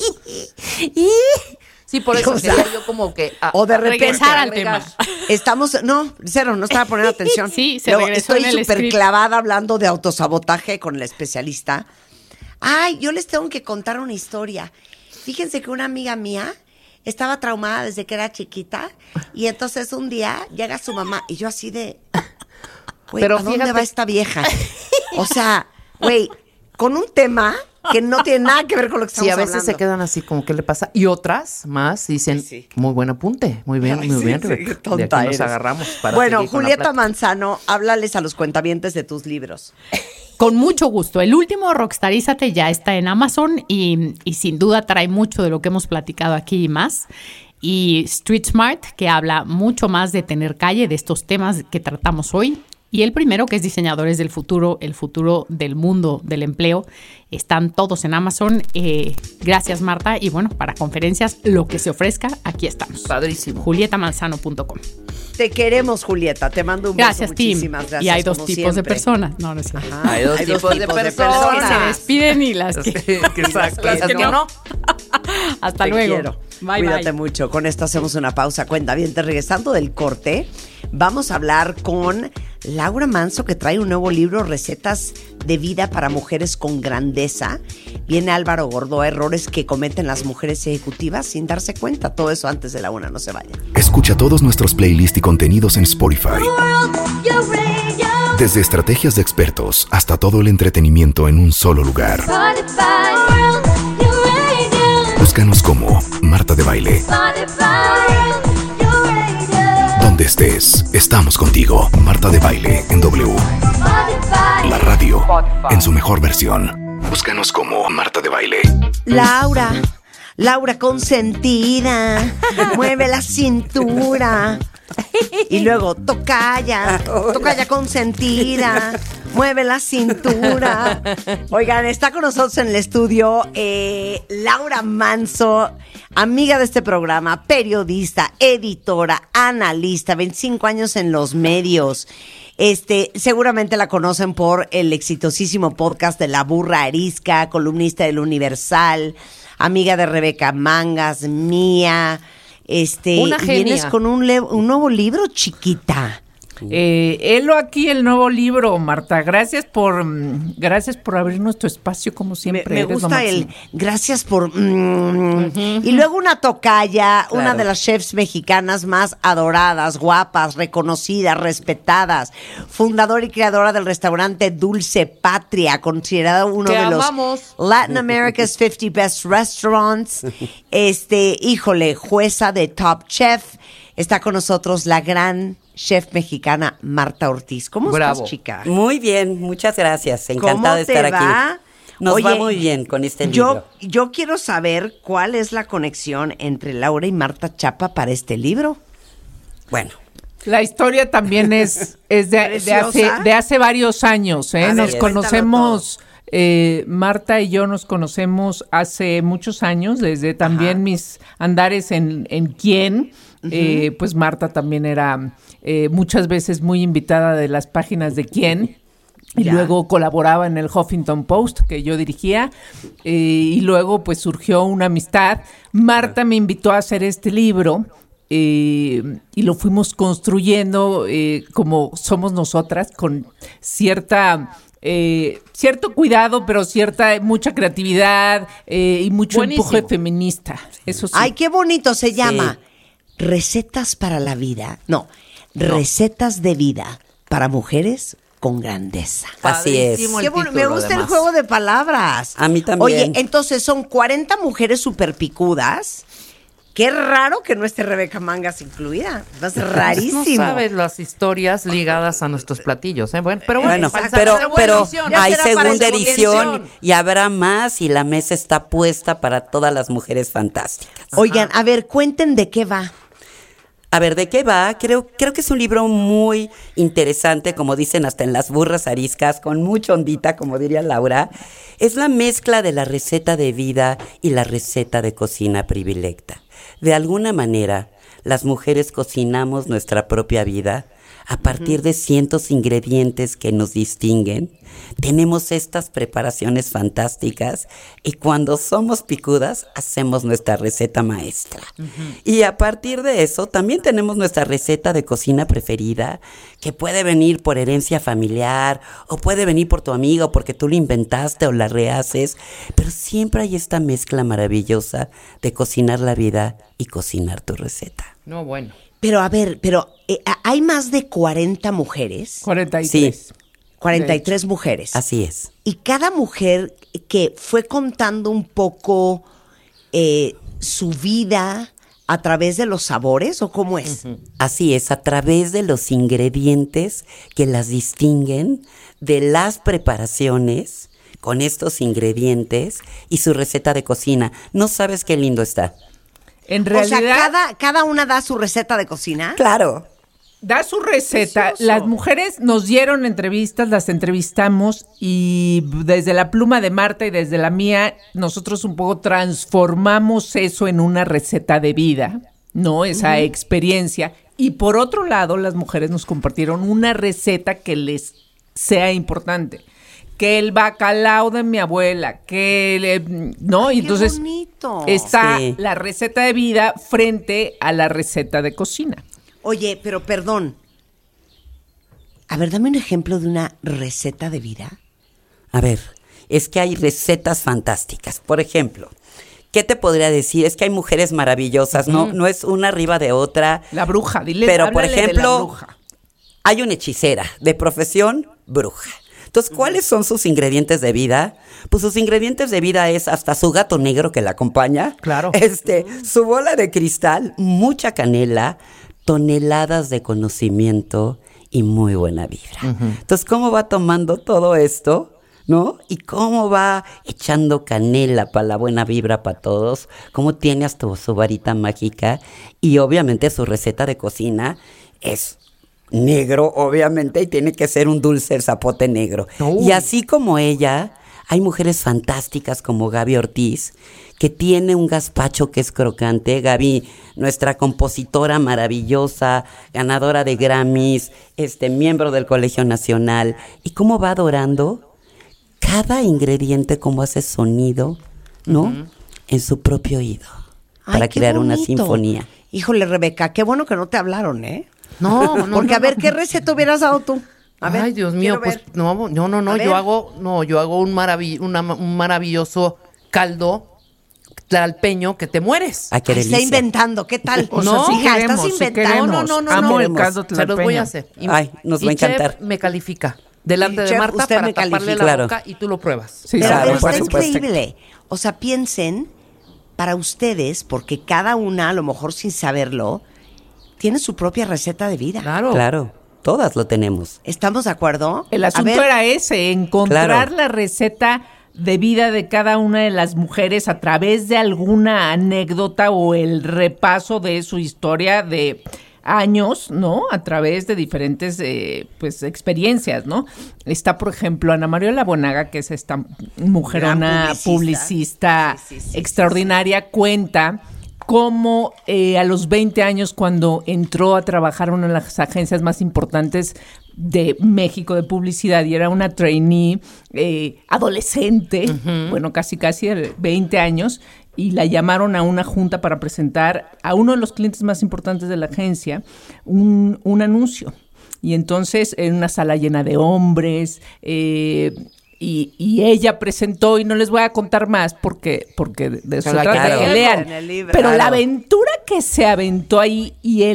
[SPEAKER 5] Sí, por eso
[SPEAKER 4] O sea,
[SPEAKER 5] quería yo como que...
[SPEAKER 4] O de repente
[SPEAKER 6] regresar al
[SPEAKER 5] agregar.
[SPEAKER 6] tema.
[SPEAKER 4] Estamos, no, cero, no estaba poniendo atención.
[SPEAKER 6] Sí, se
[SPEAKER 4] Luego,
[SPEAKER 6] regresó
[SPEAKER 4] estoy
[SPEAKER 6] en el
[SPEAKER 4] súper
[SPEAKER 6] script.
[SPEAKER 4] clavada hablando de autosabotaje con el especialista. Ay, yo les tengo que contar una historia. Fíjense que una amiga mía estaba traumada desde que era chiquita y entonces un día llega su mamá y yo así de... Güey,
[SPEAKER 5] Pero
[SPEAKER 4] ¿a dónde
[SPEAKER 5] fíjate-
[SPEAKER 4] va esta vieja? O sea, güey, con un tema que no tiene nada que ver con lo que estamos
[SPEAKER 5] Sí, a veces
[SPEAKER 4] hablando.
[SPEAKER 5] se quedan así como, ¿qué le pasa? Y otras más dicen,
[SPEAKER 4] Sí.
[SPEAKER 5] muy buen apunte, muy bien,
[SPEAKER 4] Ay,
[SPEAKER 5] muy
[SPEAKER 4] sí,
[SPEAKER 5] bien,
[SPEAKER 4] sí,
[SPEAKER 5] Rebeca.
[SPEAKER 4] qué tonta
[SPEAKER 5] De aquí nos
[SPEAKER 4] eres.
[SPEAKER 5] agarramos para
[SPEAKER 4] Bueno,
[SPEAKER 5] seguir con la
[SPEAKER 4] Julieta
[SPEAKER 5] plática.
[SPEAKER 4] Manzano, háblales a los cuentavientes de tus libros.
[SPEAKER 6] Con mucho gusto. El último, Rockstarízate, ya está en Amazon y sin duda trae mucho de lo que hemos platicado aquí y más. Y Street Smart, que habla mucho más de tener calle, de estos temas que tratamos hoy. Y el primero, que es Diseñadores del Futuro, el futuro del mundo del empleo. Están todos en Amazon. Gracias, Marta. Y bueno, para conferencias, lo que se ofrezca, aquí estamos.
[SPEAKER 5] Padrísimo.
[SPEAKER 6] julietamanzano.com.
[SPEAKER 4] Te queremos, Julieta. Te mando un beso.
[SPEAKER 6] Gracias, Tim.
[SPEAKER 4] Muchísimas gracias.
[SPEAKER 6] Y hay 2
[SPEAKER 4] como
[SPEAKER 6] tipos de
[SPEAKER 4] siempre.
[SPEAKER 6] personas. No, no es cierto.
[SPEAKER 4] Ajá,
[SPEAKER 5] Hay dos tipos de personas.
[SPEAKER 6] Las que se despiden y las que...
[SPEAKER 5] Exacto.
[SPEAKER 6] Las que no. Hasta
[SPEAKER 4] Te
[SPEAKER 6] luego.
[SPEAKER 4] quiero.
[SPEAKER 6] Bye,
[SPEAKER 4] Cuídate
[SPEAKER 6] bye.
[SPEAKER 4] mucho. Con esto hacemos una pausa. Cuenta bien, regresando del corte, vamos a hablar con Laura Manso, que trae un nuevo libro, Recetas de Vida para Mujeres con Grandeza. Viene Álvaro Gordoa, errores que cometen las mujeres ejecutivas sin darse cuenta. Todo eso antes de la 1, no se vayan.
[SPEAKER 2] Escucha todos nuestros playlists y contenidos en Spotify. Desde estrategias de expertos hasta todo el entretenimiento en un solo lugar. Búscanos como Marta de Baile. Donde estés, estamos contigo. Marta de Baile en W. La radio en su mejor versión. Búscanos como Marta de Baile.
[SPEAKER 4] Laura consentida, mueve la cintura. Y luego, tocaya consentida, mueve la cintura. Oigan, está con nosotros en el estudio Laura Manso, amiga de este programa, periodista, editora, analista, 25 años en los medios. Seguramente la conocen por el exitosísimo podcast de La Burra Arisca, columnista del Universal, amiga de Rebeca Mangas, mía.
[SPEAKER 5] Una
[SPEAKER 4] y vienes
[SPEAKER 5] genia.
[SPEAKER 4] con un nuevo libro, chiquita.
[SPEAKER 7] Helo aquí el nuevo libro, Marta. Gracias por abrirnos tu espacio como siempre.
[SPEAKER 4] Me gusta el gracias por y luego una tocaya, una de las chefs mexicanas más adoradas, guapas, reconocidas, respetadas, fundadora y creadora del restaurante Dulce Patria, considerado uno de los Latin America's 50 Best Restaurants. Híjole, jueza de Top Chef. Está con nosotros la gran chef mexicana Marta Ortiz. ¿Cómo estás, chica?
[SPEAKER 8] Muy bien, muchas gracias. Encantada de estar aquí. Nos va muy bien con este libro.
[SPEAKER 4] Yo quiero saber cuál es la conexión entre Laura y Marta Chapa para este libro.
[SPEAKER 8] Bueno,
[SPEAKER 7] la historia también es de hace varios años. Nos conocemos, Marta y yo nos conocemos hace muchos años, desde también mis andares en Quién. Pues Marta también era muchas veces muy invitada de las páginas de Quién. Y luego colaboraba en el Huffington Post, que yo dirigía, y luego pues surgió una amistad. Marta me invitó a hacer este libro, y lo fuimos construyendo como somos nosotras, con cierto cuidado, pero mucha creatividad y mucho empuje feminista. Eso sí.
[SPEAKER 4] Ay, qué bonito se llama. Recetas para la vida. No, recetas de vida para mujeres con grandeza.
[SPEAKER 8] Así es.
[SPEAKER 4] Qué bueno, me gusta el juego de palabras.
[SPEAKER 8] A mí también.
[SPEAKER 4] Oye, entonces son 40 mujeres súper picudas. Qué raro que no esté Rebeca Mangas incluida. Es rarísimo.
[SPEAKER 5] No sabes las historias ligadas a nuestros platillos, ¿eh? Bueno, pero
[SPEAKER 8] hay segunda edición y habrá más y la mesa está puesta para todas las mujeres fantásticas.
[SPEAKER 4] Oigan, a ver, cuenten de qué va.
[SPEAKER 8] A ver, ¿de qué va? Creo que es un libro muy interesante, como dicen hasta en las burras ariscas, con mucha ondita, como diría Laura. Es la mezcla de la receta de vida y la receta de cocina predilecta. De alguna manera, las mujeres cocinamos nuestra propia vida a partir de cientos ingredientes que nos distinguen. Tenemos estas preparaciones fantásticas y cuando somos picudas hacemos nuestra receta maestra. Y a partir de eso también tenemos nuestra receta de cocina preferida, que puede venir por herencia familiar o puede venir por tu amigo porque tú la inventaste o la rehaces, pero siempre hay esta mezcla maravillosa de cocinar la vida y cocinar tu receta.
[SPEAKER 5] No, bueno.
[SPEAKER 4] Pero a ver, hay más de 40 mujeres.
[SPEAKER 7] 43.
[SPEAKER 8] Sí.
[SPEAKER 4] 43 mujeres.
[SPEAKER 8] Así es.
[SPEAKER 4] Y cada mujer que fue contando un poco su vida a través de los sabores, ¿o cómo es?
[SPEAKER 8] Así es, a través de los ingredientes que las distinguen, de las preparaciones con estos ingredientes y su receta de cocina. No sabes qué lindo está.
[SPEAKER 7] En realidad,
[SPEAKER 4] o sea, cada una da su receta de cocina.
[SPEAKER 8] Claro.
[SPEAKER 7] Da su receta.
[SPEAKER 4] Precioso.
[SPEAKER 7] Las mujeres nos dieron entrevistas, las entrevistamos y desde la pluma de Marta y desde la mía, nosotros un poco transformamos eso en una receta de vida, ¿no? Esa experiencia. Y por otro lado, las mujeres nos compartieron una receta que les sea importante. Que el bacalao de mi abuela, ¿no?
[SPEAKER 4] Ay,
[SPEAKER 7] y entonces
[SPEAKER 4] qué bonito.
[SPEAKER 7] está la receta de vida frente a la receta de cocina.
[SPEAKER 4] Oye, pero perdón. A ver, dame un ejemplo de una receta de vida.
[SPEAKER 8] A ver, es que hay recetas fantásticas. Por ejemplo, ¿qué te podría decir? Es que hay mujeres maravillosas, ¿no? No es una arriba de otra.
[SPEAKER 7] La bruja, dile.
[SPEAKER 8] Pero, por
[SPEAKER 7] háblale de la
[SPEAKER 8] ejemplo,
[SPEAKER 7] bruja.
[SPEAKER 8] hay una hechicera de profesión bruja. Entonces, ¿cuáles son sus ingredientes de vida? Pues sus ingredientes de vida es hasta su gato negro que la acompaña.
[SPEAKER 7] Claro.
[SPEAKER 8] Su bola de cristal, mucha canela, toneladas de conocimiento y muy buena vibra. Entonces, ¿cómo va tomando todo esto, no? Y cómo va echando canela para la buena vibra para todos. Cómo tiene hasta su varita mágica. Y obviamente su receta de cocina es negro, obviamente, y tiene que ser un dulce zapote negro. Y así como ella, hay mujeres fantásticas como Gaby Ortiz, que tiene un gazpacho que es crocante. Gaby, nuestra compositora maravillosa, ganadora de Grammys, miembro del Colegio Nacional. Y cómo va adorando cada ingrediente, cómo hace sonido, ¿no? En su propio oído, para crear una sinfonía.
[SPEAKER 4] Híjole, Rebeca, qué bueno que no te hablaron, ¿eh?
[SPEAKER 5] No.
[SPEAKER 4] Porque a ver, ¿qué receta hubieras dado tú? A ver,
[SPEAKER 5] ay, Dios mío, pues no, yo hago un maravilloso caldo tlalpeño que te mueres.
[SPEAKER 8] Ay, qué delicia.
[SPEAKER 4] Está inventando, ¿qué tal?
[SPEAKER 7] O sea, sí
[SPEAKER 4] hija,
[SPEAKER 7] queremos,
[SPEAKER 4] estás
[SPEAKER 7] sí
[SPEAKER 4] inventando.
[SPEAKER 7] queremos.
[SPEAKER 4] No.
[SPEAKER 7] Amo el
[SPEAKER 8] queremos.
[SPEAKER 7] caldo
[SPEAKER 5] Se los voy
[SPEAKER 7] tlalpeño.
[SPEAKER 5] a hacer.
[SPEAKER 8] Ay, nos va a encantar.
[SPEAKER 5] Chef me califica delante
[SPEAKER 4] Y
[SPEAKER 5] de
[SPEAKER 4] chef,
[SPEAKER 5] Marta
[SPEAKER 4] usted
[SPEAKER 5] para
[SPEAKER 4] me
[SPEAKER 5] taparle
[SPEAKER 4] califica.
[SPEAKER 5] la
[SPEAKER 8] Claro.
[SPEAKER 5] boca y tú lo pruebas.
[SPEAKER 7] Sí,
[SPEAKER 4] Pero
[SPEAKER 7] claro,
[SPEAKER 4] está
[SPEAKER 7] por supuesto.
[SPEAKER 4] increíble. O sea, piensen, para ustedes, porque cada una, a lo mejor sin saberlo, tiene su propia receta de vida.
[SPEAKER 8] Claro, todas lo tenemos.
[SPEAKER 4] ¿Estamos de acuerdo?
[SPEAKER 7] El
[SPEAKER 4] A
[SPEAKER 7] asunto
[SPEAKER 4] ver,
[SPEAKER 7] era ese, encontrar
[SPEAKER 8] Claro.
[SPEAKER 7] la receta de vida de cada una de las mujeres a través de alguna anécdota o el repaso de su historia de años, ¿no? A través de diferentes pues experiencias, ¿no? Está, por ejemplo, Ana Mariola Bonaga, que es esta mujerona
[SPEAKER 4] Gran
[SPEAKER 7] publicista
[SPEAKER 4] Sí.
[SPEAKER 7] extraordinaria, cuenta cómo a los 20 años, cuando entró a trabajar en una de las agencias más importantes de México de publicidad, y era una trainee adolescente, bueno, casi de 20 años, y la llamaron a una junta para presentar a uno de los clientes más importantes de la agencia un anuncio. Y entonces, en una sala llena de hombres, y ella presentó, y no les voy a contar más porque de eso se
[SPEAKER 5] Claro,
[SPEAKER 7] trata, que lean.
[SPEAKER 4] en el libro.
[SPEAKER 7] Pero la
[SPEAKER 8] Claro.
[SPEAKER 7] aventura que se aventó ahí y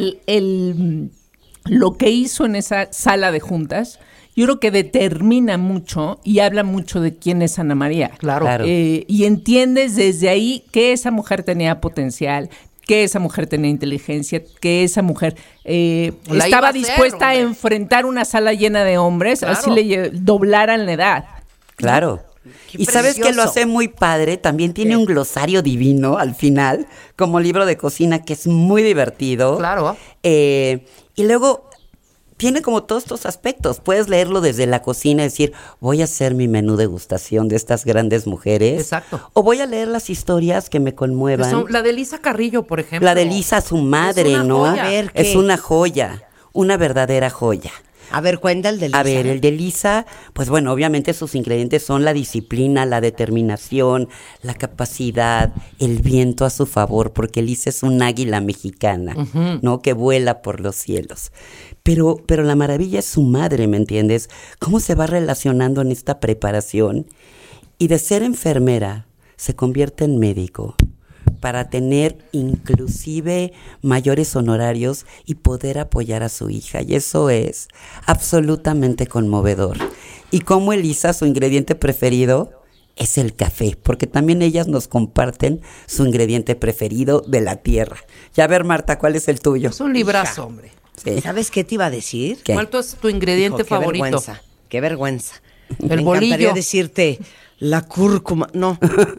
[SPEAKER 7] lo que hizo en esa sala de juntas, yo creo que determina mucho y habla mucho de quién es Ana María.
[SPEAKER 5] Claro.
[SPEAKER 7] Y entiendes desde ahí que esa mujer tenía potencial, que esa mujer tenía inteligencia, que esa mujer
[SPEAKER 5] La iba a
[SPEAKER 7] estaba
[SPEAKER 5] hacer,
[SPEAKER 7] dispuesta a
[SPEAKER 5] hombre.
[SPEAKER 7] enfrentar una sala llena de hombres,
[SPEAKER 5] Claro.
[SPEAKER 7] así le doblaran la edad.
[SPEAKER 8] Claro.
[SPEAKER 4] Qué
[SPEAKER 8] Y sabes que lo
[SPEAKER 4] precioso.
[SPEAKER 8] hace muy padre, también tiene un glosario divino al final, como libro de cocina que es muy divertido.
[SPEAKER 5] Claro.
[SPEAKER 8] Y luego tiene como todos estos aspectos. Puedes leerlo desde la cocina y decir, voy a hacer mi menú degustación de estas grandes mujeres.
[SPEAKER 5] Exacto.
[SPEAKER 8] O voy a leer las historias que me conmuevan.
[SPEAKER 5] La de Lisa Carrillo, por ejemplo.
[SPEAKER 8] La de Lisa, su madre,
[SPEAKER 5] Es una
[SPEAKER 8] ¿no?
[SPEAKER 5] joya.
[SPEAKER 4] A ver,
[SPEAKER 8] Es
[SPEAKER 4] ¿qué?
[SPEAKER 8] una joya, una verdadera joya.
[SPEAKER 4] A ver, cuenta el de Lisa.
[SPEAKER 8] A ver, el de Lisa, pues bueno, obviamente sus ingredientes son la disciplina, la determinación, la capacidad, el viento a su favor, porque Lisa es un águila mexicana, ¿no? Que vuela por los cielos. Pero la maravilla es su madre, ¿me entiendes? Cómo se va relacionando en esta preparación. Y de ser enfermera, se convierte en médico para tener inclusive mayores honorarios y poder apoyar a su hija. Y eso es absolutamente conmovedor. Y como Elisa, su ingrediente preferido es el café, porque también ellas nos comparten su ingrediente preferido de la tierra. Ya a ver, Marta, ¿cuál es el tuyo?
[SPEAKER 5] Es un librazo, hombre.
[SPEAKER 8] Sí.
[SPEAKER 4] ¿Sabes qué te iba a decir?
[SPEAKER 8] ¿Qué?
[SPEAKER 5] ¿Cuál es tu ingrediente
[SPEAKER 4] Hijo,
[SPEAKER 5] favorito?
[SPEAKER 4] Qué vergüenza.
[SPEAKER 5] El
[SPEAKER 4] Me
[SPEAKER 5] bolillo.
[SPEAKER 4] encantaría decirte la cúrcuma. No.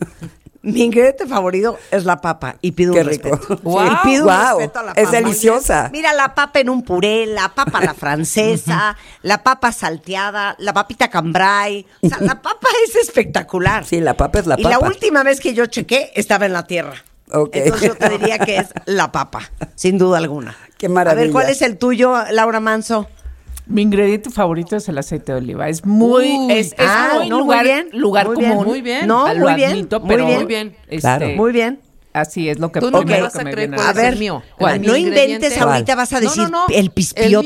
[SPEAKER 4] Mi ingrediente favorito es la papa y pido
[SPEAKER 8] Qué
[SPEAKER 4] un
[SPEAKER 8] rico.
[SPEAKER 4] respeto.
[SPEAKER 5] Guau.
[SPEAKER 4] Y pido un
[SPEAKER 8] Guau,
[SPEAKER 4] respeto a la
[SPEAKER 8] es
[SPEAKER 4] papa.
[SPEAKER 8] deliciosa.
[SPEAKER 4] Mira, la papa en un puré, la papa a la francesa, la papa salteada, la papita cambray. O sea, la papa es espectacular.
[SPEAKER 8] Sí, la papa es la
[SPEAKER 4] Y
[SPEAKER 8] papa.
[SPEAKER 4] la última vez que yo chequé estaba en la tierra.
[SPEAKER 8] Ok.
[SPEAKER 4] Entonces yo te diría que es la papa, sin duda alguna.
[SPEAKER 8] Qué maravilla.
[SPEAKER 4] A ver, ¿cuál es el tuyo, Laura Manso?
[SPEAKER 7] Mi ingrediente favorito es el aceite de oliva. Es muy,
[SPEAKER 5] Uy,
[SPEAKER 7] es muy
[SPEAKER 4] no,
[SPEAKER 7] lugar,
[SPEAKER 4] muy bien,
[SPEAKER 7] lugar
[SPEAKER 4] muy
[SPEAKER 7] común.
[SPEAKER 4] bien,
[SPEAKER 5] muy bien.
[SPEAKER 4] No,
[SPEAKER 7] Lo
[SPEAKER 4] muy bien,
[SPEAKER 7] admito,
[SPEAKER 4] muy
[SPEAKER 7] pero
[SPEAKER 4] bien.
[SPEAKER 5] Muy bien.
[SPEAKER 8] Claro.
[SPEAKER 4] Muy bien.
[SPEAKER 7] Así es lo que
[SPEAKER 5] Tú no me
[SPEAKER 7] primero
[SPEAKER 5] vas
[SPEAKER 7] que
[SPEAKER 5] a
[SPEAKER 7] me
[SPEAKER 5] creer
[SPEAKER 7] viene
[SPEAKER 5] cuál
[SPEAKER 7] a
[SPEAKER 5] es
[SPEAKER 7] la
[SPEAKER 4] A
[SPEAKER 5] el
[SPEAKER 4] ver,
[SPEAKER 5] mío.
[SPEAKER 7] ¿Cuál?
[SPEAKER 4] no
[SPEAKER 5] Mi ingrediente-
[SPEAKER 4] inventes
[SPEAKER 8] ¿Cuál?
[SPEAKER 4] ahorita, vas a decir
[SPEAKER 5] No.
[SPEAKER 4] el pispiote.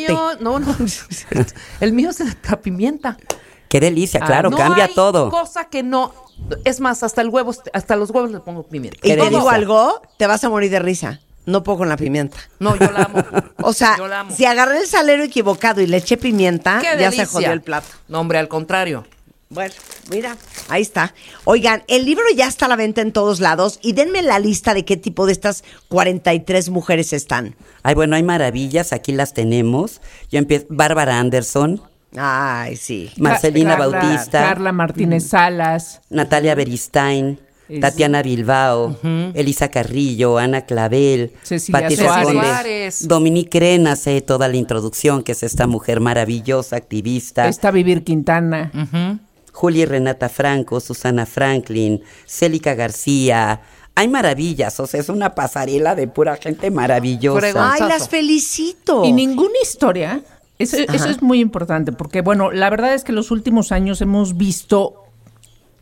[SPEAKER 5] El mío es la pimienta.
[SPEAKER 8] Qué delicia, claro,
[SPEAKER 5] No
[SPEAKER 8] cambia
[SPEAKER 5] hay
[SPEAKER 8] todo.
[SPEAKER 5] cosa que no. Es más, hasta los huevos le pongo pimienta.
[SPEAKER 4] Y
[SPEAKER 8] Qué
[SPEAKER 4] te digo
[SPEAKER 8] delicia.
[SPEAKER 4] algo, te vas a morir de risa. No puedo con la pimienta.
[SPEAKER 5] No, yo la amo.
[SPEAKER 4] O sea,
[SPEAKER 5] Yo la amo.
[SPEAKER 4] si agarré el salero equivocado y le eché pimienta,
[SPEAKER 5] Qué
[SPEAKER 4] ya
[SPEAKER 5] delicia.
[SPEAKER 4] se jodió el plato.
[SPEAKER 5] No, hombre, al contrario.
[SPEAKER 4] Bueno, mira, ahí está. Oigan, el libro ya está a la venta en todos lados y denme la lista de qué tipo de estas 43 mujeres están.
[SPEAKER 8] Ay, bueno, hay maravillas, aquí las tenemos. Yo empiezo, Bárbara Anderson,
[SPEAKER 4] Ay, sí.
[SPEAKER 8] Marcelina
[SPEAKER 7] Carla-
[SPEAKER 8] Bautista,
[SPEAKER 7] Carla Martínez Salas.
[SPEAKER 8] Natalia Beristain,
[SPEAKER 7] Es-
[SPEAKER 8] Tatiana Bilbao, Elisa Carrillo, Ana Clavel,
[SPEAKER 7] Cecilia
[SPEAKER 8] Pati
[SPEAKER 7] Suárez.
[SPEAKER 8] Fernández, Dominique Ren hace toda la introducción, que es esta mujer maravillosa, activista.
[SPEAKER 7] Está Vivir Quintana.
[SPEAKER 8] Julia y Renata Franco, Susana Franklin, Célica García. Hay maravillas, o sea, es una pasarela de pura gente maravillosa.
[SPEAKER 5] Fregón.
[SPEAKER 4] Ay, las felicito.
[SPEAKER 7] Y ninguna historia. Eso es muy importante porque, bueno, la verdad es que los últimos años hemos visto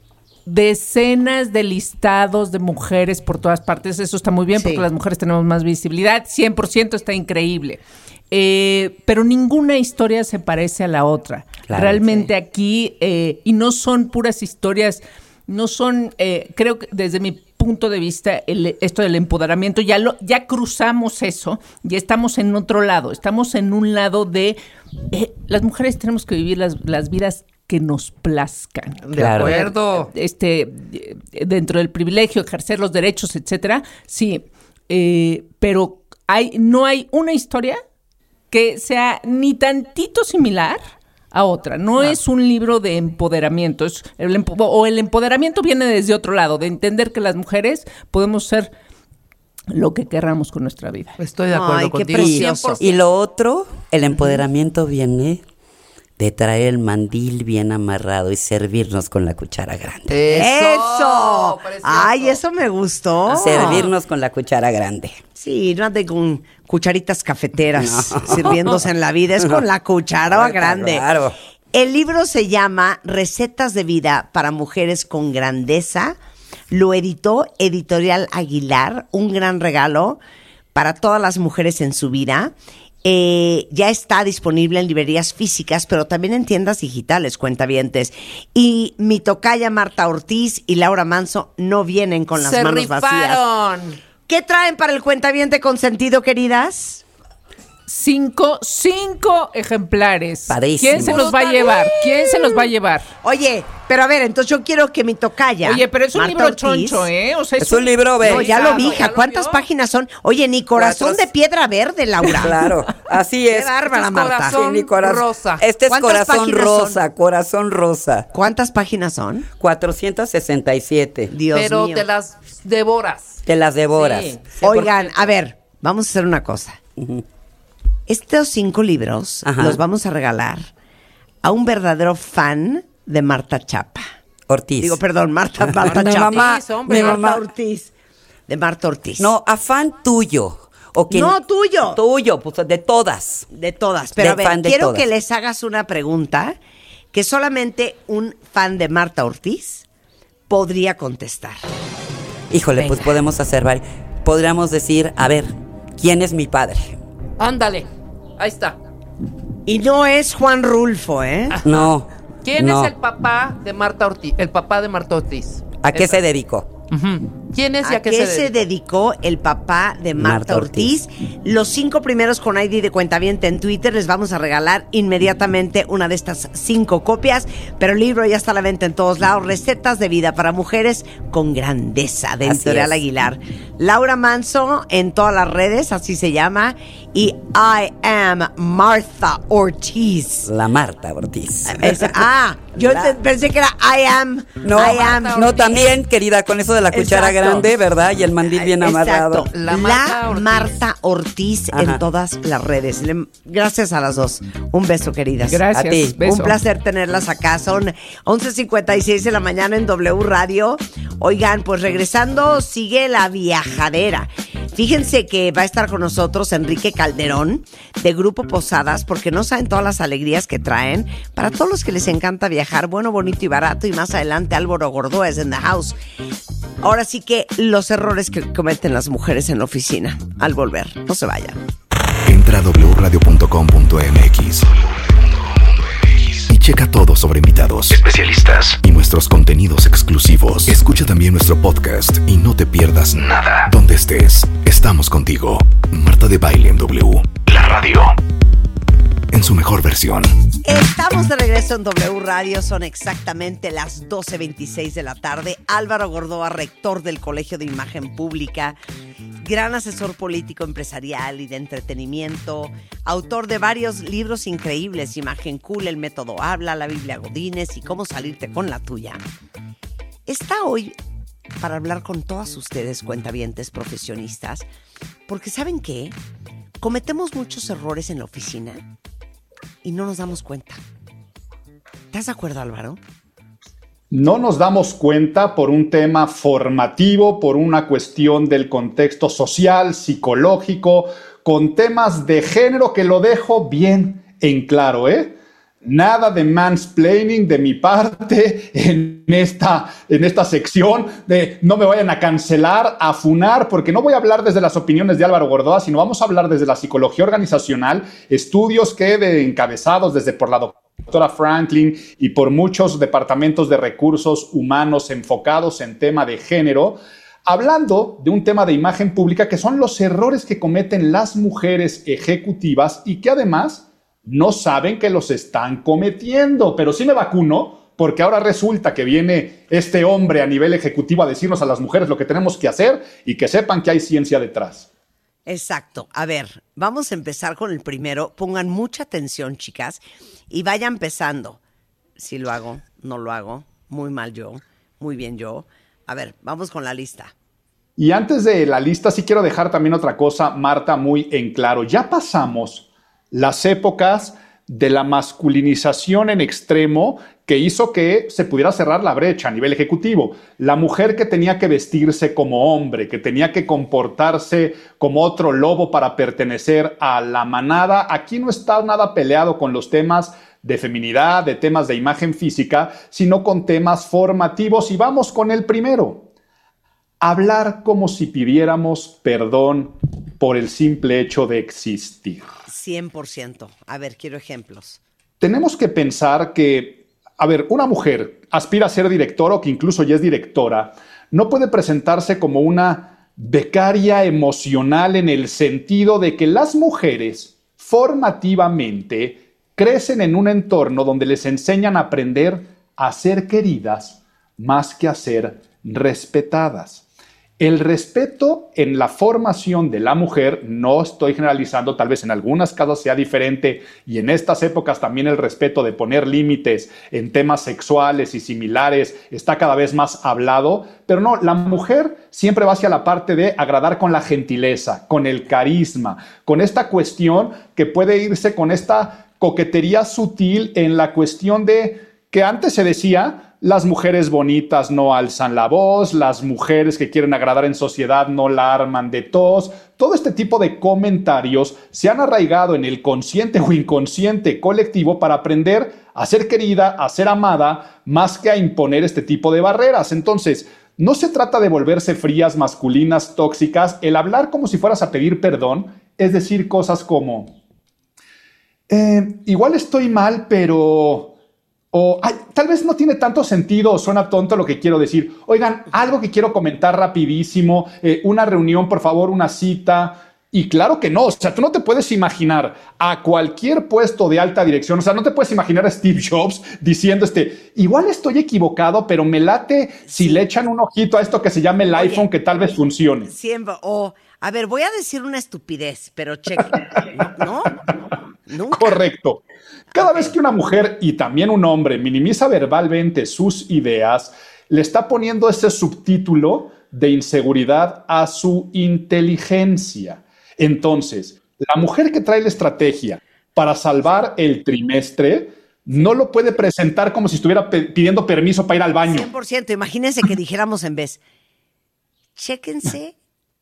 [SPEAKER 7] decenas de listados de mujeres por todas partes. Eso está muy bien porque las mujeres tenemos más visibilidad. 100% está increíble. Pero ninguna historia se parece a la otra. Claro, realmente aquí, y no son puras historias, no son, creo que desde mi punto de vista, esto del empoderamiento, ya cruzamos eso, ya estamos en otro lado, estamos en un lado de, las mujeres tenemos que vivir las vidas que nos plazcan.
[SPEAKER 5] De acuerdo.
[SPEAKER 7] Dentro del privilegio, ejercer los derechos, etcétera, sí, pero no hay una historia que sea ni tantito similar a otra. No es un libro de empoderamiento. El empoderamiento viene desde otro lado, de entender que las mujeres podemos ser lo que querramos con nuestra vida.
[SPEAKER 5] Estoy de acuerdo contigo.
[SPEAKER 8] Y lo otro, el empoderamiento viene de traer el mandil bien amarrado y servirnos con la cuchara grande.
[SPEAKER 4] ¡Eso! ¡Ay, eso me gustó!
[SPEAKER 8] Servirnos con la cuchara grande.
[SPEAKER 4] Sí, no ande con cucharitas cafeteras sirviéndose en la vida, es con la cuchara grande. Claro. El libro se llama Recetas de vida para mujeres con grandeza. Lo editó Editorial Aguilar, un gran regalo para todas las mujeres en su vida. Ya está disponible en librerías físicas, pero también en tiendas digitales, cuentavientes. Y mi tocaya Marta Ortiz y Laura Manso no vienen con las manos vacías. ¿Qué traen para el cuentaviente consentido, queridas?
[SPEAKER 7] 5 ejemplares.
[SPEAKER 8] Padrísimo.
[SPEAKER 7] ¿Quién se los va a llevar? ¿Quién se los va a llevar?
[SPEAKER 4] Oye, pero a ver, entonces yo quiero que mi tocaya.
[SPEAKER 7] Oye, pero es un
[SPEAKER 4] Marta
[SPEAKER 7] libro
[SPEAKER 4] Ortiz,
[SPEAKER 7] choncho, ¿eh? O sea,
[SPEAKER 8] es un libro verde.
[SPEAKER 4] No, ya lo vi, hija. ¿Cuántas páginas son? Oye, ni corazón de piedra verde, Laura.
[SPEAKER 8] Claro, así es.
[SPEAKER 4] Qué bárbara, Marta.
[SPEAKER 5] Corazón rosa.
[SPEAKER 8] Este es corazón rosa.
[SPEAKER 4] ¿Cuántas páginas son?
[SPEAKER 8] 467.
[SPEAKER 4] Dios mío.
[SPEAKER 5] Pero te las devoras.
[SPEAKER 8] Te las devoras.
[SPEAKER 5] Sí.
[SPEAKER 4] Oigan, a ver, vamos a hacer una cosa. Estos 5 libros los vamos a regalar a un verdadero fan de Marta Chapa.
[SPEAKER 8] Ortiz.
[SPEAKER 4] Digo, perdón, Marta Chapa.
[SPEAKER 8] Mi mamá
[SPEAKER 4] Ortiz. De Marta Ortiz.
[SPEAKER 8] No, afán tuyo.
[SPEAKER 4] No, tuyo.
[SPEAKER 8] Tuyo, pues de todas.
[SPEAKER 4] De todas. Pero a ver, quiero que les hagas una pregunta que solamente un fan de Marta Ortiz podría contestar.
[SPEAKER 8] Híjole, pues podemos hacer varios. Podríamos decir, a ver, ¿quién es mi padre?
[SPEAKER 5] Ándale, ahí está.
[SPEAKER 4] Y no es Juan Rulfo, ¿eh?
[SPEAKER 8] No.
[SPEAKER 5] ¿Quién es el papá de Marta Ortiz? El papá de Marta Ortiz.
[SPEAKER 8] ¿A qué se dedicó?
[SPEAKER 5] ¿Quién es y
[SPEAKER 4] a qué se dedicó el papá de Marta Ortiz? Los 5 primeros con ID de cuentaviente en Twitter les vamos a regalar inmediatamente una de estas 5 copias, pero el libro ya está a la venta en todos lados. Recetas de vida para mujeres con grandeza, de Editorial Aguilar. Laura Manso en todas las redes, así se llama, y I am Marta Ortiz.
[SPEAKER 8] La Marta Ortiz.
[SPEAKER 4] Yo pensé que era I am.
[SPEAKER 8] No, también, querida, con eso de la cuchara grande, ¿verdad? Y el mandil bien amarrado.
[SPEAKER 4] La Marta Ortiz en todas las redes. Gracias a las dos. Un beso, queridas.
[SPEAKER 7] Gracias.
[SPEAKER 8] A ti.
[SPEAKER 7] Beso.
[SPEAKER 4] Un placer tenerlas acá. Son 11:56 de la mañana en W Radio. Oigan, pues regresando, sigue la viajadera. Fíjense que va a estar con nosotros Enrique Calderón de Grupo Posadas, porque no saben todas las alegrías que traen para todos los que les encanta viajar, bueno, bonito y barato. Y más adelante Álvaro Gordoa es in the house. Ahora sí que los errores que cometen las mujeres en la oficina al volver. No se vayan.
[SPEAKER 2] Entra a wradio.com.mx y checa todo sobre invitados, especialistas y nuestros contenidos exclusivos. Escucha también nuestro podcast y no te pierdas nada. Donde estés, estamos contigo. Marta de Baile en W. La radio en su mejor versión.
[SPEAKER 4] Estamos de regreso en W Radio, son exactamente las 12:26 de la tarde. Álvaro Gordoa, rector del Colegio de Imagen Pública, gran asesor político, empresarial y de entretenimiento, autor de varios libros increíbles: Imagen Cool, El Método Habla, La Biblia Godínez y Cómo Salirte con la Tuya. Está hoy para hablar con todas ustedes, cuentavientes profesionistas, porque ¿saben qué? Cometemos muchos errores en la oficina y no nos damos cuenta. ¿Estás de acuerdo, Álvaro?
[SPEAKER 9] No nos damos cuenta por un tema formativo, por una cuestión del contexto social, psicológico, con temas de género que lo dejo bien en claro, ¿eh? Nada de mansplaining de mi parte en esta sección de no me vayan a cancelar, a funar, porque no voy a hablar desde las opiniones de Álvaro Gordoa, sino vamos a hablar desde la psicología organizacional, estudios encabezados desde por la doctora Franklin y por muchos departamentos de recursos humanos enfocados en tema de género, hablando de un tema de imagen pública que son los errores que cometen las mujeres ejecutivas y que además no saben que los están cometiendo. Pero sí me vacuno porque ahora resulta que viene este hombre a nivel ejecutivo a decirnos a las mujeres lo que tenemos que hacer y que sepan que hay ciencia detrás.
[SPEAKER 4] Exacto. A ver, vamos a empezar con el primero. Pongan mucha atención, chicas, y vayan empezando. Si lo hago, no lo hago, muy mal yo, muy bien yo. A ver, vamos con la lista.
[SPEAKER 9] Y antes de la lista, sí quiero dejar también otra cosa, Marta, muy en claro. Ya pasamos las épocas de la masculinización en extremo que hizo que se pudiera cerrar la brecha a nivel ejecutivo. La mujer que tenía que vestirse como hombre, que tenía que comportarse como otro lobo para pertenecer a la manada, aquí no está nada peleado con los temas de feminidad, de temas de imagen física, sino con temas formativos. Y vamos con el primero. Hablar como si pidiéramos perdón por el simple hecho de existir.
[SPEAKER 4] 100%. A ver, quiero ejemplos.
[SPEAKER 9] Tenemos que pensar que, a ver, una mujer aspira a ser directora o que incluso ya es directora, no puede presentarse como una becaria emocional en el sentido de que las mujeres formativamente crecen en un entorno donde les enseñan a aprender a ser queridas más que a ser respetadas. El respeto en la formación de la mujer, no estoy generalizando, tal vez en algunas casas sea diferente y en estas épocas también el respeto de poner límites en temas sexuales y similares está cada vez más hablado, pero no, la mujer siempre va hacia la parte de agradar con la gentileza, con el carisma, con esta cuestión que puede irse con esta coquetería sutil en la cuestión de que antes se decía las mujeres bonitas no alzan la voz, las mujeres que quieren agradar en sociedad no la arman de tos. Todo este tipo de comentarios se han arraigado en el consciente o inconsciente colectivo para aprender a ser querida, a ser amada, más que a imponer este tipo de barreras. Entonces, no se trata de volverse frías, masculinas, tóxicas. El hablar como si fueras a pedir perdón es decir cosas como igual estoy mal, pero... O tal vez no tiene tanto sentido o suena tonto lo que quiero decir. Oigan, algo que quiero comentar rapidísimo, una reunión, por favor, una cita. Y claro que no, o sea, tú no te puedes imaginar a cualquier puesto de alta dirección, o sea, no te puedes imaginar a Steve Jobs diciendo igual estoy equivocado, pero me late si le echan un ojito a esto que se llama el iPhone, que tal vez funcione.
[SPEAKER 4] Siempre, a ver, voy a decir una estupidez, pero cheque. ¿No? Nunca.
[SPEAKER 9] Correcto. Cada vez que una mujer y también un hombre minimiza verbalmente sus ideas, le está poniendo ese subtítulo de inseguridad a su inteligencia. Entonces, la mujer que trae la estrategia para salvar el trimestre no lo puede presentar como si estuviera pidiendo permiso para ir al baño.
[SPEAKER 4] 100%. Imagínense que dijéramos en vez, chéquense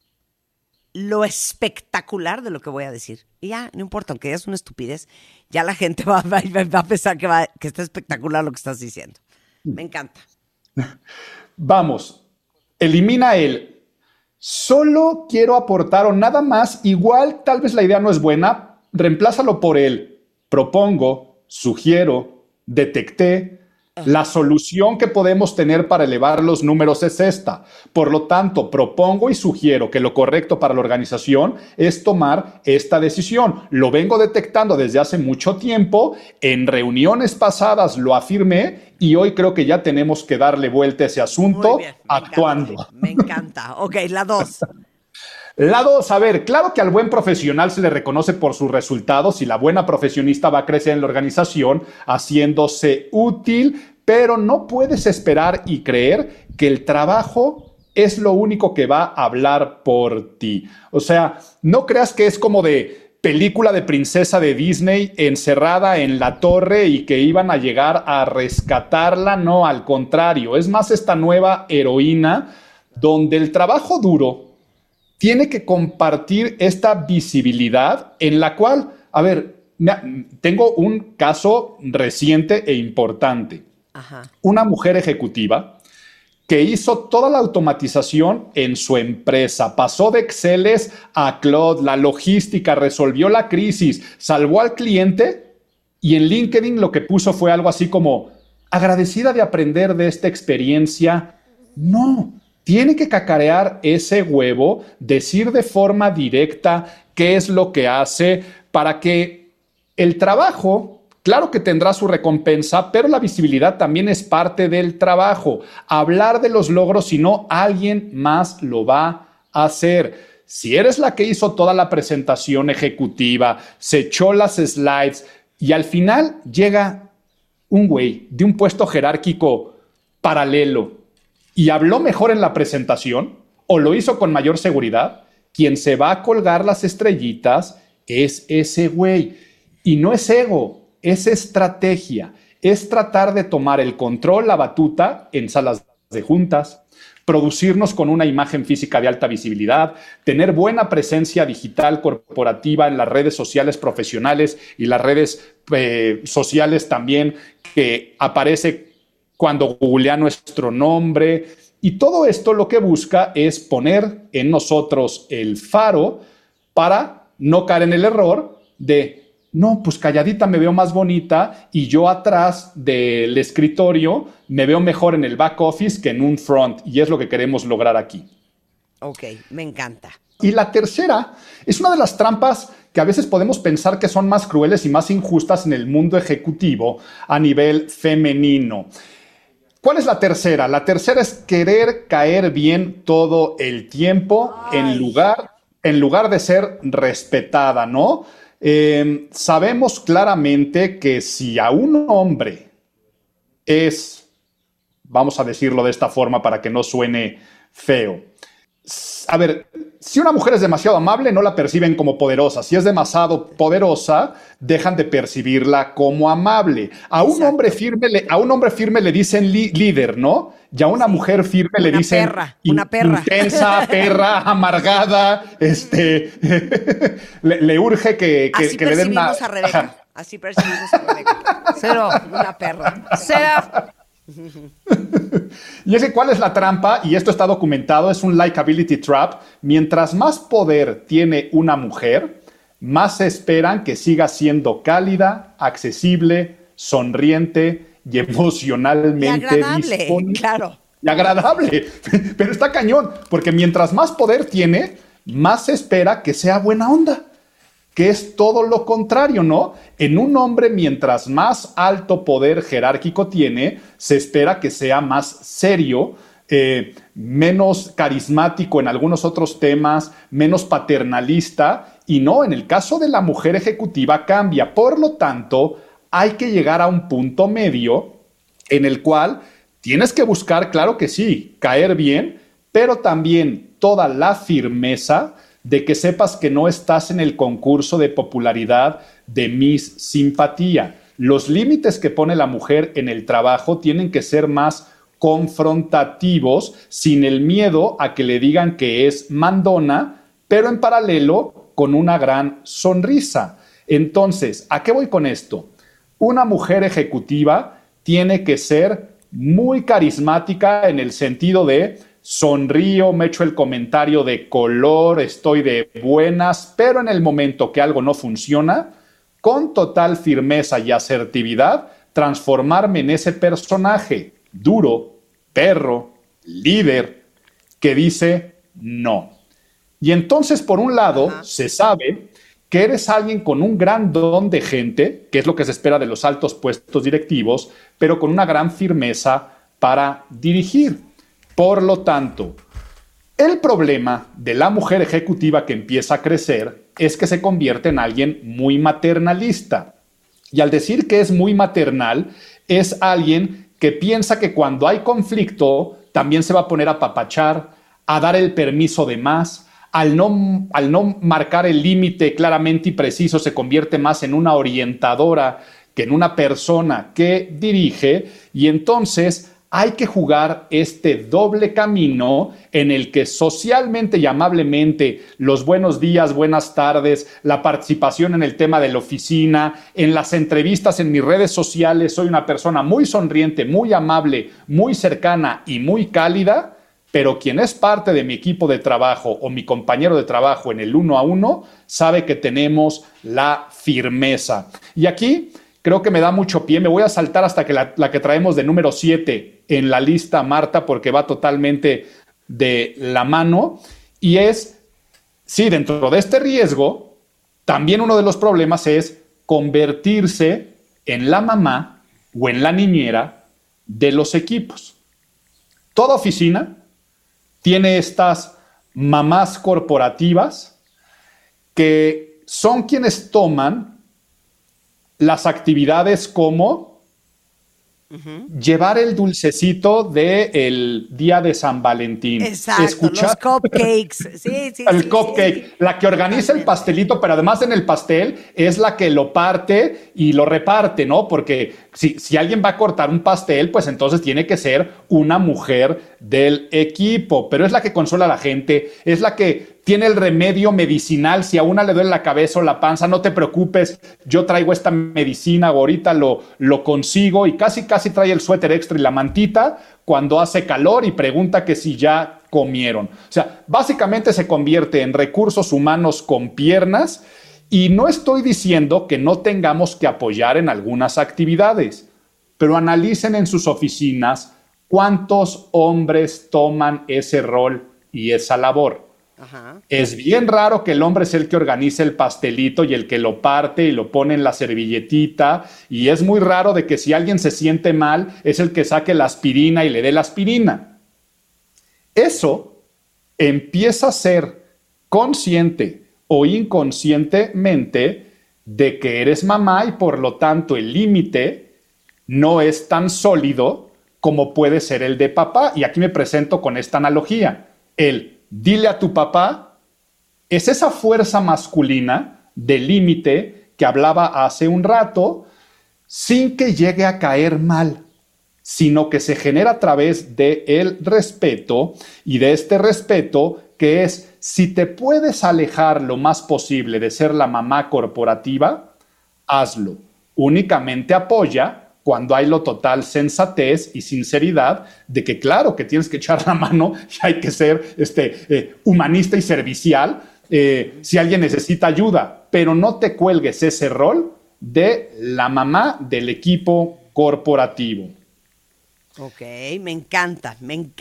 [SPEAKER 4] lo espectacular de lo que voy a decir. Y ya, no importa, aunque ya es una estupidez, ya la gente va a pensar que está espectacular lo que estás diciendo. Me encanta.
[SPEAKER 9] Vamos, elimina el solo quiero aportar o nada más, igual tal vez la idea no es buena, reemplázalo por el propongo, sugiero, detecté. La solución que podemos tener para elevar los números es esta. Por lo tanto, propongo y sugiero que lo correcto para la organización es tomar esta decisión. Lo vengo detectando desde hace mucho tiempo. En reuniones pasadas lo afirmé y hoy creo que ya tenemos que darle vuelta a ese asunto actuando.
[SPEAKER 4] Me encanta. Ok, la 2.
[SPEAKER 9] La 2, a ver, claro que al buen profesional se le reconoce por sus resultados y la buena profesionista va a crecer en la organización haciéndose útil, pero no puedes esperar y creer que el trabajo es lo único que va a hablar por ti. O sea, no creas que es como de película de princesa de Disney encerrada en la torre y que iban a llegar a rescatarla. No, al contrario, es más esta nueva heroína donde el trabajo duro tiene que compartir esta visibilidad en la cual, a ver, tengo un caso reciente e importante.
[SPEAKER 4] Ajá.
[SPEAKER 9] Una mujer ejecutiva que hizo toda la automatización en su empresa, pasó de Exceles a Cloud, la logística, resolvió la crisis, salvó al cliente y en LinkedIn lo que puso fue algo así como, agradecida de aprender de esta experiencia. No, tiene que cacarear ese huevo, decir de forma directa qué es lo que hace para que el trabajo... Claro que tendrá su recompensa, pero la visibilidad también es parte del trabajo. Hablar de los logros, si no, alguien más lo va a hacer. Si eres la que hizo toda la presentación ejecutiva, se echó las slides y al final llega un güey de un puesto jerárquico paralelo y habló mejor en la presentación o lo hizo con mayor seguridad, quien se va a colgar las estrellitas es ese güey. Y no es ego. Es estrategia, es tratar de tomar el control, la batuta en salas de juntas, producirnos con una imagen física de alta visibilidad, tener buena presencia digital corporativa en las redes sociales profesionales y las redes sociales también, que aparece cuando googlea nuestro nombre. Y todo esto lo que busca es poner en nosotros el faro para no caer en el error de... No, pues calladita me veo más bonita y yo atrás del escritorio me veo mejor en el back office que en un front. Y es lo que queremos lograr aquí.
[SPEAKER 4] Ok, me encanta.
[SPEAKER 9] Y la tercera es una de las trampas que a veces podemos pensar que son más crueles y más injustas en el mundo ejecutivo a nivel femenino. ¿Cuál es la tercera? La tercera es querer caer bien todo el tiempo en lugar de ser respetada, ¿no? Sabemos claramente que si a un hombre es, vamos a decirlo de esta forma para que no suene feo, a ver, si una mujer es demasiado amable, no la perciben como poderosa. Si es demasiado poderosa, dejan de percibirla como amable. A un hombre firme le dicen líder, ¿no? Y a una mujer firme le dicen
[SPEAKER 4] una perra.
[SPEAKER 9] Intensa, perra, amargada, le urge que le den una...
[SPEAKER 4] A Rebeca. Así percibimos a Rebeca. Cero, una perra. Cero.
[SPEAKER 9] Y ese, ¿cuál es la trampa? Y esto está documentado, es un likability trap. Mientras más poder tiene una mujer, más se esperan que siga siendo cálida, accesible, sonriente y emocionalmente disponible.
[SPEAKER 4] Claro.
[SPEAKER 9] Y agradable. Pero está cañón, porque mientras más poder tiene, más se espera que sea buena onda. Que es todo lo contrario, ¿no? En un hombre, mientras más alto poder jerárquico tiene, se espera que sea más serio, menos carismático en algunos otros temas, menos paternalista, y no, en el caso de la mujer ejecutiva cambia. Por lo tanto, hay que llegar a un punto medio en el cual tienes que buscar, claro que sí, caer bien, pero también toda la firmeza de que sepas que no estás en el concurso de popularidad de Miss Simpatía. Los límites que pone la mujer en el trabajo tienen que ser más confrontativos, sin el miedo a que le digan que es mandona, pero en paralelo con una gran sonrisa. Entonces, ¿a qué voy con esto? Una mujer ejecutiva tiene que ser muy carismática en el sentido de sonrío, me echo el comentario de color, estoy de buenas, pero en el momento que algo no funciona, con total firmeza y asertividad, transformarme en ese personaje duro, perro, líder, que dice no. Y entonces, por un lado, se sabe que eres alguien con un gran don de gente, que es lo que se espera de los altos puestos directivos, pero con una gran firmeza para dirigir. Por lo tanto, el problema de la mujer ejecutiva que empieza a crecer es que se convierte en alguien muy maternalista. Y al decir que es muy maternal, es alguien que piensa que cuando hay conflicto también se va a poner a apapachar, a dar el permiso de más. Al no marcar el límite claramente y preciso, se convierte más en una orientadora que en una persona que dirige, y entonces hay que jugar este doble camino en el que socialmente y amablemente los buenos días, buenas tardes, la participación en el tema de la oficina, en las entrevistas en mis redes sociales, soy una persona muy sonriente, muy amable, muy cercana y muy cálida, pero quien es parte de mi equipo de trabajo o mi compañero de trabajo en el 1 a 1 sabe que tenemos la firmeza. Y aquí creo que me da mucho pie. Me voy a saltar hasta que la que traemos de número 7 en la lista, Marta, porque va totalmente de la mano. Y es, sí, dentro de este riesgo, también uno de los problemas es convertirse en la mamá o en la niñera de los equipos. Toda oficina tiene estas mamás corporativas que son quienes toman las actividades como llevar el dulcecito del día de San Valentín.
[SPEAKER 4] Exacto, los cupcakes. Sí,
[SPEAKER 9] el cupcake, sí. La que organiza el pastelito, pero además en el pastel es la que lo parte y lo reparte, ¿no? Porque si alguien va a cortar un pastel, pues entonces tiene que ser una mujer del equipo, pero es la que consuela a la gente, es la que tiene el remedio medicinal. Si a una le duele la cabeza o la panza, no te preocupes, yo traigo esta medicina, ahorita lo consigo, y casi trae el suéter extra y la mantita cuando hace calor y pregunta que si ya comieron. O sea, básicamente se convierte en recursos humanos con piernas, y no estoy diciendo que no tengamos que apoyar en algunas actividades, pero analicen en sus oficinas cuántos hombres toman ese rol y esa labor. Ajá. Es bien raro que el hombre es el que organiza el pastelito y el que lo parte y lo pone en la servilletita, y es muy raro de que si alguien se siente mal es el que saque la aspirina y le dé la aspirina. Eso empieza a ser consciente o inconscientemente de que eres mamá, y por lo tanto el límite no es tan sólido como puede ser el de papá. Y aquí me presento con esta analogía. Dile a tu papá es esa fuerza masculina del límite que hablaba hace un rato, sin que llegue a caer mal, sino que se genera a través del respeto, y de este respeto que es, si te puedes alejar lo más posible de ser la mamá corporativa, hazlo. Únicamente apoya cuando hay lo total sensatez y sinceridad de que claro que tienes que echar la mano y hay que ser humanista y servicial si alguien necesita ayuda, pero no te cuelgues ese rol de la mamá del equipo corporativo.
[SPEAKER 4] Ok, me encanta.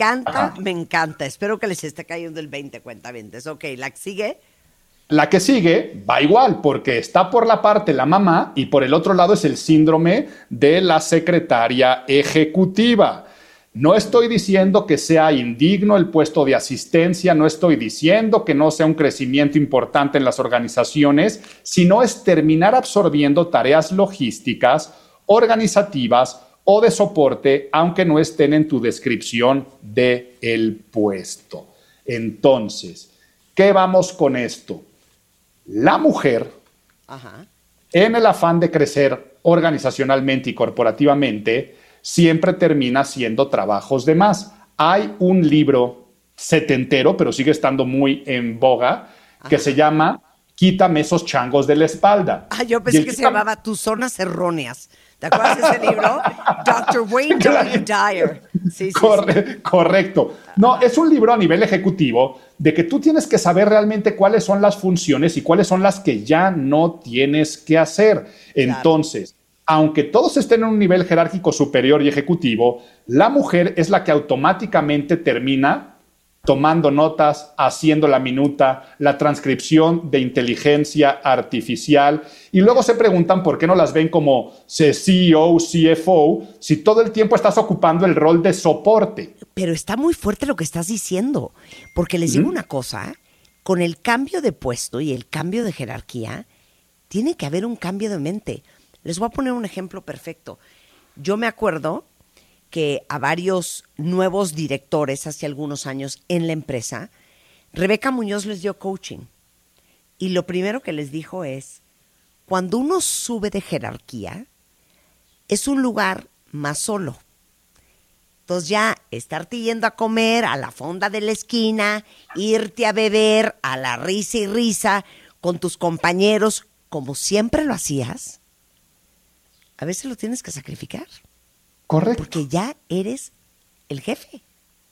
[SPEAKER 4] Espero que les esté cayendo el 20, cuentavientes. Ok, ¿la sigue?
[SPEAKER 9] La que sigue va igual, porque está por la parte la mamá y por el otro lado es el síndrome de la secretaria ejecutiva. No estoy diciendo que sea indigno el puesto de asistencia, no estoy diciendo que no sea un crecimiento importante en las organizaciones, sino es terminar absorbiendo tareas logísticas, organizativas o de soporte, aunque no estén en tu descripción del puesto. Entonces, ¿qué vamos con esto? La mujer, en el afán de crecer organizacionalmente y corporativamente, siempre termina haciendo trabajos de más. Hay un libro setentero, pero sigue estando muy en boga, que se llama Quítame esos changos de la espalda.
[SPEAKER 4] Yo pensé que se llamaba Tus zonas erróneas. ¿Te acuerdas de ese libro? Dr. Wayne W. Dyer. Sí.
[SPEAKER 9] Correcto. No, es un libro a nivel ejecutivo de que tú tienes que saber realmente cuáles son las funciones y cuáles son las que ya no tienes que hacer. Entonces, aunque todos estén en un nivel jerárquico superior y ejecutivo, la mujer es la que automáticamente termina tomando notas, haciendo la minuta, la transcripción de inteligencia artificial, y luego se preguntan por qué no las ven como CEO, CFO, si todo el tiempo estás ocupando el rol de soporte.
[SPEAKER 4] Pero está muy fuerte lo que estás diciendo, porque les digo una cosa, con el cambio de puesto y el cambio de jerarquía, tiene que haber un cambio de mente. Les voy a poner un ejemplo perfecto. Yo me acuerdo que a varios nuevos directores hace algunos años en la empresa, Rebeca Muñoz les dio coaching. Y lo primero que les dijo es, cuando uno sube de jerarquía, es un lugar más solo. Entonces ya estarte yendo a comer a la fonda de la esquina, irte a beber a la risa y risa con tus compañeros, como siempre lo hacías, a veces lo tienes que sacrificar.
[SPEAKER 9] Correcto.
[SPEAKER 4] Porque ya eres el jefe.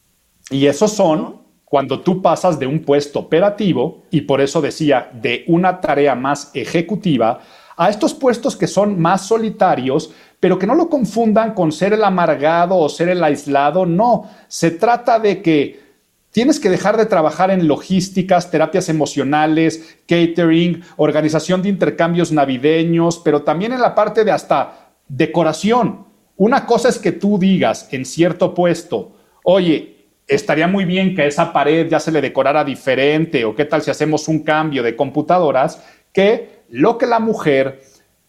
[SPEAKER 9] Y esos son cuando tú pasas de un puesto operativo, y por eso decía, de una tarea más ejecutiva, a estos puestos que son más solitarios, pero que no lo confundan con ser el amargado o ser el aislado. No, se trata de que tienes que dejar de trabajar en logísticas, terapias emocionales, catering, organización de intercambios navideños, pero también en la parte de hasta decoración. Una cosa es que tú digas en cierto puesto, oye, estaría muy bien que a esa pared ya se le decorara diferente, o qué tal si hacemos un cambio de computadoras, que lo que la mujer,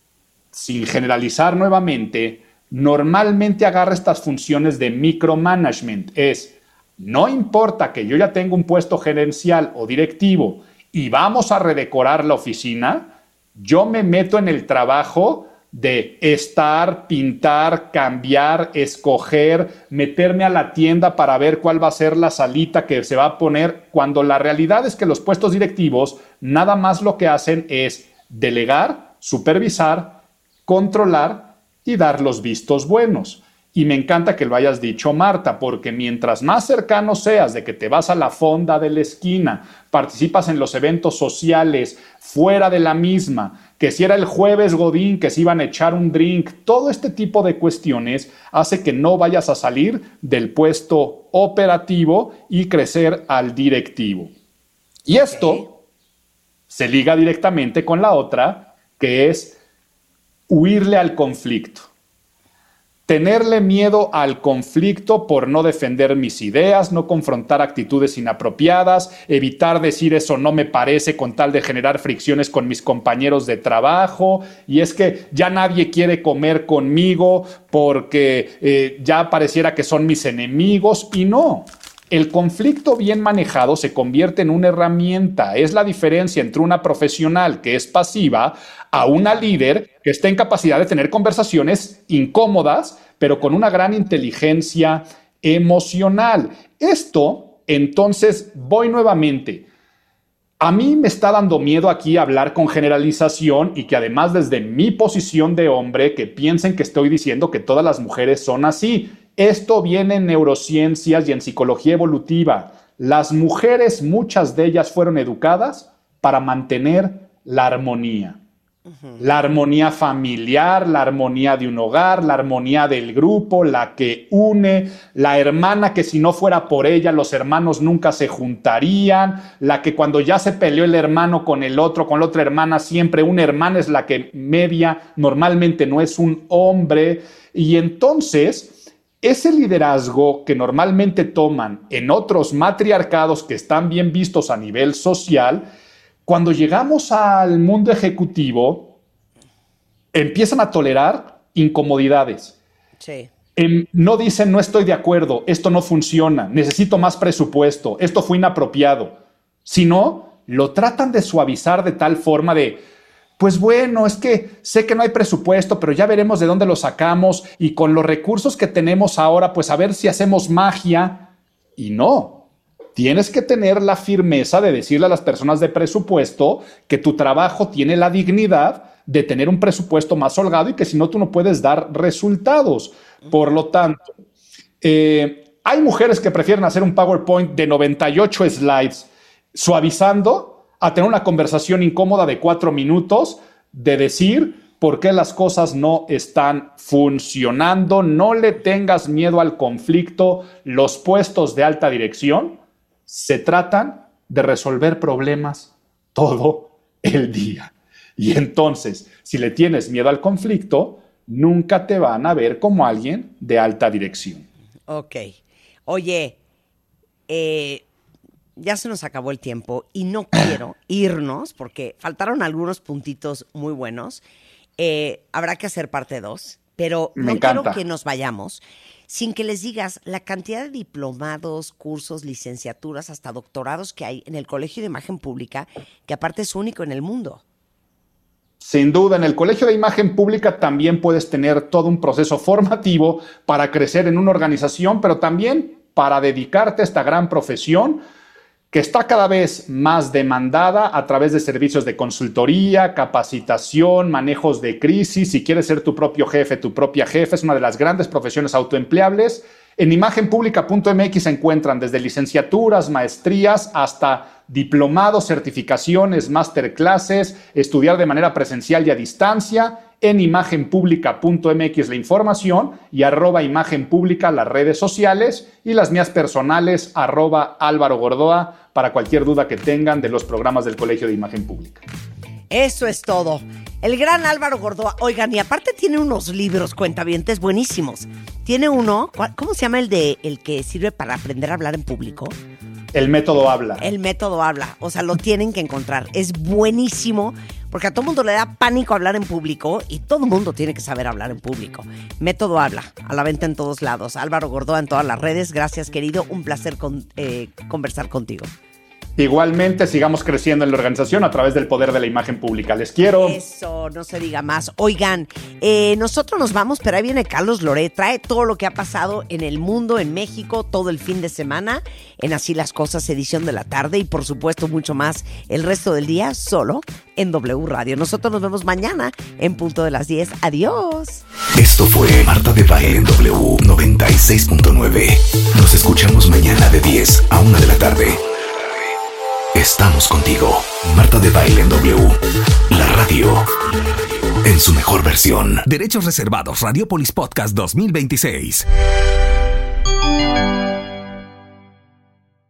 [SPEAKER 9] sin generalizar nuevamente, normalmente agarra estas funciones de micromanagement. Es, no importa que yo ya tenga un puesto gerencial o directivo y vamos a redecorar la oficina, yo me meto en el trabajo de estar, pintar, cambiar, escoger, meterme a la tienda para ver cuál va a ser la salita que se va a poner, cuando la realidad es que los puestos directivos nada más lo que hacen es delegar, supervisar, controlar y dar los vistos buenos. Y me encanta que lo hayas dicho, Marta, porque mientras más cercano seas de que te vas a la fonda de la esquina, participas en los eventos sociales fuera de la misma, que si era el jueves godín, que se iban a echar un drink, todo este tipo de cuestiones hace que no vayas a salir del puesto operativo y crecer al directivo. Y esto se liga directamente con la otra, que es huirle al conflicto. Tenerle miedo al conflicto por no defender mis ideas, no confrontar actitudes inapropiadas, evitar decir eso no me parece con tal de generar fricciones con mis compañeros de trabajo, y es que ya nadie quiere comer conmigo porque ya pareciera que son mis enemigos, y no. El conflicto bien manejado se convierte en una herramienta. Es la diferencia entre una profesional que es pasiva a una líder que está en capacidad de tener conversaciones incómodas, pero con una gran inteligencia emocional. Esto, entonces, voy nuevamente. A mí me está dando miedo aquí hablar con generalización y que además desde mi posición de hombre que piensen que estoy diciendo que todas las mujeres son así. Esto viene en neurociencias y en psicología evolutiva. Las mujeres, muchas de ellas fueron educadas para mantener la armonía. La armonía familiar, la armonía de un hogar, la armonía del grupo, la que une, la hermana que si no fuera por ella los hermanos nunca se juntarían, la que cuando ya se peleó el hermano con el otro, con la otra hermana, siempre una hermana es la que media, normalmente no es un hombre. Y entonces ese liderazgo que normalmente toman en otros matriarcados que están bien vistos a nivel social, cuando llegamos al mundo ejecutivo, empiezan a tolerar incomodidades.
[SPEAKER 4] Sí.
[SPEAKER 9] No dicen, no estoy de acuerdo, esto no funciona, necesito más presupuesto, esto fue inapropiado. Sino, lo tratan de suavizar de tal forma de, pues bueno, es que sé que no hay presupuesto, pero ya veremos de dónde lo sacamos y con los recursos que tenemos ahora, pues a ver si hacemos magia. Y no. Tienes que tener la firmeza de decirle a las personas de presupuesto que tu trabajo tiene la dignidad de tener un presupuesto más holgado y que si no, tú no puedes dar resultados. Por lo tanto, hay mujeres que prefieren hacer un PowerPoint de 98 slides suavizando a tener una conversación incómoda de 4 minutos de decir por qué las cosas no están funcionando. No le tengas miedo al conflicto. Los puestos de alta dirección se tratan de resolver problemas todo el día. Y entonces, si le tienes miedo al conflicto, nunca te van a ver como alguien de alta dirección.
[SPEAKER 4] Ok. Oye, ya se nos acabó el tiempo y no quiero irnos porque faltaron algunos puntitos muy buenos. Habrá que hacer parte 2, pero no quiero que nos vayamos sin que les digas la cantidad de diplomados, cursos, licenciaturas, hasta doctorados que hay en el Colegio de Imagen Pública, que aparte es único en el mundo.
[SPEAKER 9] Sin duda, en el Colegio de Imagen Pública también puedes tener todo un proceso formativo para crecer en una organización, pero también para dedicarte a esta gran profesión que está cada vez más demandada a través de servicios de consultoría, capacitación, manejos de crisis. Si quieres ser tu propio jefe, tu propia jefa, es una de las grandes profesiones autoempleables. En imagenpublica.mx se encuentran desde licenciaturas, maestrías, hasta diplomados, certificaciones, masterclasses, estudiar de manera presencial y a distancia. En imagenpublica.mx la información y @imagenpublica las redes sociales y las mías personales @Álvaro Gordoa para cualquier duda que tengan de los programas del Colegio de Imagen Pública.
[SPEAKER 4] Eso es todo. El gran Álvaro Gordoa. Oigan, y aparte tiene unos libros, cuentavientes, buenísimos. Tiene uno, ¿cómo se llama el que sirve para aprender a hablar en público?
[SPEAKER 9] El método habla.
[SPEAKER 4] El método habla. O sea, lo tienen que encontrar. Es buenísimo porque a todo mundo le da pánico hablar en público y todo mundo tiene que saber hablar en público. Método habla. A la venta en todos lados. Álvaro Gordoa en todas las redes. Gracias, querido. Un placer conversar contigo.
[SPEAKER 9] Igualmente, sigamos creciendo en la organización a través del poder de la imagen pública. Les quiero.
[SPEAKER 4] Eso, no se diga más. Oigan, nosotros nos vamos, pero ahí viene Carlos Loret. Trae todo lo que ha pasado en el mundo, en México, todo el fin de semana, en Así las Cosas, edición de la tarde y, por supuesto, mucho más el resto del día, solo en W Radio. Nosotros nos vemos mañana en punto de las 10. Adiós.
[SPEAKER 2] Esto fue Marta de Baile en W 96.9. Nos escuchamos mañana de 10 a 1 de la tarde. Estamos contigo. Marta de Baile en W. La radio en su mejor versión.
[SPEAKER 1] Derechos reservados. Radiopolis Podcast 2026.